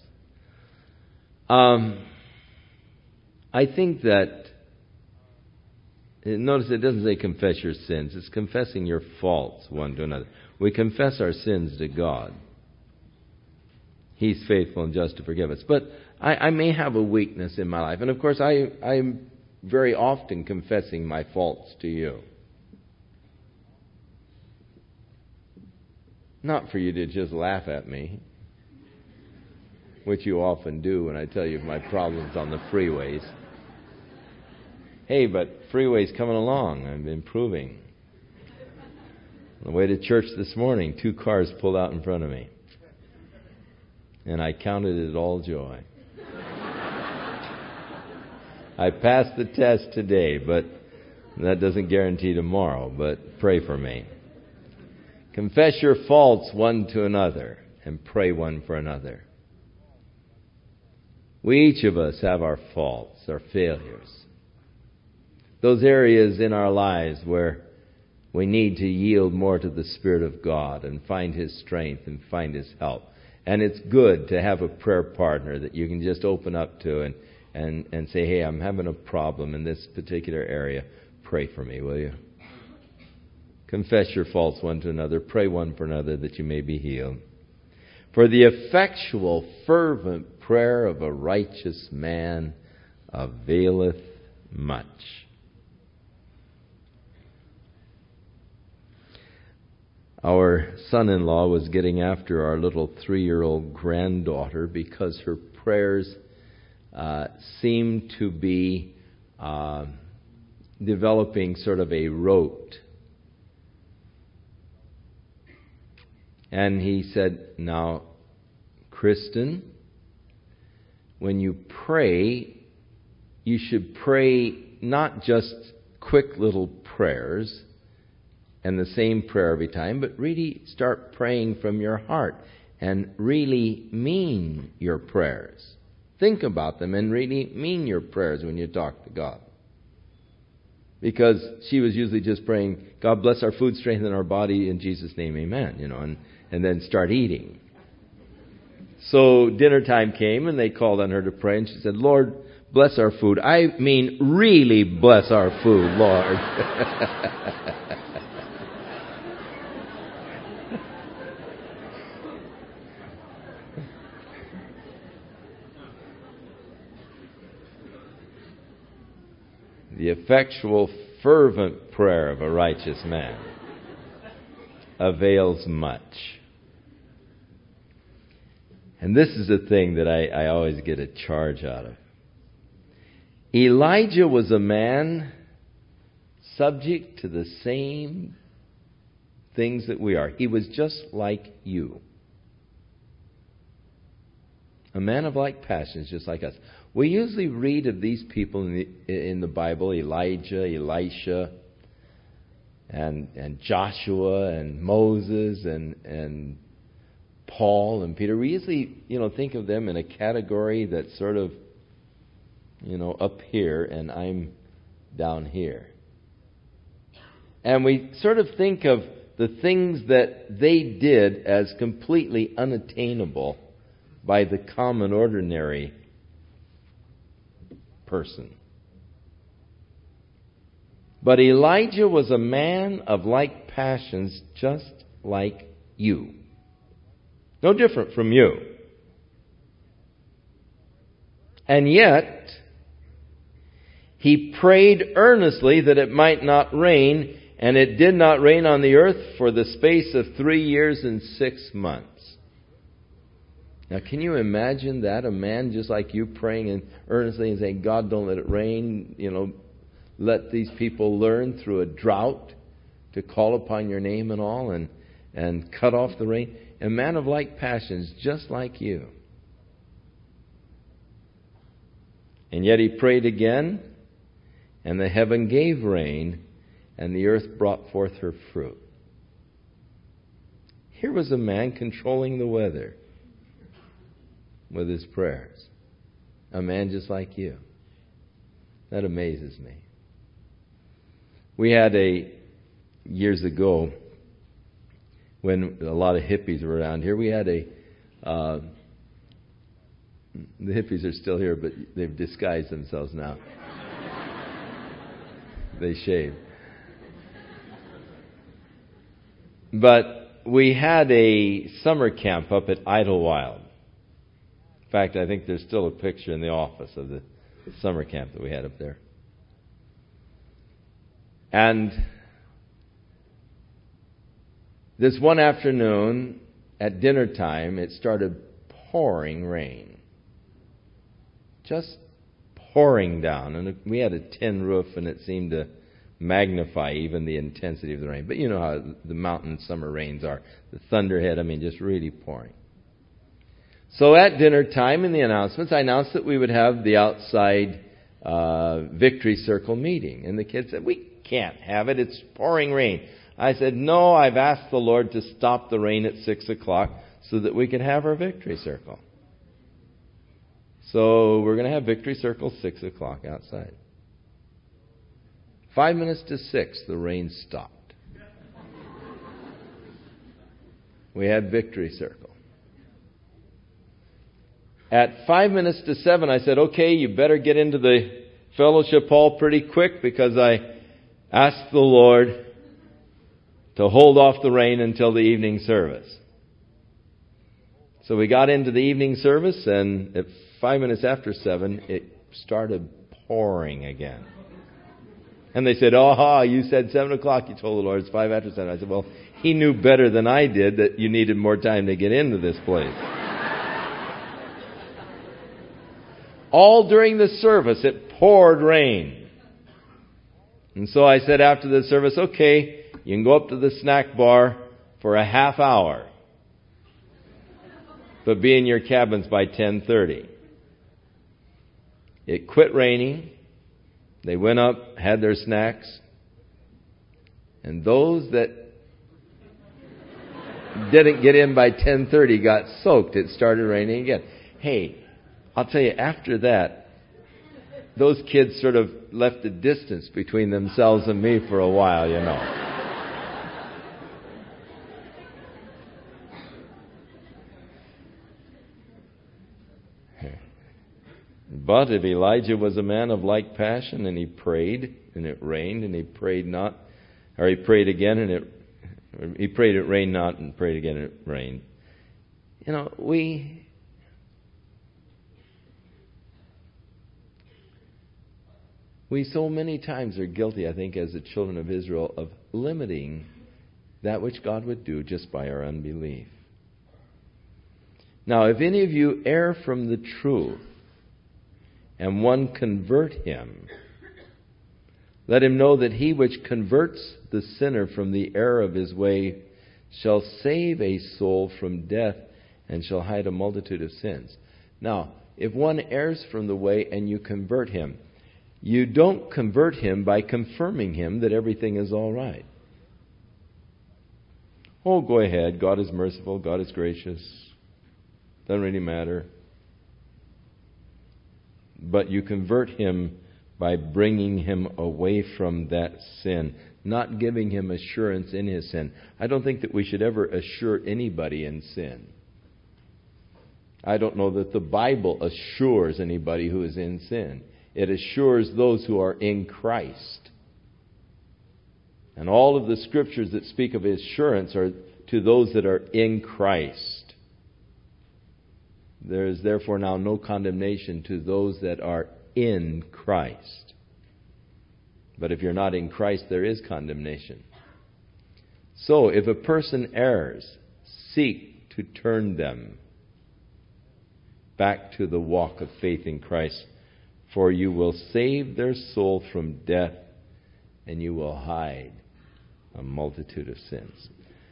[SPEAKER 1] Um, I think that, notice it doesn't say confess your sins. It's confessing your faults one to another. We confess our sins to God. He's faithful and just to forgive us. But I, I may have a weakness in my life. And of course, I, I'm very often confessing my faults to you. Not for you to just laugh at me, which you often do when I tell you my problems on the freeways. Hey, but freeway's coming along. I'm improving. On the way to church this morning, two cars pulled out in front of me. And I counted it all joy. I passed the test today, but that doesn't guarantee tomorrow. But pray for me. Confess your faults one to another and pray one for another. We each of us have our faults, our failures. Those areas in our lives where we need to yield more to the Spirit of God and find His strength and find His help. And it's good to have a prayer partner that you can just open up to and, and, and say, hey, I'm having a problem in this particular area. Pray for me, will you? Confess your faults one to another. Pray one for another that you may be healed. For the effectual, fervent prayer of a righteous man availeth much. Our son-in-law was getting after our little three-year-old granddaughter because her prayers uh, seemed to be uh, developing sort of a rote. And he said, now, Kristen, when you pray, you should pray not just quick little prayers and the same prayer every time, but really start praying from your heart and really mean your prayers. Think about them and really mean your prayers when you talk to God. Because she was usually just praying, God bless our food, strengthen our body, in Jesus' name, amen, you know, and, and then start eating. So dinner time came and they called on her to pray, and she said, Lord, bless our food. I mean, really bless our food, Lord. The effectual, fervent prayer of a righteous man avails much. And this is the thing that I, I always get a charge out of. Elijah was a man subject to the same things that we are. He was just like you. A man of like passions, just like us. We usually read of these people in the, in the Bible, Elijah, Elisha, and and Joshua, and Moses, and and Paul, and Peter. We usually, you know, think of them in a category that's sort of you know, up here and I'm down here. And we sort of think of the things that they did as completely unattainable by the common, ordinary person. But Elijah was a man of like passions, just like you. No different from you. And yet, he prayed earnestly that it might not rain, and it did not rain on the earth for the space of three years and six months. Now, can you imagine that? A man just like you praying and earnestly and saying, God, don't let it rain. You know, let these people learn through a drought to call upon your name and all, and, and cut off the rain. A man of like passions, just like you. And yet he prayed again, and the heaven gave rain, and the earth brought forth her fruit. Here was a man controlling the weather with his prayers. A man just like you. That amazes me. We had a, years ago, when a lot of hippies were around here, we had a, uh, the hippies are still here, but they've disguised themselves now. They shave. But we had a summer camp up at Idlewild. In fact, I think there's still a picture in the office of the summer camp that we had up there. And this one afternoon, at dinner time, it started pouring rain. Just pouring down. And we had a tin roof, and it seemed to magnify even the intensity of the rain. But you know how the mountain summer rains are. The thunderhead, I mean, just really pouring. So at dinner time, in the announcements, I announced that we would have the outside uh, Victory Circle meeting. And the kids said, we can't have it. It's pouring rain. I said, no, I've asked the Lord to stop the rain at six o'clock so that we can have our Victory Circle. So we're going to have Victory Circle six o'clock outside. Five minutes to six, the rain stopped. We had Victory Circle. At five minutes to seven, I said, okay, you better get into the fellowship hall pretty quick, because I asked the Lord to hold off the rain until the evening service. So we got into the evening service, and at five minutes after seven, it started pouring again. And they said, oh, you said seven o'clock. You told the Lord it's five after seven. I said, well, he knew better than I did that you needed more time to get into this place. All during the service, it poured rain. And so I said after the service, okay, you can go up to the snack bar for a half hour, but be in your cabins by ten thirty. It quit raining. They went up, had their snacks. And those that didn't get in by ten thirty got soaked. It started raining again. Hey, I'll tell you, after that, those kids sort of left a distance between themselves and me for a while, you know. But if Elijah was a man of like passion, and he prayed, and it rained, and he prayed not, or he prayed again, and it, he prayed it rained not, and prayed again, and it rained. You know, we, we so many times are guilty, I think, as the children of Israel, of limiting that which God would do just by our unbelief. Now, if any of you err from the truth, and one convert him, let him know that he which converts the sinner from the error of his way shall save a soul from death and shall hide a multitude of sins. Now, if one errs from the way and you convert him, you don't convert him by confirming him that everything is all right. Oh, go ahead. God is merciful. God is gracious. Doesn't really matter. but you convert him by bringing him away from that sin, not giving him assurance in his sin. I don't think that we should ever assure anybody in sin. I don't know that the Bible assures anybody who is in sin. It assures those who are in Christ. And all of the scriptures that speak of assurance are to those that are in Christ. There is therefore now no condemnation to those that are in Christ. But if you're not in Christ, there is condemnation. So, if a person errs, seek to turn them back to the walk of faith in Christ, for you will save their soul from death, and you will hide a multitude of sins.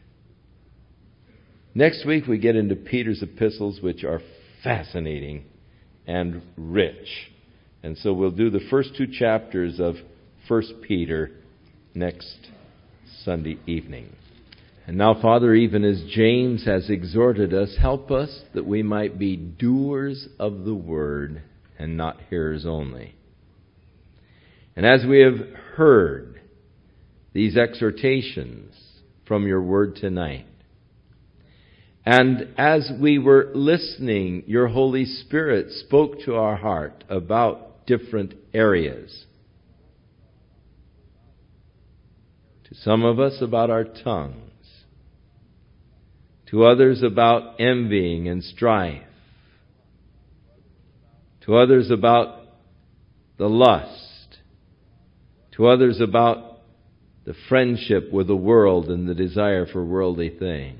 [SPEAKER 1] Next week we get into Peter's epistles, which are fascinating and rich. And so we'll do the first two chapters of First Peter next Sunday evening. And now, Father, even as James has exhorted us, help us that we might be doers of the word and not hearers only. And as we have heard these exhortations from your word tonight, and as we were listening, your Holy Spirit spoke to our heart about different areas. To some of us about our tongues. To others about envying and strife. To others about the lust. To others about the friendship with the world and the desire for worldly things.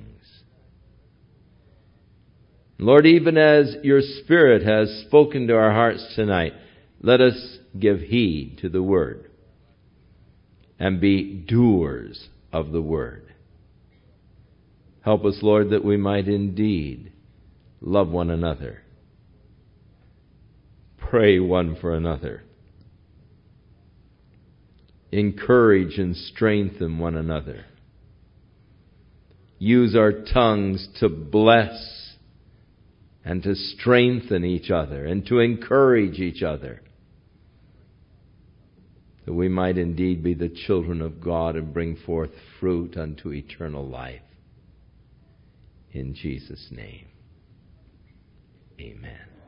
[SPEAKER 1] Lord, even as your Spirit has spoken to our hearts tonight, let us give heed to the word and be doers of the word. Help us, Lord, that we might indeed love one another, pray one for another, encourage and strengthen one another, use our tongues to bless and to strengthen each other and to encourage each other, that we might indeed be the children of God and bring forth fruit unto eternal life. In Jesus' name, amen.